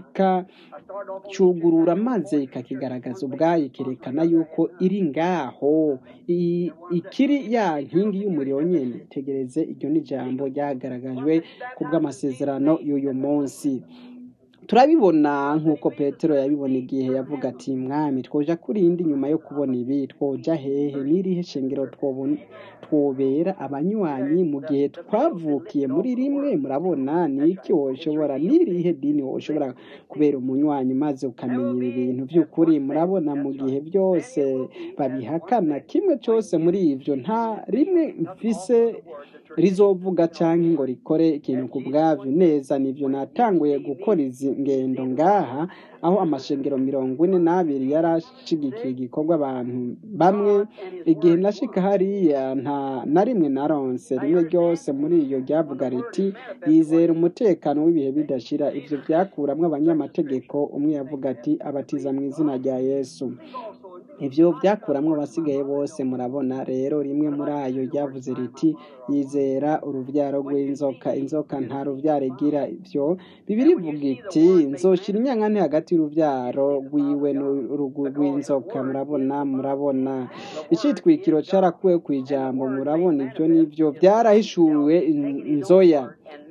ikacugurura maze ikakigaragaza ubwayo ikerekana yuko iri ngaho ikiri ya nkingi y'umuriro nyene tegereze iryo ni jambo ryagaragajwe kubw'amasezerano y'uyu munsi turabibona nk'uko petero yabibona igihe yavuga ati mwami twoja kurindi nyuma yo kubona ibi twoja hehe n'irihe shengero twobona twobera abanywanyi mu gihe twavukiye muri rimwe murabona niki woshobora n'irihe dini woshobora kubera umunywanyi maze ukamenya ibintu by'ukuri murabona mu gihe byose babihakana kimwe cyose muri ivyo nta rimwe mfise rizovuga canke ngo rikore ikintu ku bwavyo neza nivyo natanguye gukora izi ngendo ngaha aho amashengero mirongo ine n'abiri yarashigikiye igikorwa abantu bamwe igihe nashika hariya nta na rimwe naronse rimwe ryose muri iyo ryavuga riti yizera umutekano w'ibihe bidashira ivyo vyakuramwo abanyamategeko umwe yavuga ati abatiza mu izina rya Yesu ivyo byakuramwo abasigaye bose murabona rero rimwe muri ayo ryavuze riti yizera uruvyaro rw'inzoka inzoka nta ruvyaro igira ivyo bibiri vuga iti nzoshira inyankane hagati y'uruvyaro rwiwe n'urugu rw'inzoka murabona murabona icitwikiro carakuwe kw'ijambo murabona ivyo nivyo byarahishuwe inzoya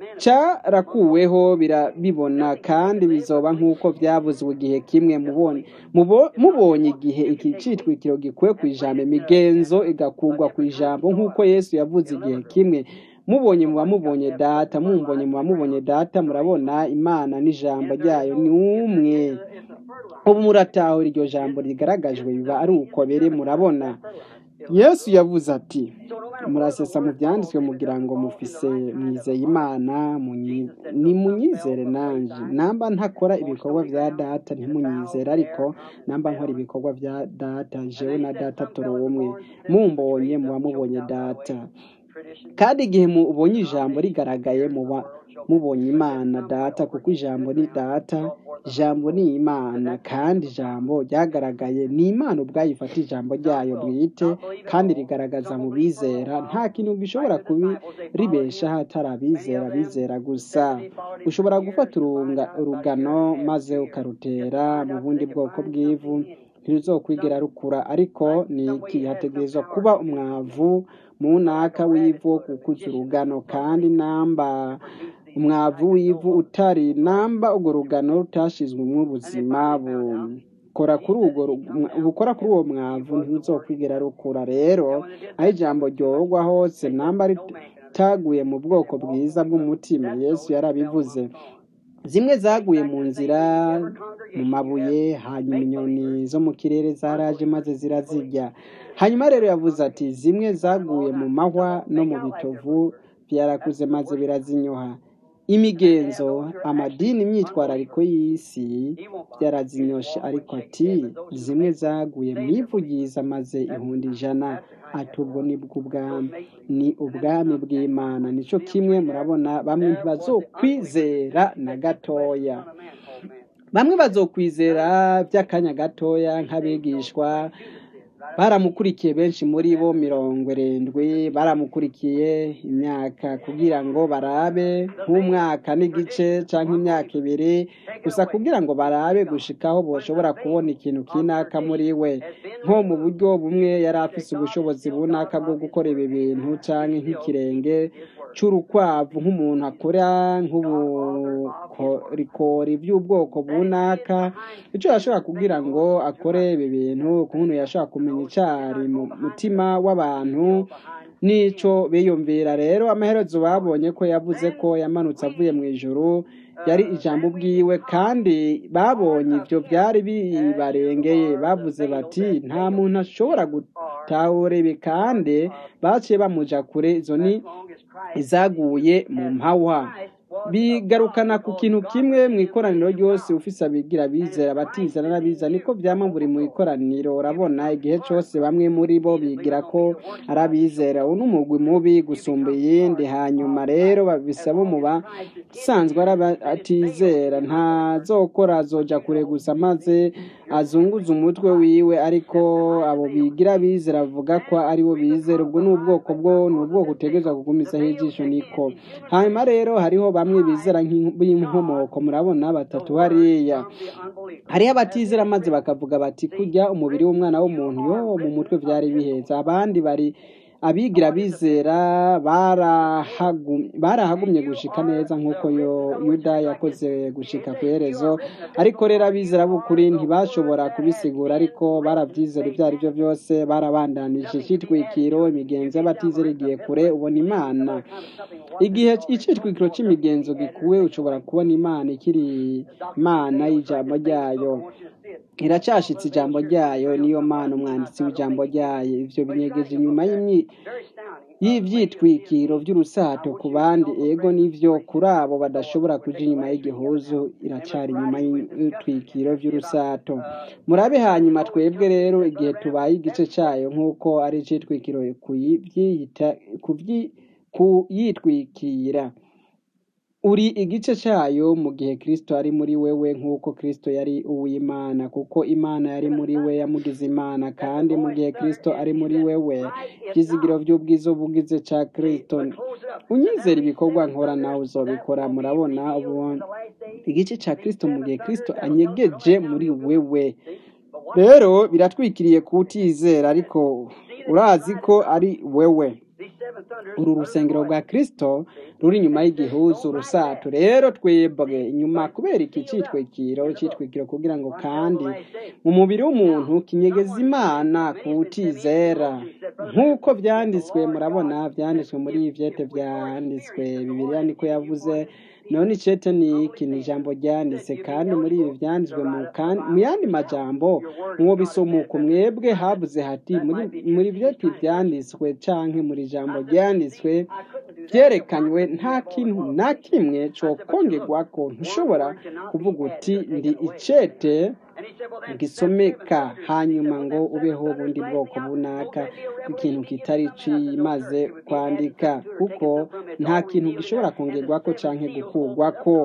carakuweho birabibona kandi bizoba nk'uko byavuzwe igihe kimwe mubonye mubonye igihe iki citwikiro gikuwe kw'ijambo imigenzo igakugwa kw'ijambo nk'uko Yesu yavuze igihe kimwe mubonye muba mubonye data mumbonye muba mubonye data murabona imana n'ijambo ryayo ni umwe ubu muratahura iryo jambo rigaragajwe biba ari uko bere murabona Yesu yavuze ati murasesa mu byanditswe mugira ngo mufise mwizeye imana ni munyizere nanje namba ntakora ibikorwa vya data ntimunyizere ariko namba nkora ibikorwa vya data jewe na data turi umwe mumbonye muba mubonye data kandi igihe mubonye ijambo rigaragaye muba mubonye imana data, kuko ijambo ni data, ijambo ni imana, kandi ijambo ryagaragaye ni imana ubwayo ifata ijambo ryayo bwite kandi rigaragaza mu bizera. Nta kintu gishobora kubiribesha hatari abizera, bizera gusa. Ushobora gufata urunga urugano maze ukarutera mu bundi bwoko bw'ivu, ntiruzokwigera rukura, ariko ni iki? Hategerezwa kuba umwavu mu ntaka w'ivu wo gukuza urugano, kandi namba umwavu w'ivu utari, namba urwo rugano rutashizwemwo ubuzima bukora kuri urwo bukora kuri uwo mwavu, ntiruzokwigera rukura. Rero aho ijambo ryorwa hose, namba ritaguye mu bwoko bwiza bw'umutima, Yesu yarabivuze, zimwe zaguye mu nzira mu mabuye, hanyuma inyoni zo mu kirere zaraje maze zirazirya. Hanyuma rero yavuze ati, zimwe zaguye mu mahwa no mu bitovu, byarakuze maze birazinyoha. Imigenzo, amadini, imyitwarariko y'isi byarazinyoshe, ariko ati, zimwe zaguye mu ivu ryiza maze ihunda ijana. Ati ubwo ni bw'ubwami, ni ubwami bw'Imana. Nico kimwe murabona, bamwe ntibazokwizera na gatoya. Bamwe bazokwizera by'akanya gatoya nk'abigishwa baramukurikiye, benshi muri bo mirongo irindwi baramukurikiye imyaka kugira ngo barabe, nk'umwaka n'igice canke imyaka ibiri gusa, kugira ngo barabe gushikaho boshobora kubona ikintu kinaka muri we. Nko mu buryo bumwe yari afise ubushobozi bunaka bwo gukora ibi bintu, canke nk'ikirenge c'urukwavu, nk'umuntu akora nk'ubukorikori by'ubwoko bunaka, ico yashobora kugira ngo akore ibi bintu, ukuntu yashobora kumenya icari mu mutima w'abantu nico biyumvira. Rero amaherezo babonye ko yavuze ko yamanutse avuye mu ijuru, yari ijambo bwiwe, kandi babonye ivyo byari bibarengeye. Bavuze bati, nta muntu ashobora gutahura ibi, kandi baciye bamuja kure. Izo ni izaguye mu mpahwa. Bigarukana ku kintu kimwe mu ikoraniro ryose, ufise abigira bizera, batizera n'abiza. Niko vyama buri mu ikoraniro. Urabona, igihe cose bamwe muri bo bigira ko ari abizera, uno umugwi mubi gusumba iyindi. Hanyuma rero babisaba mu basanzwe ari abatizera, ntazokora, azoja kure gusa maze azunguza umutwe wiwe. Ariko abo bigira bizera avuga ko ari bo bizera. Ubwo ni ubwoko bwo ni ubwoko utegerezwa kugumizaho ijisho. Niko hanyuma rero hariho bamwe bizera nk'inkomoko, murabona batatu hariya. Hariho abatizera maze bakavuga bati, kurya umubiri w'umwana w'umuntu, yo mu mutwe vyari biheza. Abandi bari abigira bizera barahagumye gushika neza nk'uko Yuda yakoze gushika ku iherezo. Ariko rero abizera b'ukuri ntibashobora kubisigura, ariko baravyizera ivyo ari byo byose. Barabandanije icitwikiro, imigenzo y'abatizera igiye kure, ubona Imana. Igihe icitwikiro c'imigenzo gikuwe, ushobora kubona Imana ikiri Imana y'ijambo ryayo. Iracashitse ijambo ryayo, niyo Mana, umwanditsi w'ijambo ryayo. Ivyo binyegeje inyuma y'ivyitwikiro vy'urusato ku bandi, ego nivyo kuri abo badashobora kuja inyuma y'igihuzu, iracari inyuma y'itwikiro vy'urusato. Murabe hanyuma twebwe rero igihe tubaye igice cayo, nk'uko ari icitwikiro kuyitwikira, uri igice cayo mu gihe Kristo ari muri wewe, nk'uko Kristo yari uw'Imana, kuko Imana yari muri we yamugize Imana. Kandi mu gihe Kristo ari muri wewe, ivyizigiro vy'ubwiza bugize ca Kristo, unyizera ibikorwa nkora nawe uzobikora. Murabona ubu igice ca Kristo mu gihe Kristo anyegeje muri wewe. Rero biratwikiriye kutizera, ariko urazi ko ari wewe. Uru rusengero rwa Kristo ruri inyuma y'igihuzu, urusato. Rero twebwe inyuma kubera iki citwikiro citwikiro kugira ngo kandi mu mubiri w'umuntu kinyegeza Imana kutizera, nk'uko vyanditswe. Murabona vyanditswe muri ivyete vyanditswe, Bibiliya niko yavuze. None icete ni iki? Ni ijambo ryanditse, kandi muri ibi vyanditswe mu yandi majambo mwo bisomuka. Mwebwe havuze hati muri muri vyete vyanditswe canke muri ijambo ryanditswe, byerekanywe nta kintu na kimwe cyo kongerwako ntushobora kuvuga uti ndi icete gisomeka hanyuma ngo ubeho ubundi bwoko bunaka bw'ikintu kitari cimaze kwandika kuko nta kintu gishobora kongerwako canke gukurwako.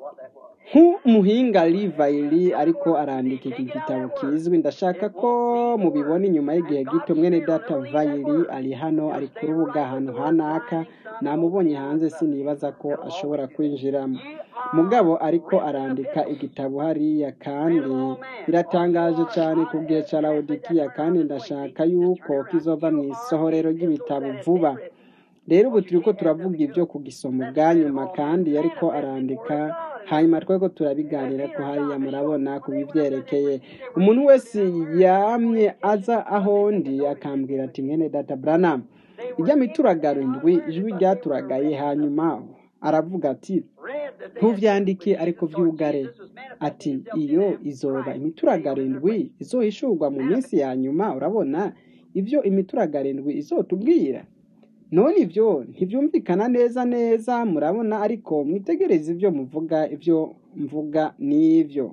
nk'umuhinga Livayili ariko arandika iki gitabo kizwi, ndashaka ko mubibona inyuma y'igihe gito. Mwene data Vayili ari hano, ari ku rubuga ahantu hanaka, namubonye hanze, sinibaza ko ashobora kwinjiramo mugabo ariko arandika igitabo hariya, kandi biratangaje cyane ku gihe cya Lawodikiya, kandi ndashaka yuko kizova mu isohorero ry'ibitabo vuba. Rero ubu turiko turavuga ibyo kugisoma bwa nyuma, kandi yariko arandika hanyuma tweko turabiganira ko hariya, murabona kubivyerekeye. Umuntu wese yamye aza aho ndi akambwira ati mwene data Branham, ijya mituragaro indwi ijwi ryaturagaye, hanyuma aravuga ati ntuvyandike ariko vyugare, ati iyo izoba imituragaro indwi izohishurwa mu minsi ya nyuma. Urabona ivyo imituragaro indwi izotubwira, none ivyo ntivyumvikana neza neza, murabona, ariko mwitegereze ivyo muvuga, ivyo mvuga nivyo.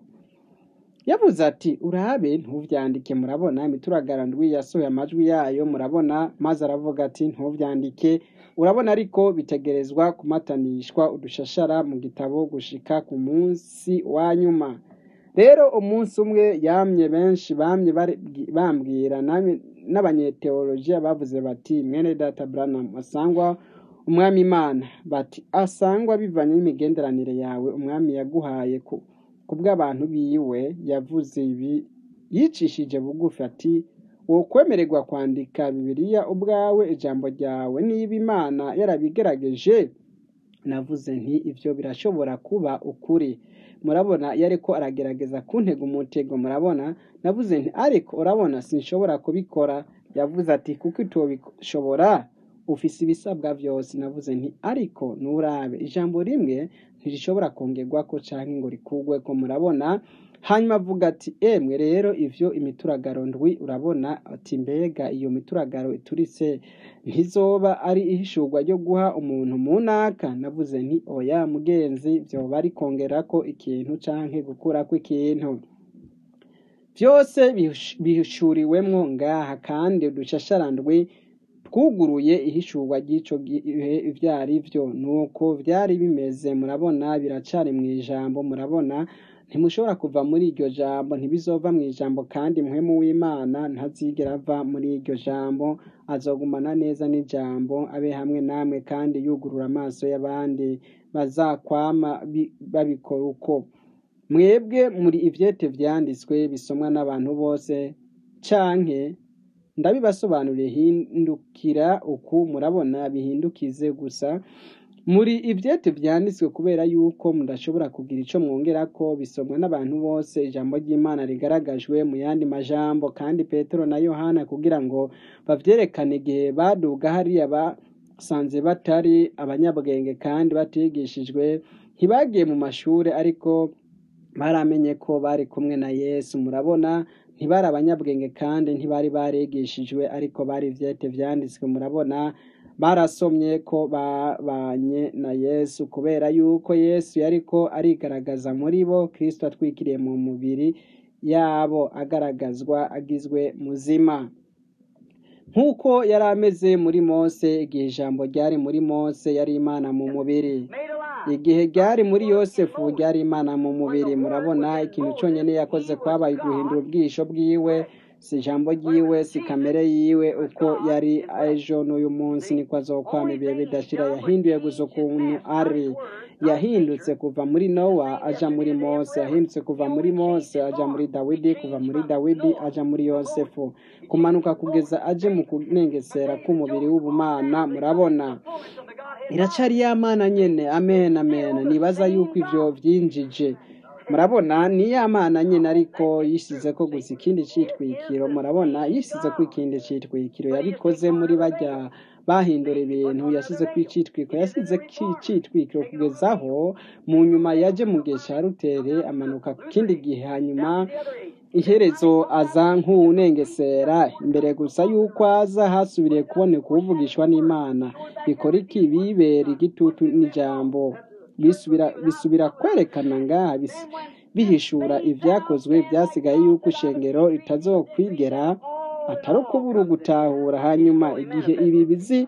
Yavuze ati urabe ntuvyandike. Murabona imituragaro ndwi yasohoye amajwi yayo, murabona, maze aravuga ati ntuvyandike. Urabona ariko bitegerezwa kumatanishwa udushashara mu gitabo gushika ku munsi wa nyuma. Rero umunsi umwe yamye benshi bamye bambwira n'abanyeteolojiya bavuze bati mwene data Branham asangwa umwami Imana, bati asangwa bivanye n'imigenderanire yawe umwami yaguhaye ku kubw'abantu biwe. Yavuze ibi yicishije bugufi ati wo kwemererwa kwandika Bibiliya ubwawe, ijambo ryawe, niba Imana yarabigerageje. Navuze nti ivyo birashobora kuba ukuri. Murabona yariko aragerageza kuntega umutego, murabona. Navuze nti ariko urabona sinshobora kubikora. Yavuze ati kuko utobishobora, ufise ibisabwa vyose. Navuze nti ariko nurabe ijambo rimwe ntirishobora kongerwako canke ngo rikugweko, murabona. Hanyuma avuga ati emwe rero ivyo imituragaro ndwi, urabona, ati mbega iyo mituragaro ituritse ntizoba ari ihishurwa ryo guha umuntu munaka? Navuze nti oya mugenzi, vyoba ari kongerako ikintu canke gukurako ikintu. Vyose bihishuriwemwo ngaha, kandi udushashara ndwi twuguruye ihishurwa ry'ico gihe ivyari vyo. Nuko vyari bimeze, murabona, biracari mw'ijambo, murabona. Ntimushobora kuva muri iryo jambo, ntibizova mu ijambo, kandi mpwemu w'Imana ntazigera ava muri iryo jambo. Azogumana neza n'ijambo, abe hamwe namwe, kandi yugurura amaso y'abandi bazakwama babikora uko. Mwebwe muri ivyete vyanditswe bisomwa n'abantu bose, canke ndabibasobanuriye hindukira uku, murabona, bihindukize gusa muri ivyete vyanditswe, kubera yuko mudashobora kugira ico mwongerako. Bisomwa n'abantu bose, ijambo ry'Imana rigaragajwe mu yandi majambo. Kandi Petero na Yohana kugira ngo bavyerekane igihe baduga hariya, basanze batari abanyabwenge kandi batigishijwe, ntibagiye mu mashure, ariko baramenye ko bari kumwe na Yesu. Murabona, ntibari abanyabwenge kandi ntibari barigishijwe, ariko bari ivyete vyanditswe. Murabona, barasomye ko babanye na Yesu, kubera yuko Yesu yariko arigaragaza muri bo, Kristo atwikiriye mu mubiri yabo, agaragazwa agizwe muzima, nk'uko yari ameze muri Mose. Igihe ijambo ryari muri Mose yari Imana mu mubiri, igihe ryari muri Yosefu ryari Imana mu mubiri. Murabona, ikintu cyonyine yakoze kwabaye guhindura ubwisho bwiwe, si ijambo ryiwe, si kamere yiwe. Uko yari ejo n'uyu munsi niko azokwama ibihe bidashira. Yahinduye gusa ukuntu ari. Yahindutse kuva muri Nowa aja muri Mose, yahindutse kuva muri Mose aja muri Dawidi, kuva muri Dawidi aja muri Yosefu, kumanuka kugeza aje mu kunengesera k'umubiri w'ubumana. Murabona, iracari ya Mana nyene. Amen, amen. Nibaza yuko ivyo vyinjije, murabona, ni ya Mana nyene, ariko yisize ko gusa ikindi citwikiro. Murabona, yisize ko ikindi citwikiro. Yabikoze muri bajya bahindura ibintu, yasize ko icitwikiro, yasize icitwikiro kugezaho mu nyuma yaje mu gihe ca Rutere, amanuka ku kindi gihe, hanyuma iherezo aza nk'uwunengesera imbere gusa yuko aza hasubiriye kuboneka uvugishwa n'Imana bikora iki bibera igitutu n'ijambo bisubira bisubira kwerekana ngaha bis- bihishura ivyakozwe byasigaye yuko ishengero ritazokwigera atari ukubura gutahura hanyuma igihe ibi bizi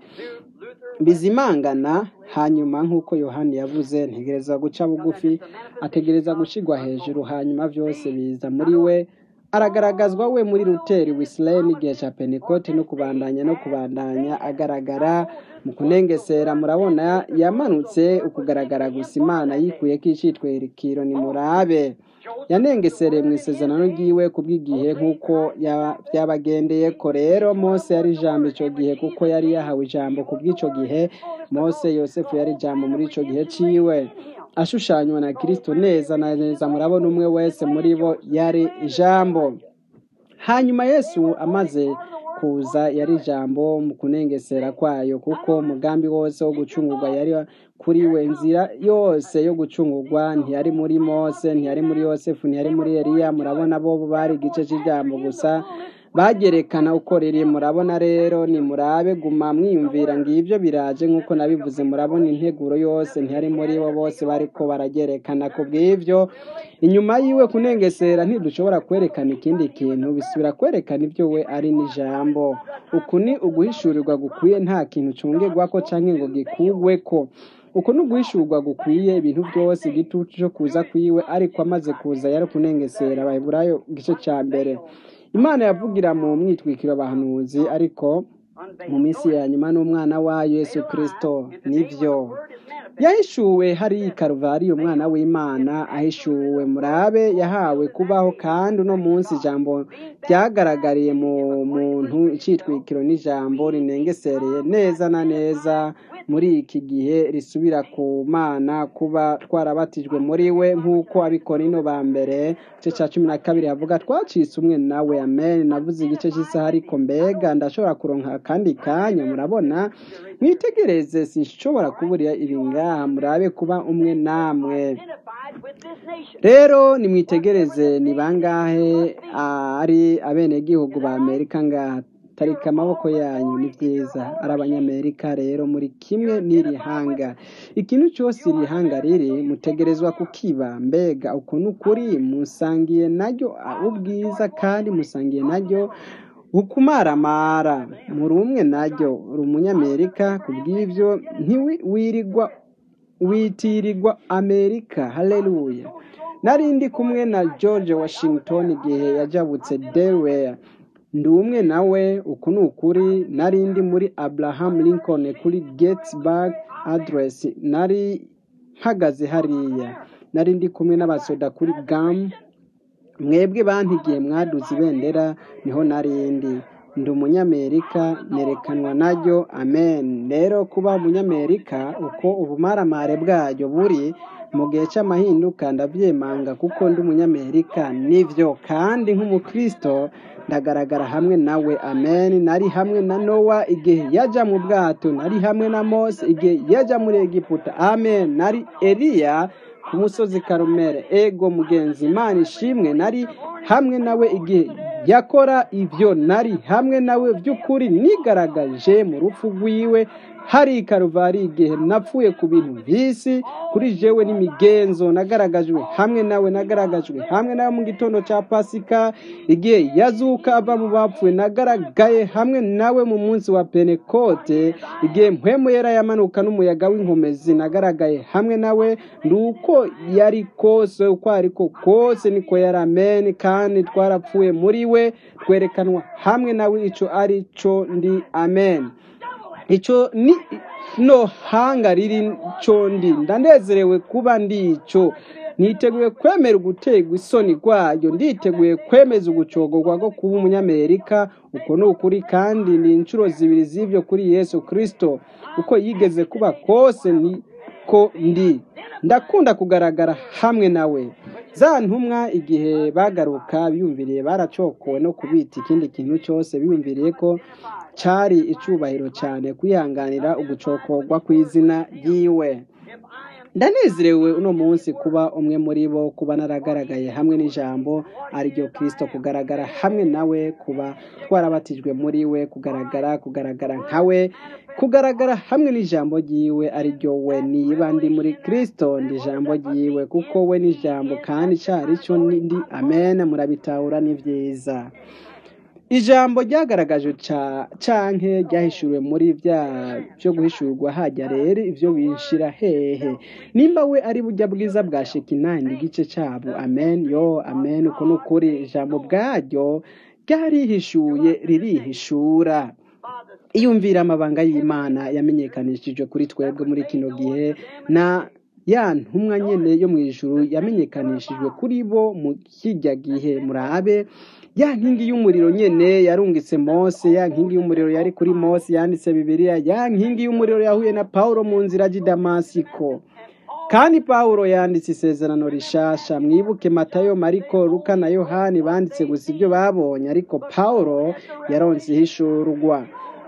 bizimangana hanyuma nk'uko yohani yavuze ntegereza guca bugufi ategereza gushigwa hejuru hanyuma byose biza muri we aragaragazwa we muri Luteri Wesley n'igihe cya Pentecote no kubandanya no kubandanya agaragara mu kunengesera murabona yamanutse ukugaragara gusa Imana yikuye kicitwerikiro ni murabe yanengesereye mu isezerano ryiwe kubw'igihe nk'uko ya- byabagendeye ko rero Mose yari ijambo icyo gihe kuko yari yahawe ijambo kubw'icyo gihe Mose Yosefu yari ijambo muri icyo gihe ciwe ashushanywa na Kristo neza na neza murabona umwe wese muri bo yari ijambo hanyuma Yesu amaze kuza yari ijambo mu kunengesera kwayo kuko umugambi wose wo gucungurwa yari kuri we inzira yose yo gucungurwa ntiyari muri Mose ntiyari muri Yosefu ntiyari muri Eliya murabona bo bari igice cy'ijambo gusa bagerekana uko riri murabona rero ni murabe guma mwiyumvira ngibyo biraje nk'uko nabivuze murabona integuro yose ntiyari muri bo bose bariko baragerekana ku bw'ivyo inyuma yiwe kunengesera ntidushobora kwerekana ikindi kintu bisubira kwerekana ibyo we ari n'ijambo uku ni uguhishurirwa gukwiye nta kintu cungerwako canke ngo gikugweko uko ni uguhishurwa gukwiye ibintu byose igitutu cyo kuza kwiwe ariko amaze kuza yari kunengesera abaheburayo igice ca mbere Imana yavugira mu mwitwikiro abahanuzi ariko mu minsi ya nyuma n'umwana wa Yesu Kristo nivyo yahishuwe hari i Karuvali umwana w'Imana ahishuwe murabe yahawe kubaho kandi uno munsi ijambo ryagaragariye mu muntu icitwikiro n'ijambo rinengesereye neza na neza muri iki gihe risubira ku Mana kuba twarabatijwe muri we nk'uko abikorino ba mbere igice cya cumi na kabiri havuga twacitse umwe nawe amen navuze igice cy'isaha ariko mbega ndashobora kuronka akandi kanya murabona mwitegereze sinshobora kuburira ibi ngaha murabe kuba umwe namwe rero nimwitegereze ni bangahe ari abenegihugu ba Amerika ngaha tarika amaboko yanyu ni byiza ari abanyamerika rero muri kimwe n'iri hanga ikintu cyose iri hanga riri mutegerezwa kukiba mbega ukuntu kuri musangiye naryo ubwiza kandi musangiye naryo ukumaramara muri umwe naryo uri umunyamerika kubw'ivyo ntiwirirwa witirirwa Amerika haleluya narindi kumwe na George Washington igihe yajabutse Delaware ndi umwe nawe uku ni ukuri narindi muri Abraham Lincoln kuri Gettysburg Address nari mpagaze hariya narindi kumwe n'abasoda kuri Gam mwebwe bantigiye mwaduze ibendera niho narindi ndi umunyamerika nerekanwa naryo amen rero kuba umunyamerika uko ubumaramare bwayo buri mu gihe cy'amahinduka ndabyemanga kuko ndi umunyamerika nivyo kandi nk'umukristo ndagaragara hamwe nawe amen nari hamwe na Nowa igihe yaja mu bwato nari hamwe na Mose igihe yaja muri Egiputa amen nari Eliya ku musozi Karumeli ego mugenzi Imana ishimwe nari hamwe nawe igihe yakora ivyo nari hamwe nawe by'ukuri nigaragaje mu rupfu rwiwe hari Karuvali igihe napfuye ku bintu by'isi kuri jewe n'imigenzo nagaragajwe hamwe nawe nagaragajwe hamwe nawe mu gitondo cya Pasika igihe yazuka ava mu bapfuye nagaragaye hamwe nawe mu munsi wa Pentecote igihe mpwemu yera yamanuka n'umuyaga w'inkomezi nagaragaye hamwe nawe nduko yari kose uko ariko kose niko yari amen kandi twarapfuye muri we twerekanwa hamwe nawe ico ari cyo ndi amen ico ni no hanga riri cyo ndi ndanezerewe kuba ndi ico niteguye kwemera ugutegwa isoni rwayo nditeguye kwemeza ugucogorwa ko kuba umunyamerika uko ni ukuri kandi ni inshuro zibiri z'ivyo kuri Yesu Kristo uko yigeze kuba kose ni ko ndi ndakunda kugaragara hamwe nawe za ntumwa igihe bagaruka biyumviriye baracokowe no kubita ikindi kintu cyose biyumviriye ko cari icubahiro cyane kwihanganira ugucokorwa kw'izina ryiwe ndanezerewe uno munsi kuba umwe muri bo, kuba naragaragaye hamwe n'ijambo ariryo Kristo, kugaragara hamwe nawe, kuba twarabatijwe muri we, kugaragara kugaragara nkawe, kugaragara hamwe n'ijambo ryiwe ariryo we. Niba ndi muri Kristo ndi ijambo ryiwe, kuko we n'ijambo kandi cari cyo ndi. Amen. Murabitahura ni vyiza. Ijambo ryagaragaje ca canke ryahishuriwe muri vya byo guhishurwa hajya rero ivyo binshira hehe nimba we ari burya bwiza bwa Shekinah igice cabo. Amen. Yo amen. Uko nukuri ijambo bwaryo ryarihishuye ririhishura. Iyumvira amabanga y'Imana yamenyekanishijwe kuri twebwe muri kino gihe, na ya ntumwa nyene yo mu ijuru yamenyekanishijwe kuri bo mu kijya gihe. Murabe ya nkingi y'umuriro nyene yarungitse Mose, ya nkingi y'umuriro yari kuri Mose yanditse Bibiliya, ya nkingi y'umuriro yahuye na Paulo mu nzira ya Damasiko, kandi Paulo yanditse isezerano rishasha. Mwibuke Matayo, Mariko, Luka na Yohani banditse gusa ibyo babonye, ariko Paulo yaronse ihishurwa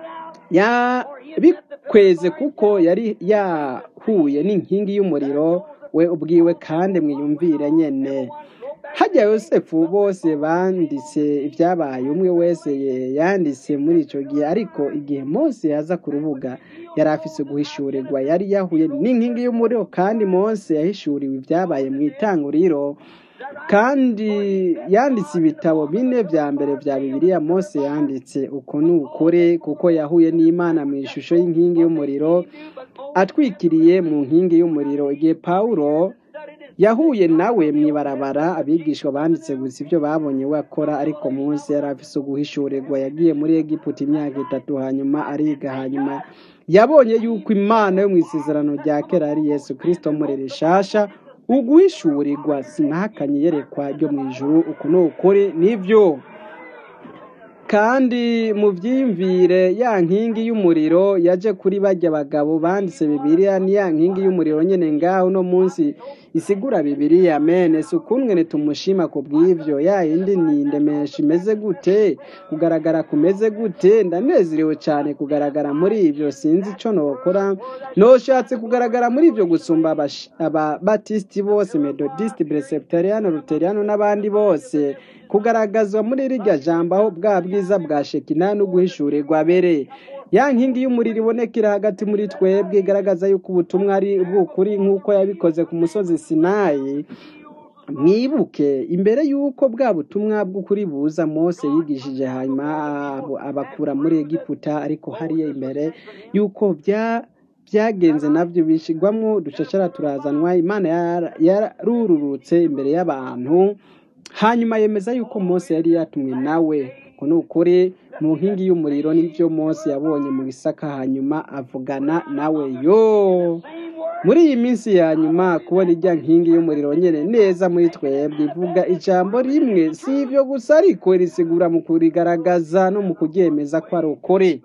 ya bikweze kuko yari yahuye n'inkingi y'umuriro we ubwiwe. Kandi mwiyumvire nyene hajya Yosefu bose banditse ibyabaye, umwe wese yanditse muri ico gihe, ariko igihe Mose yaza ku rubuga yari afise guhishurirwa, yari yahuye n'inkingi y'umuriro. Kandi Mose yahishuriwe ibyabaye mu itanguriro, kandi yanditse ibitabo bine vya mbere vya Bibiliya Mose yanditse. Uko ni ukuri, kuko yahuye n'Imana mu ishusho y'inkingi y'umuriro, atwikiriye mu nkingi y'umuriro. Igihe Paulo yahuye nawe mwibarabara, abigishwa banditse gusa ibyo babonye we akora, ariko Mose yari afise guhishurirwa. Yagiye muri Egiputa imyaka itatu, hanyuma ariga, hanyuma yabonye yuko Imana yo mu isezerano rya kera ari Yesu Kristo muri rishasha. Uguhishurirwa sinahakanye yerekwa ryo mu ijuru. Uko ni ukuri nivyo. Kandi mu vyimvire ya nkingi y'umuriro yaje kuri barya bagabo banditse Bibiliya, ni ya nkingi y'umuriro nyene ngaho no munsi isigura Bibiliya. Amen. Sukumwe tumushima ku bw'ivyo. Ya indi ni ndemesha imeze gute, kugaragara kumeze gute. Ndanezerewe cyane kugaragara muri ivyo. Sinzi ico nokora, noshatse kugaragara muri ivyo gusumba aba Baptist bose, Methodist, Presbyterian, Lutheran n'abandi bose. Kugaragazwa muri rirya jambo aho bwa bwiza bwa Shekinah no guhishurirwa bere. Ya nkingi y'umuriro ibonekera hagati muri twebwe, igaragaza yuko ubutumwa ari ubw'ukuri nk'uko yabikoze ku musozi Sinayi. Mwibuke imbere yuko bwa butumwa bw'ukuri buza, Mose yigishije hanyuma abakura muri Egiputa, ariko hariya imbere yuko bya byagenze navyo bishigwamwo ducacara turazanwa. Imana yarururutse imbere y'abantu, hanyuma yemeza yuko Mose yari yatumwe nawe. Ko nukuri mu nkingi y'umuriro nivyo Mose yabonye mu bisaka, hanyuma avugana nawe. Yo muri iyi minsi ya nyuma kubona ijya nkingi y'umuriro nyene neza muri twebwe, ivuga ijambo rimwe, si ivyo gusa ariko risigura mu kurigaragaza no mu kuryemeza ko ari ukuri.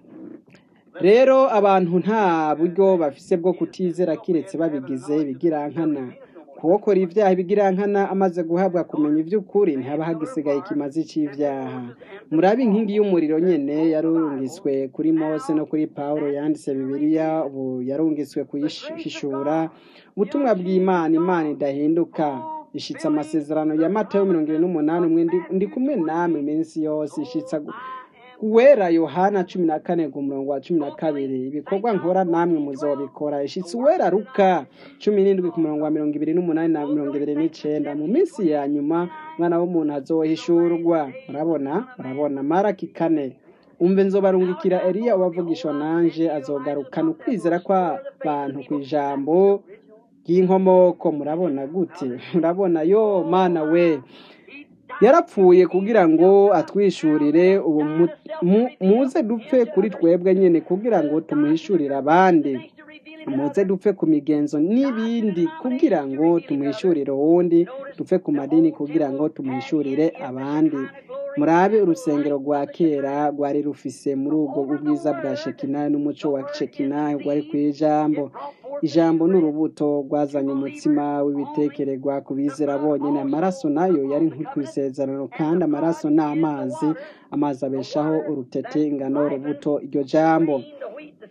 Rero abantu nta buryo bafise bwo kutizera kiretse babigize bigirankana. Kuwokora ibyaha bigirankana amaze guhabwa kumenya ivy'ukuri, ntihaba hagisigaye ikimazi c'ivyaha. Murabe inkingi y'umuriro nyene yarungiswe kuri Mose no kuri Paulo yanditse Bibiliya, ubu yarungiswe kuyishishura ubutumwa bw'Imana. Imana idahinduka, ishitsa amasezerano ya Matayo mirongo ibiri n'umunani, umwe ndi kumwe namwe iminsi yose. Ishitsa Uwera Yohana cumi na kane ku murongo wa cumi na kabiri, ibikorwa nkora namwe muzobikora. Ishitsi Uwera Luka cumi n'indwi ku murongo wa mirongo ibiri n'umunani na mirongo ibiri n'icenda, mu minsi ya nyuma mwana w'umuntu azohishurwa. Murabona murabona Maraki kane, umve nzobarungikira Eliya ubavugishwa nanje, azogarukana ukwizera kw'abantu kw'ijambo ry'inkomoko. Murabona gute? Murabona yo Mana we yarapfuye kugira ngo atwishurire. Ubu muze dupfe kuri twebwe nyene kugira ngo tumuhishurire abandi. Muze dupfe ku migenzo n'ibindi kugira ngo tumuhishurire uwundi. Dupfe ku madini kugira ngo tumuhishurire abandi. Murabe urusengero rwa kera rwari rufise muri ubwo ubwiza bwa Shekinah n'umuco wa Shekinah rwari kwijambo. Ijambo n'urubuto rwazanye umutsima w'ibitekererwa kubizera bonyene. Amaraso nayo yari nk'isezerano, kandi amaraso n'amazi, amazi abeshaho urutete ingano urubuto iryo jambo.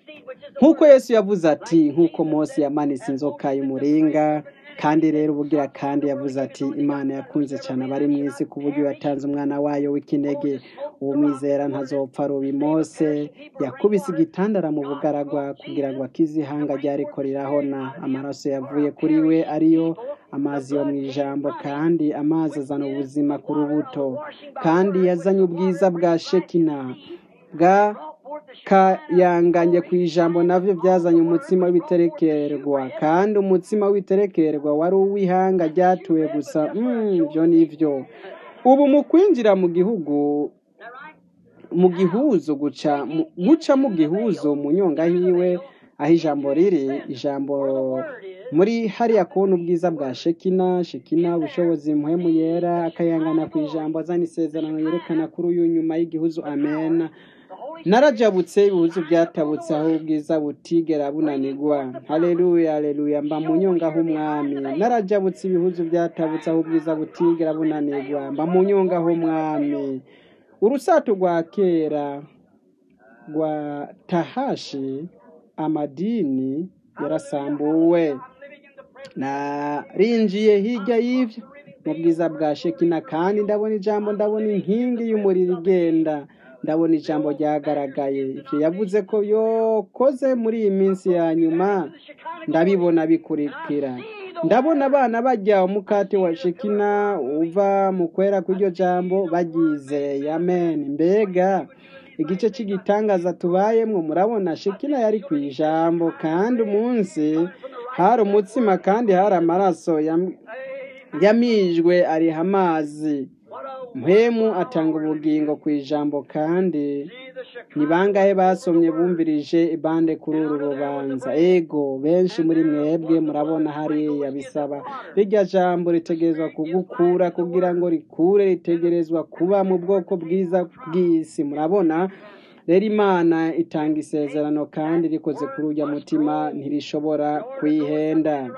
nk'uko Yesu yavuze ati nk'uko Mose yamanitse inzoka y'umuringa kandi rero ubugira kandi yavuze ati Imana yakunze cyane abari mu isi ku buryo yatanze umwana wayo w'ikinege uwo mwizera ntazopfa rubi. Mose yakubise igitandara mu bugaragwa kugira ngo akize ihanga ryariko rirahona. Amaraso yavuye kuri we ariyo amazi yo mu ijambo, kandi amazi azana ubuzima ku rubuto, kandi yazanye ubwiza bwa Shekina bwa kayanganye ku ijambo, navyo byazanye umutsima w'ibiterekerwa, kandi umutsima w'ibiterekerwa wari uw'ihanga ryatuye gusa. ibyo mm, nivyo ubu mu kwinjira mu gihugu mu gihuzo guca mu, guca mu gihuzo mu nyonga hiwe aho ijambo riri, ijambo muri hariya kubona ubwiza bwa Shekina. Shekina ubushobozi muhemu yera akayangana ku ijambo, azana isezerano yerekana kuri uyu nyuma y'igihuzo. Amen. Narajabutse ibihuzu byatabutse aho ubwiza butigera bunanigwa. Haleluya, haleluya. Mba mu nyonga h'umwami. Narajabutse ibihuzu byatabutse aho ubwiza butigera bunanigwa. Mba mu nyonga h'umwami. Urusato rwa kera rwa Tahashi amadini yarasambuwe. Narinjiye hirya y'ivyo mu bwiza bwa Shekina, kandi ndabona ijambo, ndabona inkingi y'umuriro igenda, ndabona ijambo ryagaragaye. Ivyo yavuze ko yokoze muri iyi minsi ya nyuma ndabibona bikurikira. Ndabona abana barya umukate wa Shekina uva mu kwera kw'iryo jambo baryizeye. Amen. Mbega igice cy'igitangaza tubayemwo. Murabona Shekina yari ku ijambo, kandi umunsi hari umutsima, kandi hari amaraso yam, yamijwe ariha amazi. Mpemu atanga ubugingo ku ijambo, kandi ni bangahe basomye bumvirije ibande kuri uru rubanza? Ego benshi muri mwebwe murabona hariya bisaba rirya jambo ritegerezwa kugukura kugira ngo rikure, ritegerezwa kuba mu bwoko bwiza bw'isi. Murabona rero Imana itanga isezerano, kandi rikoze kuri urya mutima ntirishobora kwihenda.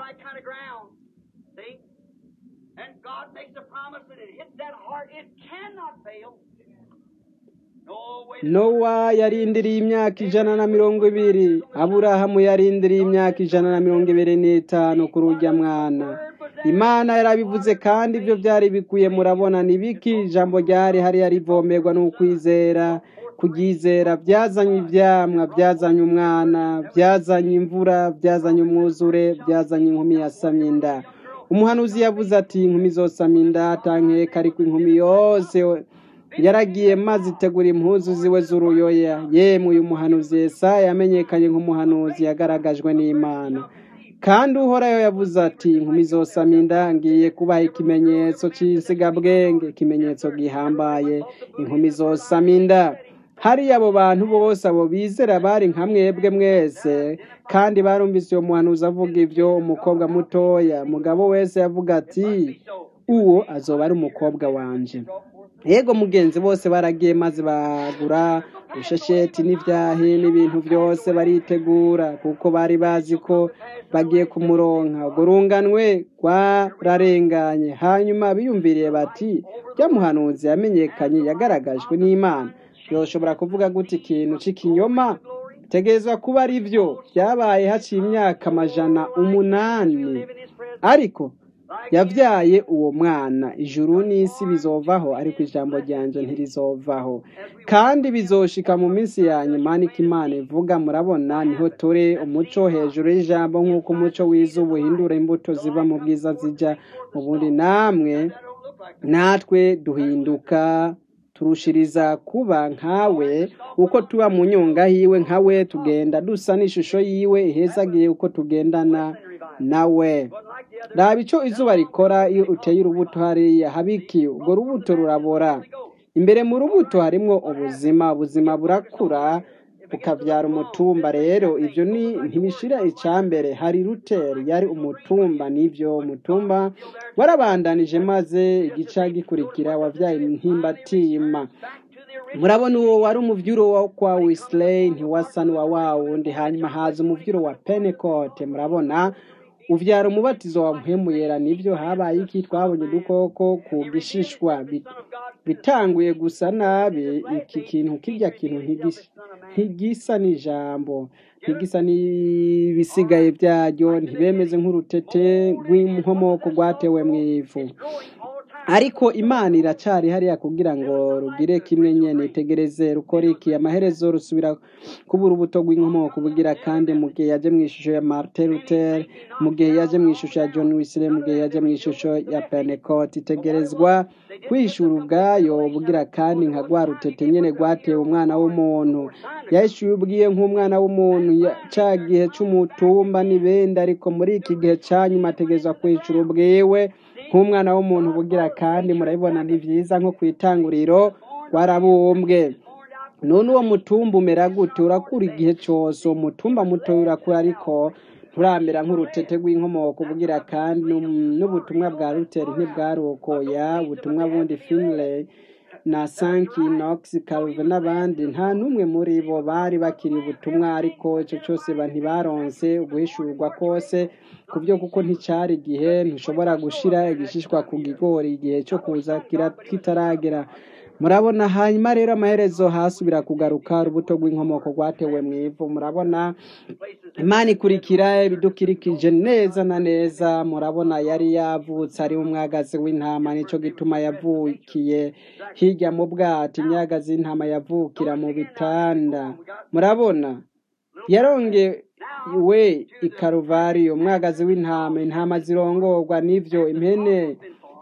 Nowa yarindiriye imyaka ijana na mirongo ibiri. Aburahamu yarindiriye imyaka ijana na mirongo ibiri n'itanu kuri urya mwana. Imana yarabivuze, kandi ibyo byari bikwiye. Murabona ni biki? Ijambo ryari hariya rivomerwa n'ukwizera. Kuryizera byazanye ivyamwa, byazanye umwana, byazanye imvura, byazanye umwuzure, byazanye inkumi yasamye inda. Umuhanuzi yavuze ati inkumi zosama inda atankeka, ariko inkumi yose yaragiye maze itegura impuzu ziwe z'uruyoya. Yemwe uyu muhanuzi Yesaya yamenyekanye nk'umuhanuzi yagaragajwe n'Imana, kandi uhoraho yavuze ati inkumi zosama inda, ngiye kubaha ikimenyetso cy'insigabwenge, ikimenyetso gihambaye. Inkumi zosama inda. Hari abo bantu bose abo bizera bari nka mwebwe mwese, kandi barumvise uwo muhanuzi avuga ivyo. Umukobwa mutoya, mugabo wese yavuga ati uwo azoba ari umukobwa wanje. Yego mugenzi, bose baragiye maze bagura ushesheti n'ivyahi n'ibintu byose baritegura, kuko bari bazi ko bagiye kumuronka. Urwo runganwe rwararenganye. Hanyuma biyumviriye bati rya muhanuzi yamenyekanye yagaragajwe n'Imana yoshobora kuvuga gute ikintu c'ikinyoma? Tegerezwa kuba ari vyo. Byabaye haciye imyaka amajana umunani, ariko yavyaye uwo mwana. Ijuru n'isi bizovaho, ariko ijambo ryanje ntirizovaho, kandi bizoshika mu minsi ya nyuma. Niko Imana ivuga. Murabona niho turi, umuco hejuru y'ijambo, nk'uko umuco w'izuba uhindura imbuto ziva mu bwiza zija mu bundi, namwe natwe duhinduka turushiriza kuba nkawe. Uko tuba mu nyonga hiwe nkawe, tugenda dusa n'ishusho yiwe ihezagiye uko tugendana nawe. Raba ico izuba rikora iyo uteye urubuto hariya habiki, urwo rubuto rurabora. Imbere mu rubuto harimwo ubuzima, ubuzima burakura bukavyara umutumba. Rero ivyo ni ntibishira icambere. Hari Luther yari umutumba, nivyo umutumba warabandanije, maze igica gikurikira wavyaye intimbatima. Murabona uwo wari umuvyuro wa kwa Wesley ntiwasa n'uwa wawundi. Hanyuma haza umuvyuro wa Pentecote. Murabona uvyara umubatizo wa mpwemu yera. Nivyo habaye iki? Twabonye dukoko ku gishishwa bitanguye gusa nabi. Iki kintu kirya kintu ntigisa n'ijambo ntigisa n'ibisigaye byaryo ntibemeze nk'urutete rw'inkomoko rwatewe mu ivu ariko imana iracari hariya kugira ngo rugire kimwe nyene itegereze rukora iki amaherezo rusubira kuba urubuto rw'inkomoko bugira kandi mu gihe yaje mu ishusho ya Martin Luther mu gihe yaje mu ishusho ya John Wesley mu gihe yaje mu ishusho ya Pentecost itegerezwa kwishura ubwayo bugira kandi nka rwa rutete nyene rwatewe umwana w'umuntu yashuye ubwiye nk'umwana w'umuntu ca gihe c'umutumba n'ibindi ariko muri iki gihe canyuma ategerezwa kwishura ubwiwe nk'umwana w'umuntu bugira kandi murabibona ni vyiza nko kwitanguriro warabumbwe none uwo mutumba umera gute urakura igihe cyose umutumba muto urakura ariko turamera nk'urutete rw'inkomoko bugira kandi n'ubutumwa bwa Luther ntibwarokoya ubutumwa bundi Finlay na Sankey Knox Calvin n'abandi nta numwe muri bo bari bakiri ubutumwa ariko ico cyose bantibaronse uguhishurwa kose kubyo kuko nticari igihe ntushobora gushira igishishwa ku gigori igihe cyo kuza kitaragera murabona hanyuma rero amaherezo hasubira kugaruka urubuto rw'inkomoko rwatewe mu ivu murabona imana ikurikira ibidukirikije neza na neza murabona yari yavutse ari umwagazi w'intama nico gituma yavukiye hirya mu bwato imyagazi y'intama yavukira mu bitanda murabona yarongewe ikaruvariyo umwagazi w'intama intama zirongorwa n'ivyo impene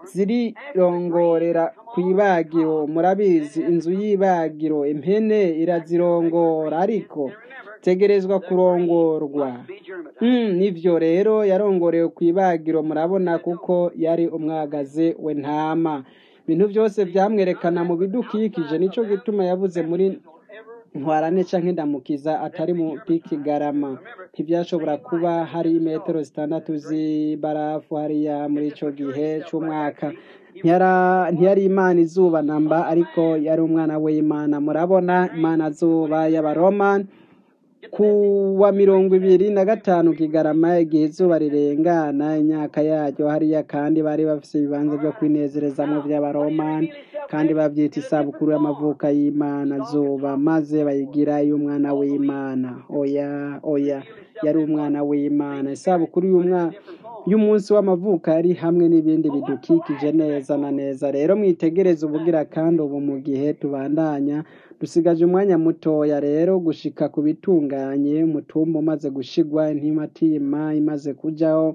zirirongorera ku ibagiro murabizi inzu y'ibagiro impene irazirongora ariko tegerezwa kurongorwa mm, nivyo rero yarongorewe ku ibagiro murabona kuko yari umwagazi w'intama ibintu byose byamwerekana mu bidukikije nico gituma yavuze muri ntwarane canke ndamukiza atari mu pikigarama ntibyashobora kuba hari metero zitandatu z'ibarafu hariya muri ico gihe c'umwaka ntiyari imana izuba namba ariko yari umwana w'imana murabona imana zuba y'abaroma ku wa mirongo ibiri na gatanu kigarama igihe izuba rirengana imyaka yaryo hariya kandi bari bafise ibibanza byo kwinezerezamo by'abaromani kandi babyita isabukuru y'amavuka y'imana zuba maze bayigira y'umwana w'imana oya oya yari umwana w'imana isabukuru y'umwana y'umunsi w'amavuka yari hamwe n'ibindi bidukikije neza na neza rero mwitegereze ubugira kandi ubu mu gihe tubandanya dusigaje umwanya mutoya rero gushika ku bitunganye umutumba umaze gushigwa intimatima imaze kujaho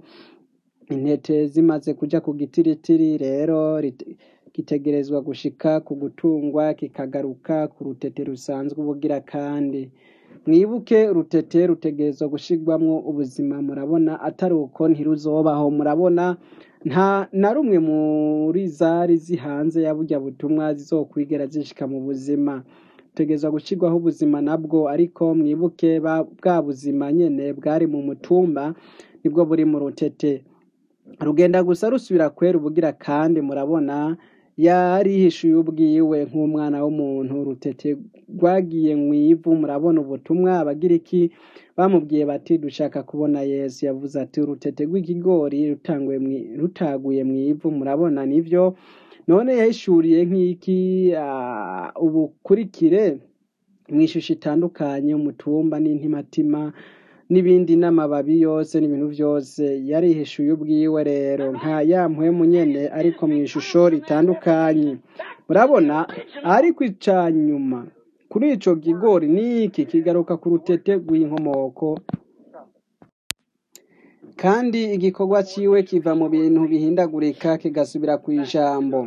intete zimaze kuja ku gitiritiri rero gitegerezwa gushika ku gutungwa kikagaruka ku rutete rusanzwe ubugira kandi mwibuke urutete rutegerezwa gushigwamwo ubuzima murabona atari uko ntiruzobaho murabona nta na rumwe muri zari zihanze ya burya butumwa zizokwigera zishika mu buzima tegezwa gushigwaho ubuzima nabwo ariko mwibuke bwa buzima nyene bwari mu mutumba nibwo buri mu rutete rugenda gusa rusubira kwera ubugira kandi murabona yarihishuye ubwiwe nk'umwana w'umuntu rutete rwagiye mu ivu murabona ubutumwa abagiriki bamubwiye bati dushaka kubona Yesu yavuze ati urutete rw'ikigori rutangwe rutaguye mu ivu murabona nivyo none yahishuriye nk'iki ubukurikire mu ishusho itandukanye umutumba n'intimatima n'ibindi n'amababi yose n'ibintu byose yarihishuye ubwiwe rero nka yampwemu nyene ariko mu ishusho ritandukanye murabona ariko icanyuma kuri ico kigori niki kigaruka ku rutete rw'inkomoko kandi igikorwa ciwe kiva mu bintu bihindagurika kigasubira ku ijambo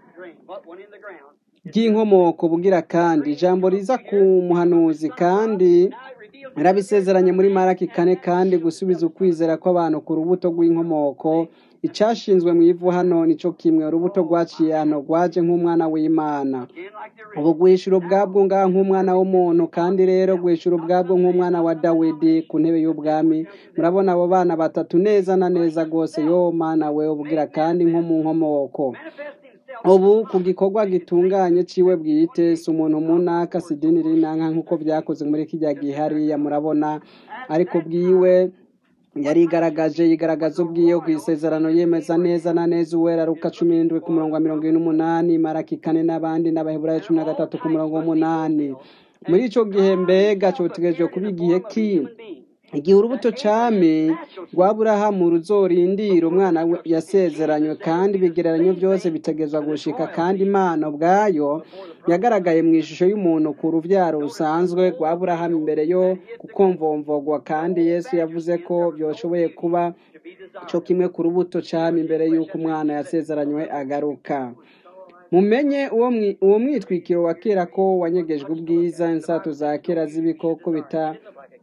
ry'inkomoko bugira kandi ijambo riza ku muhanuzi kandi yarabisezeranye muri Maraki kane kandi gusubiza ukwizera kw'abantu ku rubuto rw'inkomoko icashinzwe mu ivu hano nico kimwe urubuto rwaciye hano rwaje nk'umwana w'Imana ubu gwishura ubwabwo ngaha nk'umwana w'umuntu kandi rero gwishura ubwabwo nk'umwana wa Dawidi ku ntebe y'ubwami murabona abo bana batatu neza na neza gose yo mana we ubugira kandi nko mu nkomoko ubu ku gikorwa gitunganye ciwe bwite si umuntu munaka sidini rinanka nk'uko vyakoze muri kijya gihari murabona ariko bwiwe yarigaragaje yigaragaza ubwiye ku isezerano yemeza neza na neza uwera Luka cumi n'indwi ku murongo wa mirongo ine n'umunani Maraki kane n'abandi n'Abaheburayo cumi na gatatu ku murongo w'umunani muri ico gihe mbega cotegerejwe kuba igihe ki igihe urubuto cami rwa Burahamu ruzorindira umwana we yasezeranywe, kandi ibigereranyo byose bitegezwa gushika, kandi Imana ubwayo yagaragaye mu ishusho y'umuntu ku ruvyaro rusanzwe rwa Burahamu imbere yo gukomvomvogwa, kandi Yesu yavuze ko byoshoboye kuba co kimwe ku rubuto cami imbere y'uko umwana yasezeranywe agaruka. Mumenye uwo mwi- uwo mwitwikiro wa kera ko wanyegejwe ubwiza, insato za kera z'ibikoko bita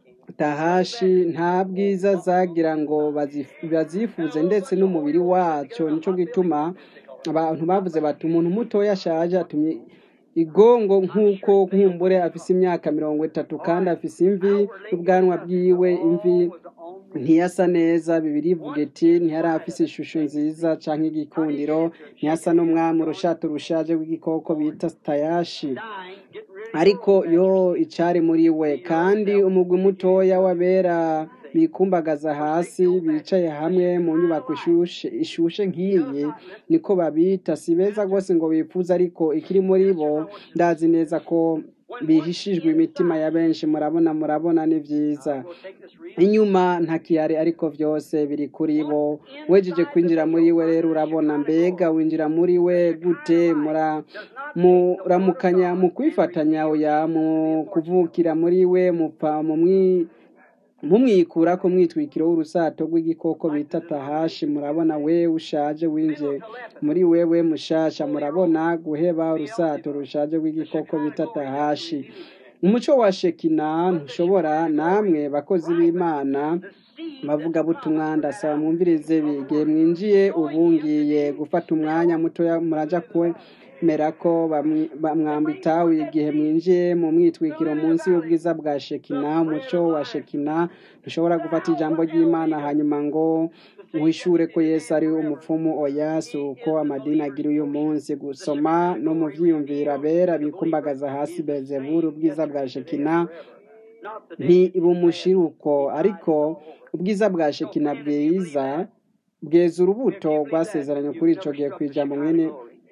tahashi nta bwiza zagira ngo bazif- bazifuze, ndetse n'umubiri waco. Nico gituma abantu bavuze bati umuntu mutoya ashaje atumye igongo, nk'uko nkumbure afise imyaka mirongo itatu kandi afise imvi n'ubwanwa bwiwe, imvi ntiyasa neza. Bibiri ivuga iti ntiyari afise ishusho nziza canke igikundiro, ntiyasa n'umwami, urushato rushaje rw'igikoko bita tayashi, ariko yo icari muri we. Kandi umugwi mutoya w'abera bikumbagaza hasi bicaye hamwe mu nyubako ishushe ishushe nk'iyi, niko babita. Si beza rwose ngo bifuza, ariko ikiri muri bo ndazi neza ko bihishijwe imitima ya benshi. Murabona, murabona ni vyiza. Inyuma ntakiyari, ariko vyose biri kuri bo. Wejeje kwinjira muri we rero urabona. Mbega winjira muri we gute? mura muramukanya mu kwifatanya, oya mu kuvukira muri we mupfa mu mwi mumwikura ko mwitwikiro w'urusato rw'igikoko bita tahashi. Murabona, we ushaje winjiye muri wewe mushasha. Murabona, guheba urusato rushaje rw'igikoko bita tahashi. Umuco wa Shekina ntushobora, namwe bakozi b'Imana bavuga butumwa, ndasaba mwumvirize bige. Mwinjiye ubu, ngiye gufata umwanya mutoya, muraja kwemera ko bamwi- bamwambita igihe mwinjiye mu mwitwikiro munsi y'ubwiza bwa Shekina. Umuco wa Shekina ntushobora gufata ijambo ry'Imana hanyuma ngo wishure ko Yesu ari umupfumu. Oya, si uko amadini agira uyu munsi. Gusoma no mu vyiyumviro abera bikumbagaza hasi Belzebuli. Ubwiza bwa Shekina ntibumushira ariko ubwiza bwa Shekina bwiza bweza urubuto rwasezeranye kuri ico gihe kw'ijambo mwene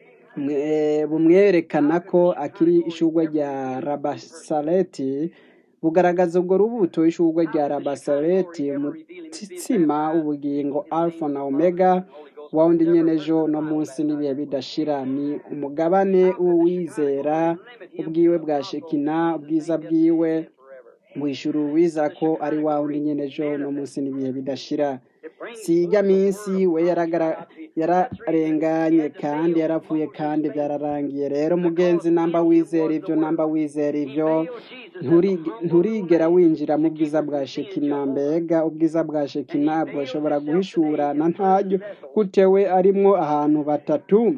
mwe- bumwerekana ko akiri ishurwe rya Rabasaleti, bugaragaza ubwo rubuto ishurwe rya Rabasaleti, umutsima ubugingo, Alpha na Omega, wa wundi nyene ejo no munsi n'ibihe bidashira. Ni umugabane w'uwizera ubwiwe bwa Shekina. Ubwiza bwiwe mwishura uwiza ko ari wa wundi nyene ejo no munsi n'ibihe bidashira. Si ijya minsi we yaragara yararenganye kandi yarapfuye kandi byararangiye. Rero mugenzi, namba wizera ivyo, namba wizera ivyo, nturige- nturigera winjira mu bwiza bwa Shekina. Mbega ubwiza bwa Shekina bwoshobora guhishura na ntaryo gutewe arimwo ahantu batatu.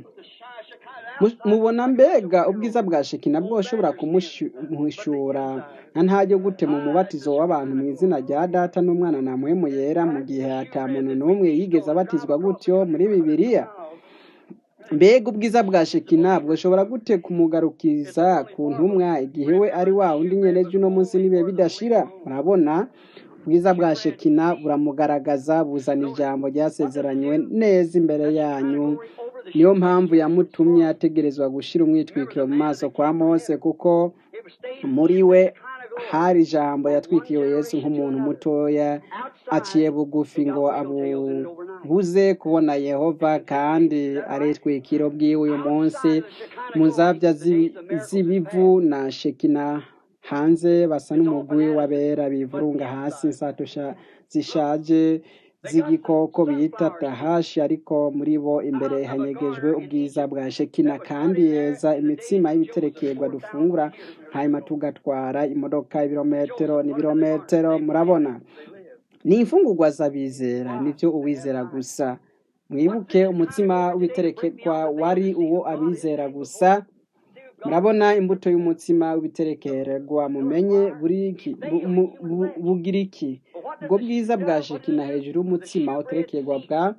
Mu- mubona mbega ubwiza bwa Shekina bwoshobora kumuhishura na ntaryo gute mu mubatizo w'abantu mu izina rya Data n'Umwana na Mpwemu Yera, mu gihe ata muntu n'umwe yigeze abatizwa gutyo muri Bibiliya? Mbega ubwiza bwa Shekina bwoshobora gute kumugarukiza ku ntumwa igihe we ari wa wundi nyene ejo no munsi n'ibihe bidashira? Murabona, ubwiza bwa Shekina buramugaragaza, buzana ijambo ryasezeranywe neza imbere yanyu. Niyo mpamvu yamutumye ategerezwa gushira umwitwikiro mu maso kwa Mose, kuko muri we hari ijambo yatwikiwe Yesu nk'umuntu mutoya aciye bugufi ngo abubuze kubona Yehova, kandi aritwikiro bwiwe uyu munsi mu nzavya z'ibi- z'ibivu na Shekina. Hanze basa n'umugwi w'abera bivurunga hasi, insato sha- zishaje z'igikoko bita tahashi, ariko muri bo imbere hanyegejwe ubwiza bwa Shekina, kandi yeza imitsima y'ibiterekerwa dufungura, hanyuma tugatwara imodoka ibirometero n'ibirometero. Murabona, ni imfungurwa z'abizera, nivyo uwizera gusa. Mwibuke, umutsima w'ibiterekerwa wari uwo abizera gusa. Murabona, imbuto y'umutsima w'ibiterekerwa mumenye buriki bu- mu- bu- bugira iki? Ubwo bwiza bwa Shekina hejuru y'umutsima uterekerwa bwa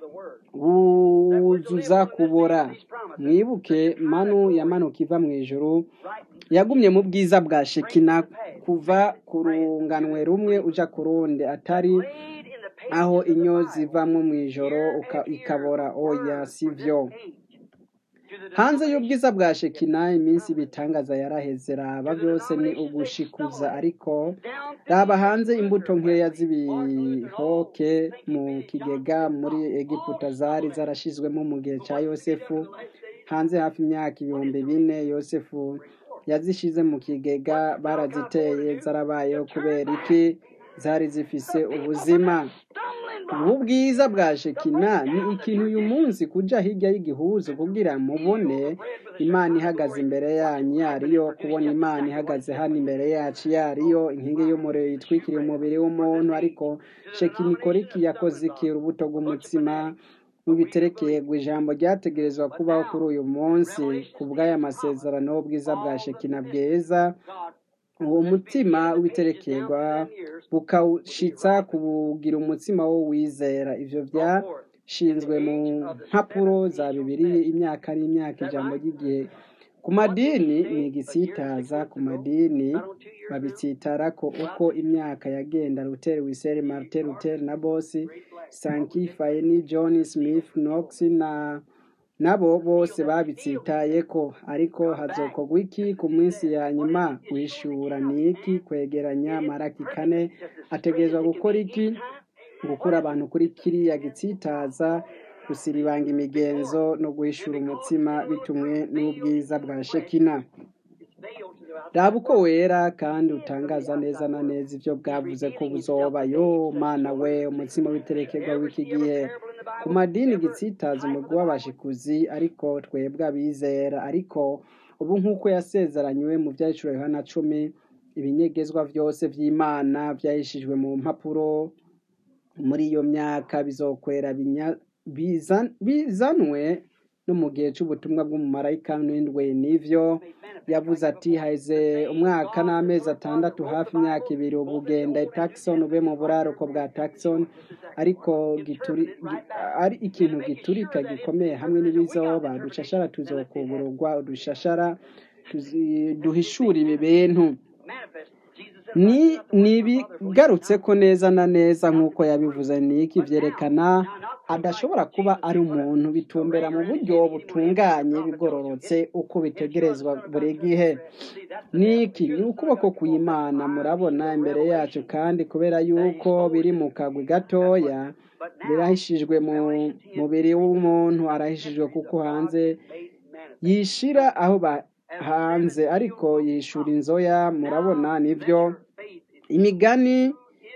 wuzuza kubora. Mwibuke, manu yamanuka iva mu ijuru yagumye mu bwiza bwa Shekina kuva ku runganwe rumwe uja ku rundi, atari aho inyo zivamwo mu ijoro uka- ikabora. Oya, sivyo. hanze y'ubwiza bwa shekina iminsi ibitangaza yaraheze raba byose ni ugushikuza ariko raba hanze imbuto nkeya z'ibihoke mu kigega muri egiputa zari zarashizwemo mu gihe cya yosefu hanze hafi imyaka ibihumbi bine yosefu yazishize mu kigega baraziteye zarabayeho kubera iki zari zifise ubuzima ubu bwiza bwa shekina ni ikintu uyu munsi kuja hirya y'igihuzo kugira mubone imana ihagaze imbere yanyu yariyo kubona imana ihagaze hano imbere yacu yariyo inkingi y'umuriro yitwikiriye umubiri w'umuntu ariko shekina ikora iki yakoze iki urubuto rw'umutsima w'ibiterekeye ijambo ryategerezwa kubaho kuri uyu munsi ku bw'aya masezerano y'ubwiza bwa shekina bweza uwo mutima w'ibiterekerwa bukawushitsa kubugira umutsima wo wizera ivyo byashinzwe mu mpapuro za bibiri imyaka ari imyaka ijambo ry'igihe ku madini ni igisitaza ku madini babitsitara ko uko imyaka yagenda Luther Wesley Martin Luther na Bosi Sankey Finney John Smith Knox na nabo bose babitsitaye ko ariko hazokorwa iki ku minsi ya nyuma wishura niki kwegeranya maraki kane ategerezwa gukora iki gukura abantu kuri kiriya gitsitaza gusiribanga imigenzo no guhishura umutsima bitumwe n'ubwiza bwa shekina raba uko wera kandi utangaza neza na neza ibyo bwavuze ko buzoba yo mana we umutsima w'iterekerwa w'iki gihe ku madini gitsitaza umugwi w'abashikuzi ariko twebwe abizera ariko ubu nk'uko yasezeranywe mu byahishuriwe Yohana cumi ibinyegezwa byose by'Imana byahishijwe mu mpapuro muri iyo myaka bizokwera bizan, bizanwe no mu gihe cy'ubutumwa bw'umumarayika w'indwi nivyo yavuze ati haize umwaka n'amezi atandatu hafi imyaka ibiri ubugenda Tucson ube mu buraruko bwa Tucson ariko gituri ari ikintu giturika gikomeye hamwe n'ibizoba dushashara tuzokuburugwa udushashara duhishura ibi bintu ni nibigarutse ko neza na neza nk'uko yabivuze niki vyerekana adashobora kuba ari umuntu bitumbera mu buryo butunganye bigororotse uko bitegerezwa buri gihe niki ni ukuboko kw'Imana murabona imbere yacu kandi kubera yuko biri mu kagwi gatoya birahishijwe mu mubiri w'umuntu arahishijwe kuko hanze yishira aho ba hanze ariko yishura inzoya murabona nivyo imigani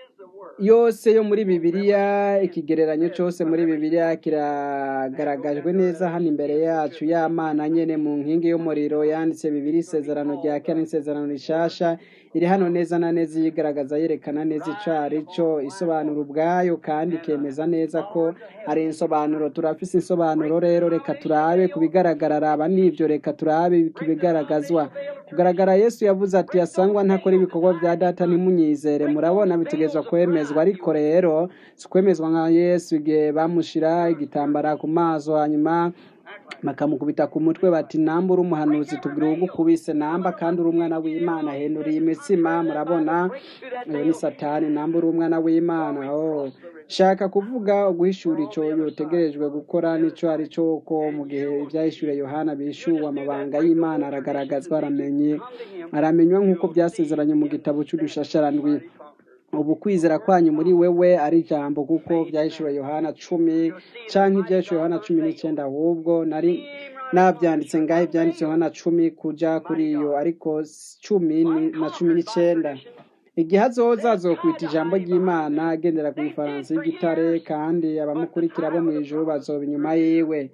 yose yo muri Bibiliya ikigereranyo cyose muri Bibiliya kiragaragajwe neza hano imbere yacu y'Amana nyene mu nkingi y'umuriro yanditse Bibiliya isezerano rya kane isezerano rishasha iri hano neza na neza yigaragaza yerekana neza icari cyo isobanura ubwayo kandi kemeza neza ko ari insobanuro turafise insobanuro rero reka turabe kubigaragara raba nivyo reka turabe kubigaragazwa kugaragara Yesu yavuze ati yasangwa ntakora ibikorwa bya data ntimunyizere murabona bitegezwa kwemezwa ariko rero sikwemezwa nka Yesu igihe bamushira igitambara ku maso hanyuma bakamukubita ku mutwe bati namba uri umuhanuzi tubwire ugukubise namba kandi uri umwana w'Imana henuriye imitsima murabona uyu ni satani namba uri umwana w'Imana oh shaka kuvuga uguhishura ico yotegerejwe gukora nico ari cyo ko mu gihe ibyahishuriye Yohana bishuwa amabanga y'Imana aragaragazwa aramenye aramenywa nk'uko byasezeranye mu gitabo cy'udushasharandwi ubu kwizera kwanyu muri wewe ari ijambo kuko byahishuriye Yohana cumi canke ibyahishuriye Yohana cumi n'icyenda ahubwo nari nabyanditse ngahe ibyanditse Yohana cumi kuja kuri iyo ariko cumi na cumi n'icyenda igihe azoza azokwita ijambo ry'Imana agendera ku ifaransa y'igitare kandi abamukurikira bo mu ijuru bazoba inyuma yiwe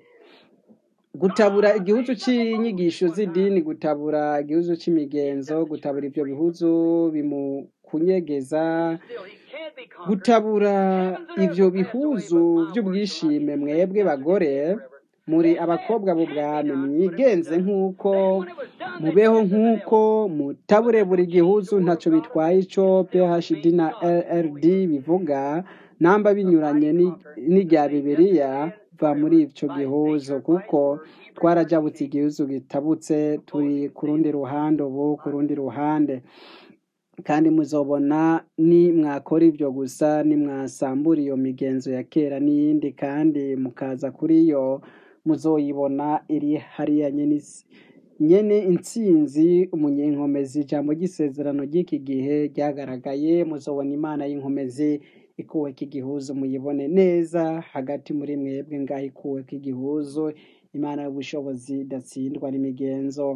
gutabura igihuzu cy'inyigisho z'idini gutabura igihuzu cy'imigenzo gutabura ibyo bihuzu bimukunyegeza gutabura ibyo bihuzu by'ubwishime mwebwe bagore muri abakobwa b'ubwami mwigenze nk'uko mubeho nk'uko mutabure buri gihuzu ntacyo bitwaye ico P H D na L L D bivuga namba binyuranye n'irya Bibiliya va muri icyo gihuzo kuko twarajabutse igihuzo gitabutse turi ku rundi ruhande ubu ku rundi ruhande kandi muzobona ni mwakora ibyo gusa ni mwasambura iyo migenzo ya kera n'iyindi kandi mukaza kuri yo muzoyibona iri hariya nyene isi- nyene intsinzi umunyenkomezi. Ijambo ry'isezerano ry'iki gihe ryagaragaye, muzobona imana y'inkomezi ikuweko igihuzu, muyibone neza hagati muri mwebwe ngaho ikuweko igihuzu, imana y'ubushobozi idatsindwa n'imigenzo.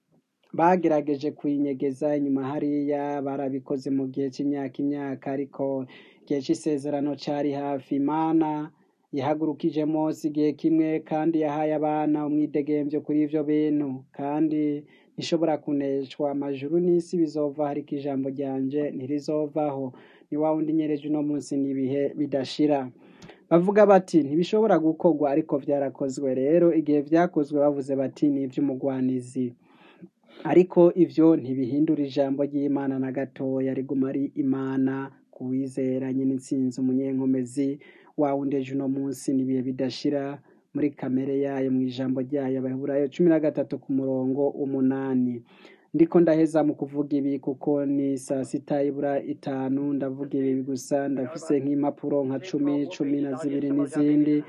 Bagerageje kuyinyegeza inyuma hariya, barabikoze mu gihe c'imyaka imyaka, ariko igihe c'isezerano cari hafi. Imana yahagurukije Mose igihe kimwe, kandi yahaye abana umwidegemvyo kuri ivyo bintu, kandi ntishobora kuneshwa. Amajuru n'isi bizova, ariko ijambo ryanje ntirizovaho. Ni wa wundi nyereje uno munsi n'ibihe bidashira. Bavuga bati ntibishobora gukorwa, ariko vyarakozwe. Rero igihe vyakozwe bavuze bati ni ivy'umugwanizi, ariko ivyo ntibihindura ijambo ry'Imana na gatoya, riguma ari Imana kuwizera nyene intsinzi, umunyenkomezi wa wundi ejo uno munsi n'ibihe bidashira, muri kamere yayo mw'ijambo ryayo. Abaheburayo cumi na gatatu ku murongo umunani. Ndiko ndaheza mu kuvuga ibi kuko ni saa sita ibura itanu, ndavuga ibi gusa, ndafise nk'impapuro nka cumi cumi na zibiri n'izindi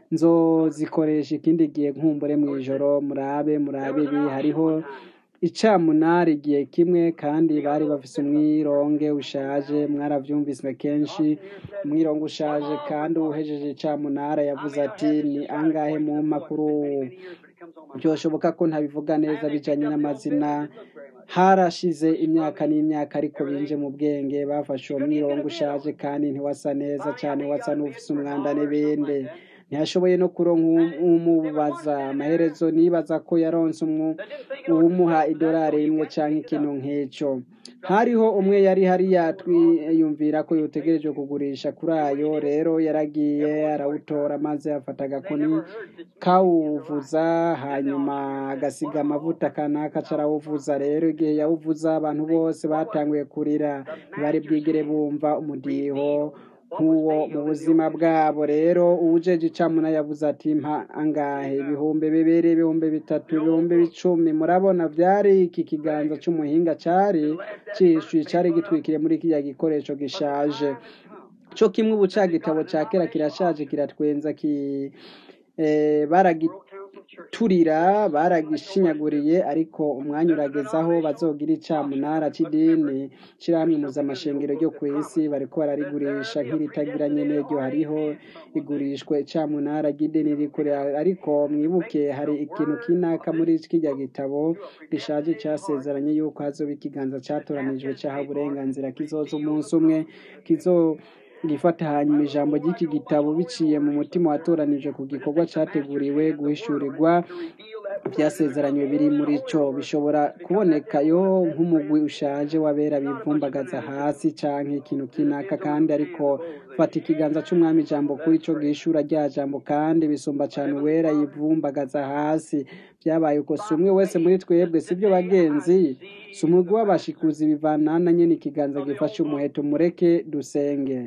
nzozikoresha ikindi gihe nkumbure mw'ijoro. Murabe murabe ibi, hariho icamunara igihe kimwe, kandi bari bafise umwironge ushaje, mwaravyumvise kenshi, umwironge ushaje, kandi uwuhejeje icamunara yavuze ati ni angahe mu mpapuro. Vyoshoboka ko ntabivuga neza bijanye n'amazina, harashize imyaka n'imyaka, ariko binje mu bwenge. Bafashe uwo mwirongo ushaje, kandi ntiwasa neza cane, wasa n'ufise umwanda n'ibindi. Ntiyashoboye no kuronka umubaza. Amaherezo nibaza ko yaronse uwumuha idolari imwe canke ikintu nk'ico. Hariho umwe yari hariya twiyumvira ko yotegereje kugurisha kuri ayo. Rero yaragiye arawutora, maze afata agakoni kawuvuza, hanyuma agasiga amavuta kanaka carawuvuza. Rero igihe yawuvuza, abantu bose batanguye kurira, ntibari bwigere bumva umudiho nk'uwo mu buzima bwabo. Rero uwujeje icamuna yavuze ati mpa angahe? Ibihumbi bibiri, ibihumbi bitatu, ibihumbi bicumi. Murabona, vyari iki kiganza c'umuhinga cari cishuye, cari gitwikiriye muri kiriya gikoresho gishaje. Co kimwe ubu ca gitabo ca kera kirashaje, kiratwenza, ki eh, baragiturira, baragishinyaguriye, ariko umwanya urageze aho bazogira icamunara c'idini c'ishirahamwe mpuzamashengero ryo kw'isi. Bariko bararigurisha nk'iritagira nyene ryo. Hariho igurishwa icamunara ry'idini rikure, ariko mwibuke hari ikintu kinaka muri kirya gitabo gishaje casezeranye yuko hazoba ikiganza catoranijwe caha uburenganzira, kizoza umunsi umwe kizo gifata hanyuma ijambo ry'iki gitabo biciye mu mutima watoranije ku gikorwa categuriwe guhishurirwa vyasezeranywe biri muri co. Bishobora kubonekayo nk'umugwi ushaje w'abera bivumbagaza hasi, canke ikintu kinaka, kandi ariko fata ikiganza c'umwami ijambo kuri co gishura rya jambo, kandi bisumba cane uwera yivumbagaza hasi. Vyabaye uko si umwe wese muri twebwe, sivyo bagenzi? Si umugwi w'abashikuzi bivanana nyene ikiganza gifashe umuheto. Mureke dusenge.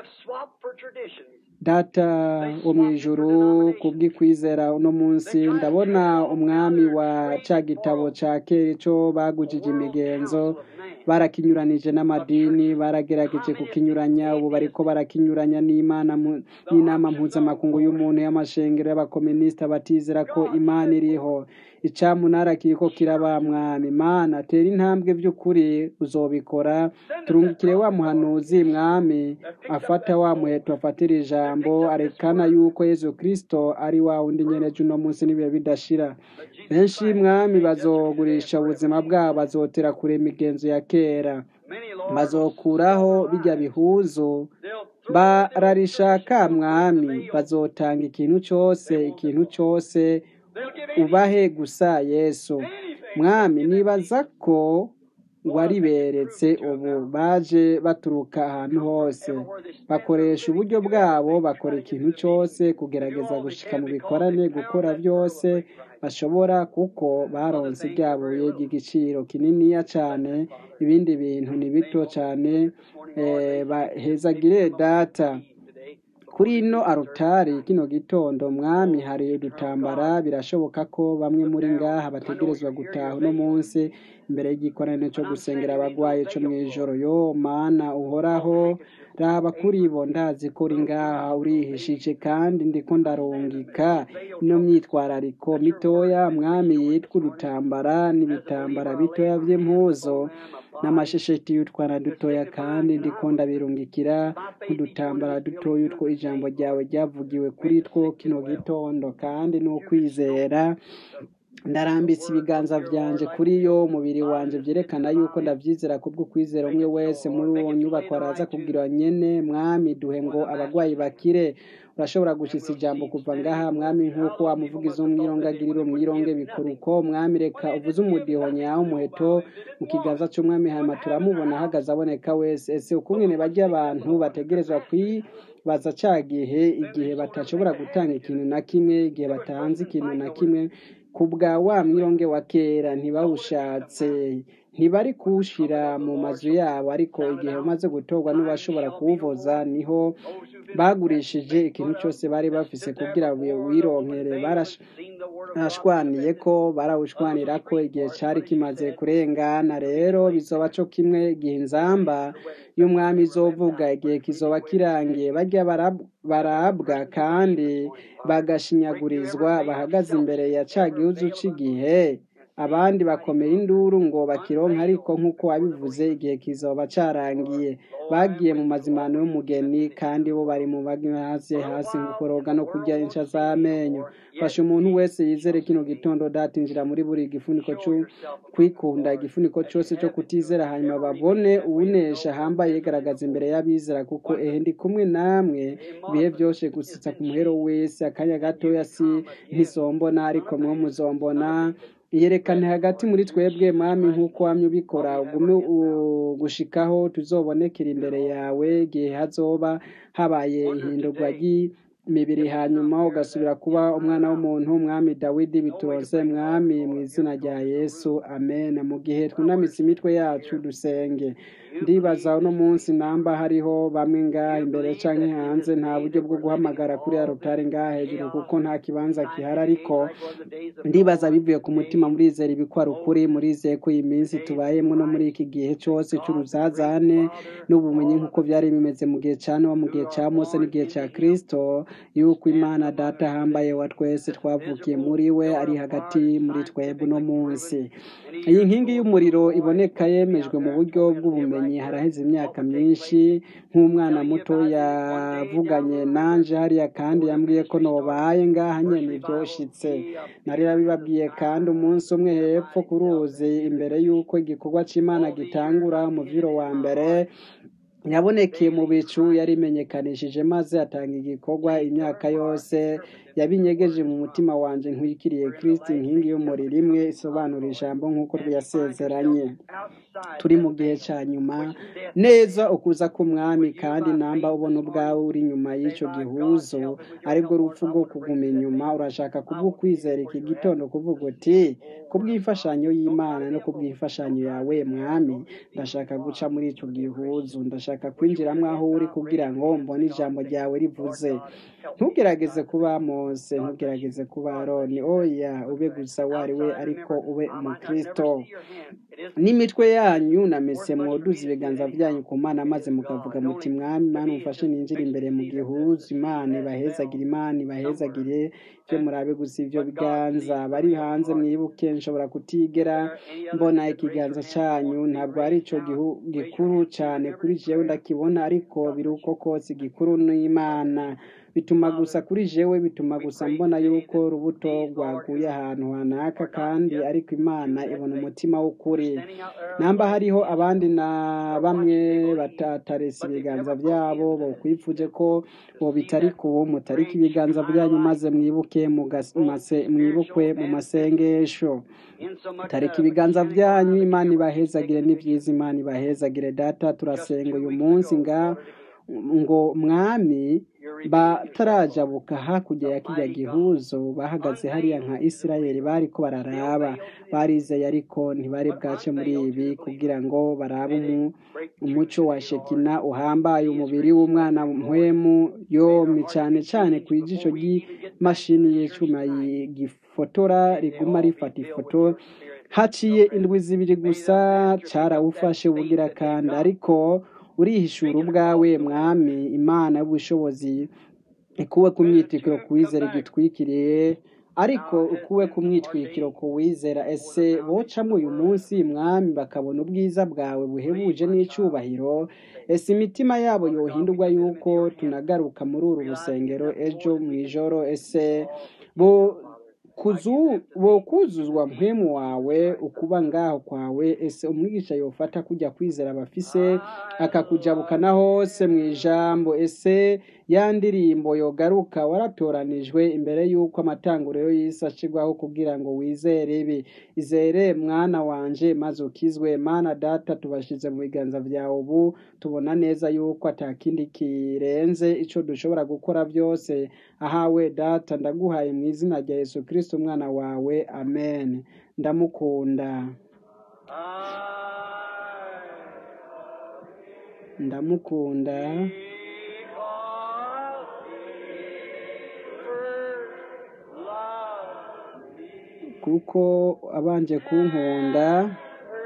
Data wo mw'ijuru, kubw'ikwizera uno munsi ndabona umwami wa ca gitabo ca kera ico bagujije imigenzo, barakinyuranije n'amadini, baragerageje kukinyuranya, ubu bariko barakinyuranya n'Imana n'inama mpuzamakungu y'umuntu, y'amashengero y'abakomunisita batizera ko Imana iriho. Icamunara kiriko kiraba. Mwami Mana, tera intambwe vy'ukuri, uzobikora. Turungikire wa muhanuzi Mwami, afata wa muheto, afatira ijambo, arekana yuko Yesu Kristo ari wa wundi nyene ejo uno munsi n'ibihe bidashira. Benshi Mwami bazogurisha ubuzima bwabo, bazotera kure imigenzo ya kera, bazokuraho bijya bihuzo, bararishaka Mwami, bazotanga ikintu cose, ikintu cose ubahe gusa Yesu. Mwami, nibaza ko wariberetse, ubu baje baturuka ahantu hose, bakoresha uburyo bwabo, bakora ikintu cose kugerageza gushika mu bikorane, gukora vyose bashobora, kuko baronse rya buye ry'igiciro kininiya cane. Ibindi bintu ni bito cane. Eh, bahezagire Data kuri ino arutari kino gitondo. Mwami, hari udutambara, birashoboka ko bamwe muri ngaha bategerezwa gutaha uno munsi imbere y'igikorane co gusengera abagwaye co mw'ijoro. Yo Mana uhoraho, raba kuri bo ndazi ko uri ngaha urihishije kandi ndiko ndarungika ino myitwarariko mitoya mwami yitwa udutambara n'ibitambara bitoya vy'impuzo n'amashesheti y'utwana dutoya kandi ndiko ndabirungikira udutambara dutoya utwo ijambo ryawe ryavugiwe kuri two kino gitondo kandi n'ukwizera ndarambitse ibiganza vyanje kuri yo umubiri wanje vyerekana yuko ndavyizera kubwo kwizera umwe wese muri uwo nyubako araza kugira nyene mwami duhe ngo abagwayi bakire urashobora gushitsa ijambo kuva ngaha mwami nk'uko wamuvugiza umwirongagiriro mwironge bikuruko mwami reka uvuze umudiho nyawo umuheto mu kiganza c'umwami hama turamubona ahagaze aboneka wese ese ukungene barya abantu bategerezwa kwibaza ca gihe igihe batashobora gutanga ikintu na kimwe igihe batanze ikintu na kimwe kubwa wa mwironge wa kera ntibawushatse ntibari kuwushira mu mazu yabo ariko igihe umaze gutorwa n'ubashobora kuwuvoza niho bagurishije ikintu cyose bari bafise kugira wironkere barashwaniye ko barawushwanira ko igihe cari kimaze kurengana rero bizoba co kimwe igihe inzamba y'umwami izovuga igihe kizoba kirangiye barya barabwa kandi bagashinyagurizwa bahagaze imbere ya ca gihuzu c'igihe abandi bakomera induru ngo bakironka ariko nk'uko wabivuze igihe kizoba carangiye bagiye mu mazimano y'umugeni kandi bo bari mu hasi hasi nk'ukoroga no kurya inca z'amenyo fasha umuntu wese yizere kino gitondo datinjira muri buri gifuniko cyo kwikunda igifuniko cyose cyo kutizera hanyuma babone uwunesha hambaye yigaragaza imbere y'abizera kuko ehe ndi kumwe namwe bihe byose gusitsa ku muhero wese akanya gatoya si ntisombona ariko mwo muzombona yerekane hagati muri twebwe mwami nk'uko wamye ubikora ugume gushikaho tuzobonekera imbere yawe igihe hazoba habaye ihindurwa ry'imibiri hanyuma ugasubira kuba umwana w'umuntu mwami Dawidi bituronse mwami mu izina rya Yesu amen mu gihe twunamitse imitwe yacu dusenge ndibaza uno munsi namba hariho bamwe ngaha imbere canke hanze nta buryo bwo guhamagara kuri ya rutari ngaha hejuru kuko nta kibanza gihari ariko ndibaza bivuye ku mutima murizera ibikwara ukuri murizeye ko iyi minsi tubayemo no muri iki gihe cyose c'uruzazane n'ubumenyi nk'uko byari bimeze mu gihe ca Nowa mu gihe ca Mose n'igihe ca Kristo yuko Imana data hambaye wa twese twavukiye muri we ari hagati muri twebwe no munsi iyi nkingi y'umuriro iboneka yemejwe mu buryo bw'ubumenyi haraheze imyaka myinshi nk'umwana muto yavuganye nanje hariya kandi yambwiye ko nobaye ngaha nyene byoshitse narira bibabwiye kandi umunsi umwe hepfo ku ruzi imbere y'uko igikorwa c'Imana gitangura umuviro wa mbere yabonekeye mu bicu yarimenyekanishije maze atanga igikorwa imyaka yose yabinyegeje mu mutima wanje nkwikiriye Kristo inkingi y'umuriro imwe isobanura ijambo nk'uko ryasezeranye turi mu gihe ca nyuma neza ukuza k'umwami kandi namba ubona ubwawe uri nyuma y'ico gihuzo aribwo rupfu rwo kuguma inyuma urashaka kubw'ukwizera iki gitondo kuvuga uti kubw'imfashanyo y'Imana no kubw'imfashanyo yawe mwami ndashaka guca muri ico gihuzo ndashaka kwinjiramwo aho uri kugira ngo mbone ijambo ryawe rivuze ntugerageze kuba Mose ntugerageze kuba Aroni oya ube gusa wari we ariko ube umukristo n'imitwe yanyu namese mwoduza ibiganza byanyu ku Mana maze mukavuga muti mwami Mana umfashe ninjira imbere mu gihuzu Imana ibahezagire Imana ibahezagire byo murabe gusa ivyo biganza bari hanze mwibuke nshobora kutigera mbona ikiganza cyanyu ntabwo ari ico gikuru cyane kuri jewe ndakibona ariko biruko kose gikuru n'Imana bituma gusa kuri jewe bituma gusa mbona yuko rubuto rwaguye ahantu hanaka kandi ariko Imana ibona umutima w'ukuri namba hariho abandi na bamwe batatarese ibiganza byabo bo kwipfuje ko bo bitari kuwo mutarika ibiganza byanyu maze mwibuke mugase mwibukwe mu masengesho tariki ibiganza byanyu Imana ibahezagire n'ivyiza Imana ibahezagire data turasenga uyu munsi nga ngo mwami batarajabuka hakurya ya kijya gihuzo bahagaze hariya nka Isirayeli bariko bararaba barizeye ariko ntibari bwace muri ibi kugira ngo barabe umuco wa Shekina uhambaye umubiri w'umwana mpwemu yomi cyane cyane ku ijisho ry'imashini y'icuma gifotora riguma rifata ifoto haciye indwi zibiri gusa carawufashe ubugira kandi ariko urihishura ubwawe mwami imana y'ubushobozi ikuwe ku mwitwikiro kuwizera igitwikiriye ariko ukuwe ku mwitwikiro kuwizera ese bocamo uyu munsi mwami bakabona ubwiza bwawe buhebuje n'icyubahiro ese imitima yabo yohindurwa yuko tunagaruka muri uru rusengero ejo mu ijoro ese bo kuzu bo kuzuzwa mpemu wawe ukuba ngaho kwawe ese umwigisha yofata kujya kwizera abafise akakujabukana hose mu ijambo ese ya ndirimbo yogaruka waratoranijwe imbere y'uko amatanguriro y'isi ashirwaho kugira ngo wizere ibi izere mwana wanje maze ukizwe mana data tubashize mu biganza byawe ubu tubona neza yuko atakindi kirenze ico dushobora gukora byose ahawe data ndaguhaye mu izina rya Yesu Kristo umwana wawe amen ndamukunda ndamukunda kuko abanje kunkunda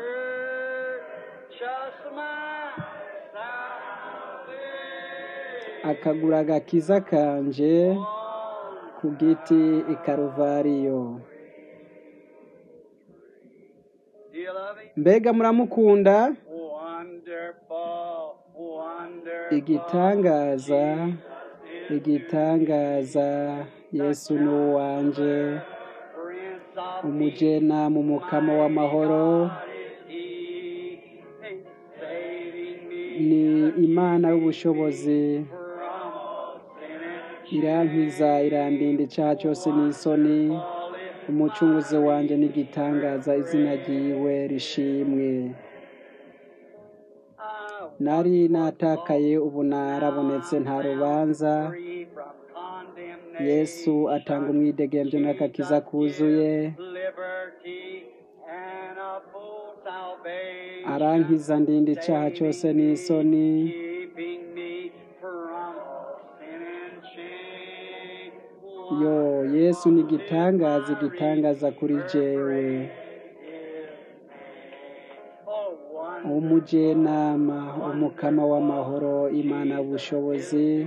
akagura agakiza kanje ku giti i Karuvariyo. Mbega muramukunda? Igitangaza, igitangaza, Yesu ni uwanje, umujena mu mukama w'amahoro, ni Imana y'ubushobozi, irankiza irandinda icyaha cyose n'isoni, umucunguzi wanje n'igitangaza, izina ryiwe rishimwe. Nari natakaye ubu narabonetse nta rubanza, Yesu atanga umwidegembyo n'agakiza kuzuye, arankiza ndinda icyaha cyose n'isoni, yo Yesu ni igitangaza, igitangaza kuri jewe, umujenama, umukama w'amahoro, Imana y'ubushobozi,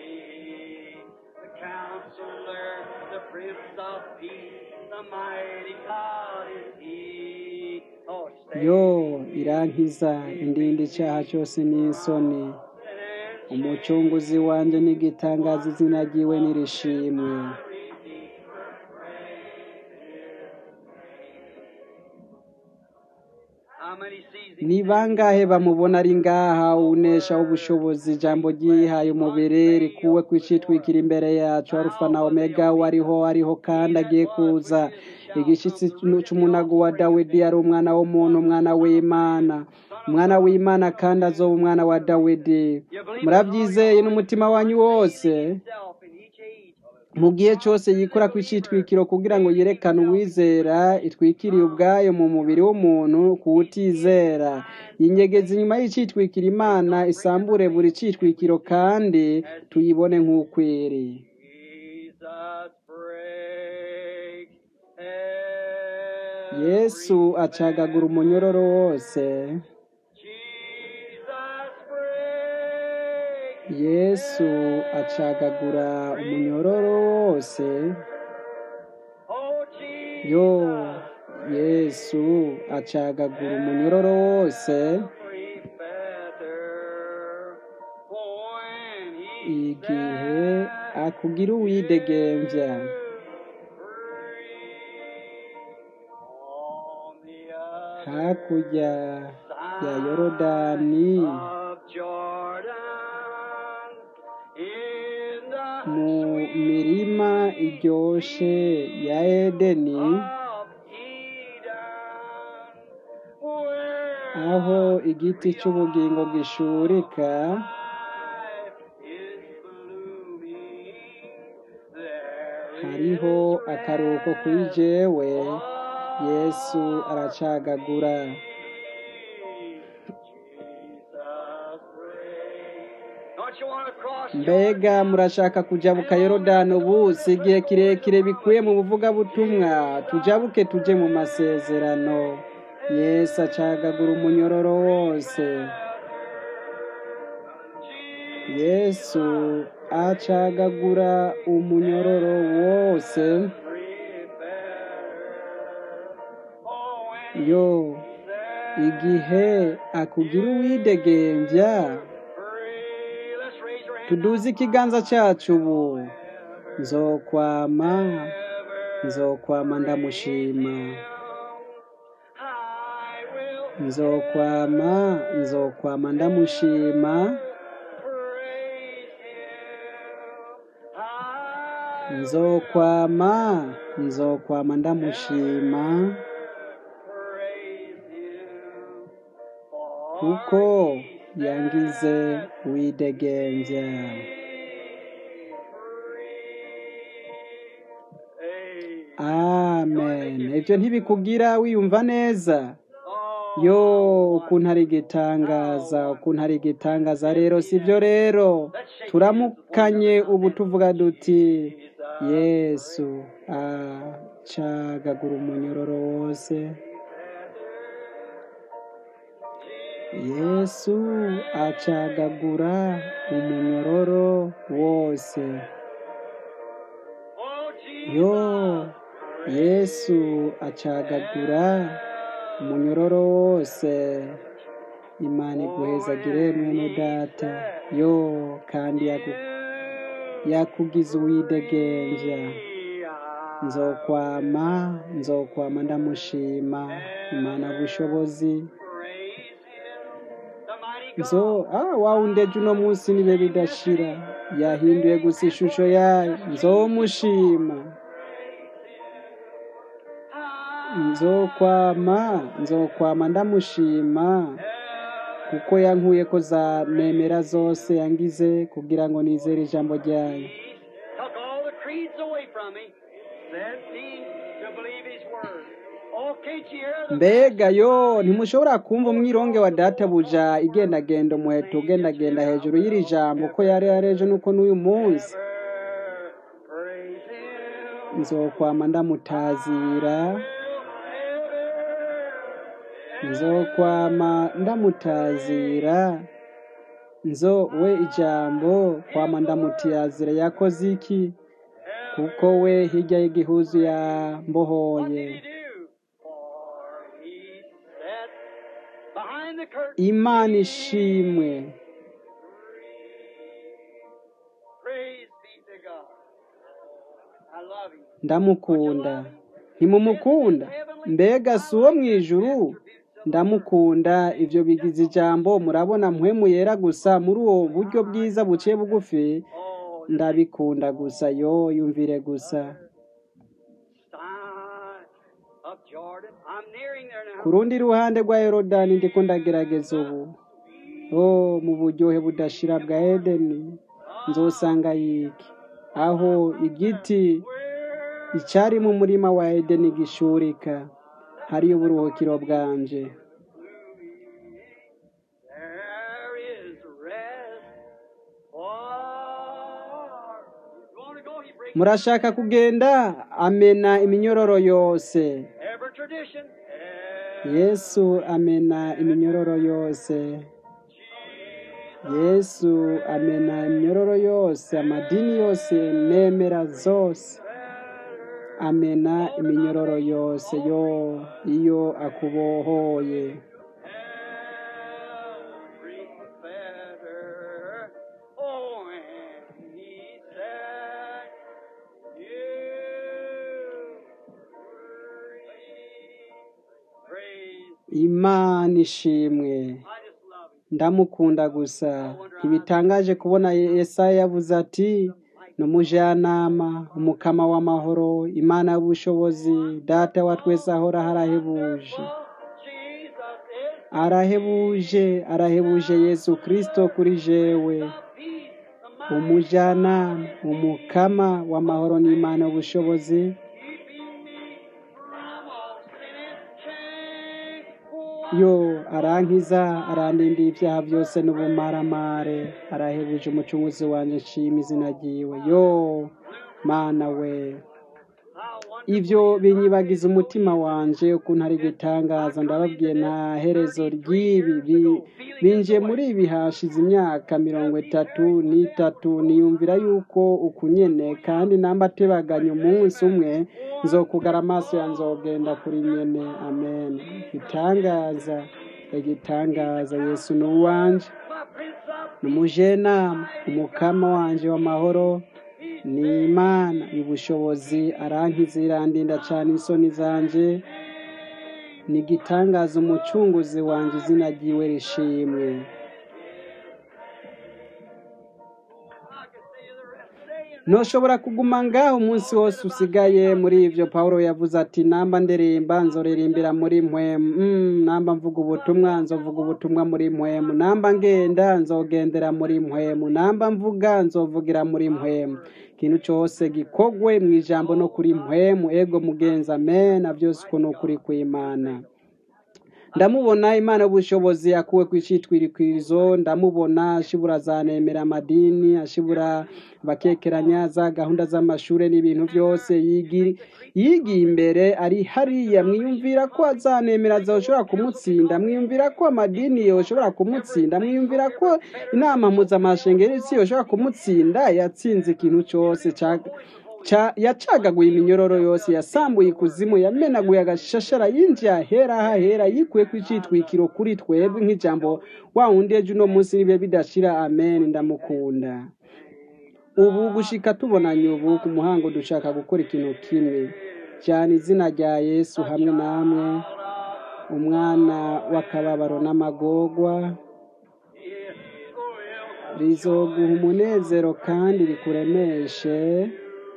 yo irankiza indinda icyaha cyose n'isoni, umucunguzi wanje n'igitangaza, izina ryiwe nirishimwe. Ni bangahe bamubona ari ngaha unesha ubushobozi, ijambo ryihaye umubiri rikuwe kwicitwikira imbere yacu, Alfa na Omega, wariho ariho kandi agiye kuza, igishitsi c'umunago wa Dawidi, ari umwana w'umuntu, umwana w'Imana, umwana w'Imana kandi azoba umwana wa Dawidi. Murabyizeye n'umutima wanyu wose? Mu gihe cyose yikora kwicitwikiro kugira ngo yerekane uwizera, itwikiriye ubwayo mu mubiri w'umuntu kuwutizera. Inyegeza inyuma y'icitwikiro, Imana isambure buri citwikiro kandi tuyibone nk'ukwiri. Yesu acagagura umunyororo wose, Yesu acagagura umunyororo wose, yo Yesu acagagura umunyororo wose, igihe akugira uwidegembya. Hakurya ya Yorodani, mu mirima iryoshe ya Edeni, aho igiti cy'ubugingo gishurika, hariho akaruhuko kuri jewe. Yesu aracagagura. Mbega murashaka kujabuka Yorodani ubu? Si igihe kirekire bikuye mu buvugabutumwa, tujabuke tuje mu masezerano. Yesu acagagura umunyororo wose. yesu acagagura umunyororo wose yo igihe akugira uwidegembya tuduze ikiganza cyacu ubu nzokwama nzokwama ndamushima nzokwama nzokwama ndamushima nzokwama nzokwama ndamushima kuko yangize uwidegembya amen ibyo ntibikugira wiyumva neza yo ukuntu ari igitangaza ukuntu ari igitangaza rero sibyo rero turamukanye ubu tuvuga duti yesu acagagura umunyororo wose yesu acagagura umunyororo wose yo yesu acagagura umunyororo wose imana iguhezagire mwene data yo kandi yaku yakugize uwidegembya nzokwama nzokwama ndamushima imana bushobozi nzo ah wawundeje uno munsi nibe bidashira yahinduye gusa ishusho yayo nzomushima nzokwama nzokwama ndamushima kuko yankuye ko za nemera zose yangize kugira ngo nizere ijambo ryayo mbega yo ntimushobora kumva umwironge wa databuja igendagenda umuheto ugendagenda hejuru y'iri jambo ko yari yareje nuko n'uyu munsi nzokwama ndamutazira nzokwama ndamutazira nzo we ijambo kwama ndamutiyazira yakoze iki kuko we hirya y'igihuzu yambohoye imana ishimwe ndamukunda ntimumukunda mbega si uwo mu ijuru ndamukunda ibyo bigize ijambo murabona mpwemu yera gusa muri uwo buryo bwiza buciye bugufi ndabikunda gusa yo yumvire gusa ku rundi ruhande rwa yorodani ndiko ndagerageza ubu oh mu buryohe budashira bwa edeni nzosanga yiki aho igiti icyari mu murima wa edeni gishurika hari uburuhukiro bwanje murashaka kugenda amena iminyororo yose yesu amena iminyororo yose yesu amena iminyororo yose amadini yose nemera zose amena iminyororo yose yo iyo akubohoye imana ishimwe ndamukunda gusa ntibitangaje kubona Yesaya yavuze ati n'umujyanama umukama w'amahoro imana y'ubushobozi data wa twese ahora harahebuje arahebuje arahebuje Yesu Kristo kuri jewe umujyanama umukama w'amahoro n'imana y'ubushobozi yo arankiza arandinda ibyaha byose n'ubumaramare arahebuje umucunguzi wanjye nshima izina ryiwe yo mana we ivyo binyibagiza umutima wanje ukuntu ari igitangaza. Ndababwiye nta herezo ry'ibi bi- binjiye muri ibi hashize imyaka mirongo itatu n'itatu. Niyumvira yuko ukunyene kandi namba atebaganya umunsi umwe nzokugara amaso ya nzogenda kuri nyene. Amen. Igitangaza, igitangaza. Yesu ni uwanje, ni umujenama, umukama wanje w'amahoro, ni Imana y'ubushobozi, arankiza irandinda cane isoni zanje. Ni igitangaza, umucunguzi wanje, izina ryiwe rishimwe. Ntushobora kuguma ngaho umunsi wose usigaye muri ivyo. Pawulo yavuze ati namba ndirimba nzoririmbira muri mpwemu, mm, namba mvuga ubutumwa nzovuga ubutumwa muri mpwemu, namba ngenda nzogendera muri mpwemu, namba mvuga nzovugira muri mpwemu. Ikintu cose gikogwe mw'ijambo no kuri mpwemu. Ego mugenzi, amen. Na vyose uko nukuri kw'Imana. Ndamubona Imana y'ubushobozi akuwe kw'icitwirikwizo. Ndamubona ashibura zanemera amadini, ashibura abakekeranya za gahunda z'amashure n'ibintu vyose. Yigi yigiye imbere ari hariya. Mwiyumvira ko azanemera zoshobora kumutsinda? Mwiyumvira ko amadini yoshobora kumutsinda? Mwiyumvira ko inama mpuzamashengero y'isi yoshobora kumutsinda? Yatsinze ikintu cose ca Cha- yacagaguye iminyororo yose, yasambuye ikuzimu, yamenaguye agashashara, yinjiye ahera hahera, yikuye kw'icitwikiro kuri twebwe nk'ijambo wa wundi ejo uno munsi nibihe bidashira. Amen. Ndamukunda. Ubu gushika tubonanye ubu ku muhango dushaka gukora ikintu kimwe cyane, izina rya Yesu hamwe namwe, umwana w'akababaro n'amagorwa, rizoguha umunezero kandi rikuremeshe,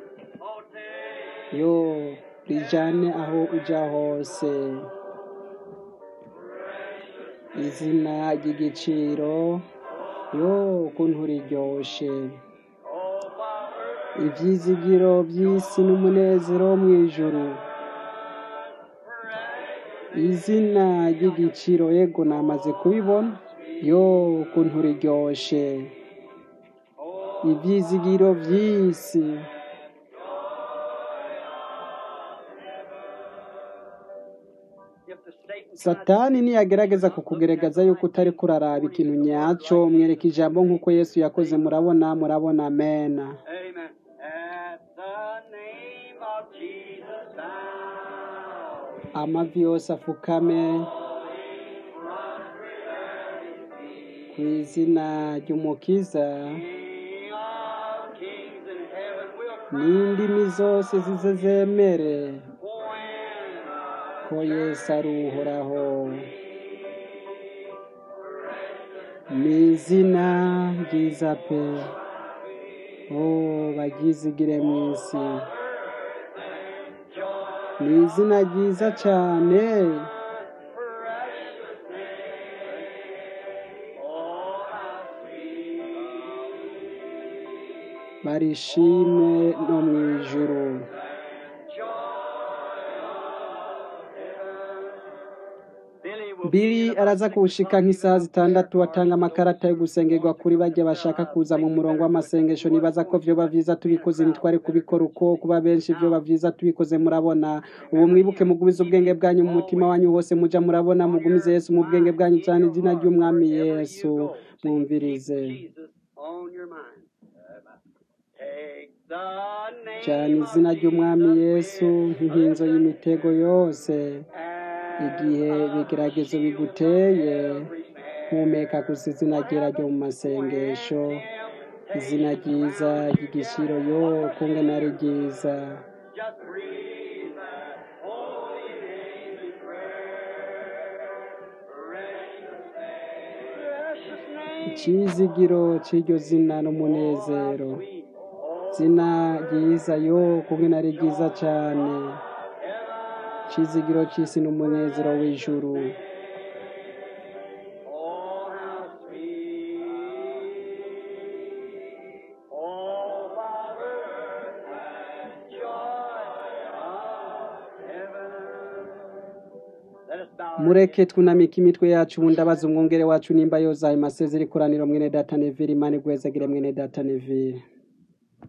yo rijane aho uja hose. Izina ry'igiciro, yo ukuntu riryoshe. Ivyizigiro vy'isi n'umunezero wo mw'ijuru. Izina ry'igiciro, yego namaze kubibona, yo ukuntu riryoshe. Ivyizigiro vy'isi. Satani niyagerageza kukugerageza yuko utari kuraraba ikintu nyaco, mwereka ijambo nk'uko Yesu yakoze. Murabona, murabona. Amen. Amen. At the name of Jesus bow. Amavi yose afukame kw'izina ry'umukiza, King of kings in heaven will n'indimi zose zize zemere when ko Yesu ari uhoraho. Ni izina ryiza pe, oh baryizigire mw'isi. Ni izina ryiza cane, barishime no mw'ijuru. Biri araza kuwushika nk'isaha zitandatu, atanga amakarata yo gusengerwa kuri barya bashaka kuza mu murongo w'amasengesho. Nibaza ko vyoba vyiza tubikoze, ntitwari kubikora uko kuba benshi. Vyoba vyiza tubikoze. Murabona, ubu mwibuke mugumize ubwenge bwanyu mu mutima wanyu hose. Muja murabona, mugumize Yesu mu bwenge bwanyu cyane. Izina ry'umwami Yesu mwumvirize Jesus on your mind. Take the name cyane. Izina ry'umwami Yesu nk'inkinzo y'imitego yose. Igihe bigeragezo biguteye, humeka gusa izina ryera ryo mu masengesho. Izina ryiza ry'igiciro, yo kungana ari ryiza. just breathe that holy name in prayer. Precious name. Icizigiro c'iryo zina n'umunezero. Zina ryiza, yo kungana ari ryiza cane. Icizigiro c'isi n'umunezero w'ijuru. Oh, how sweet. Oh, Father, and joy of heaven. Let us bow our Mureke twunamike imitwe yacu. Ubu ndabaza umwungere wacu nimba yoza ayo masezero ikoraniro. Mwene data Neville, Imana igwezagire mwene data Neville.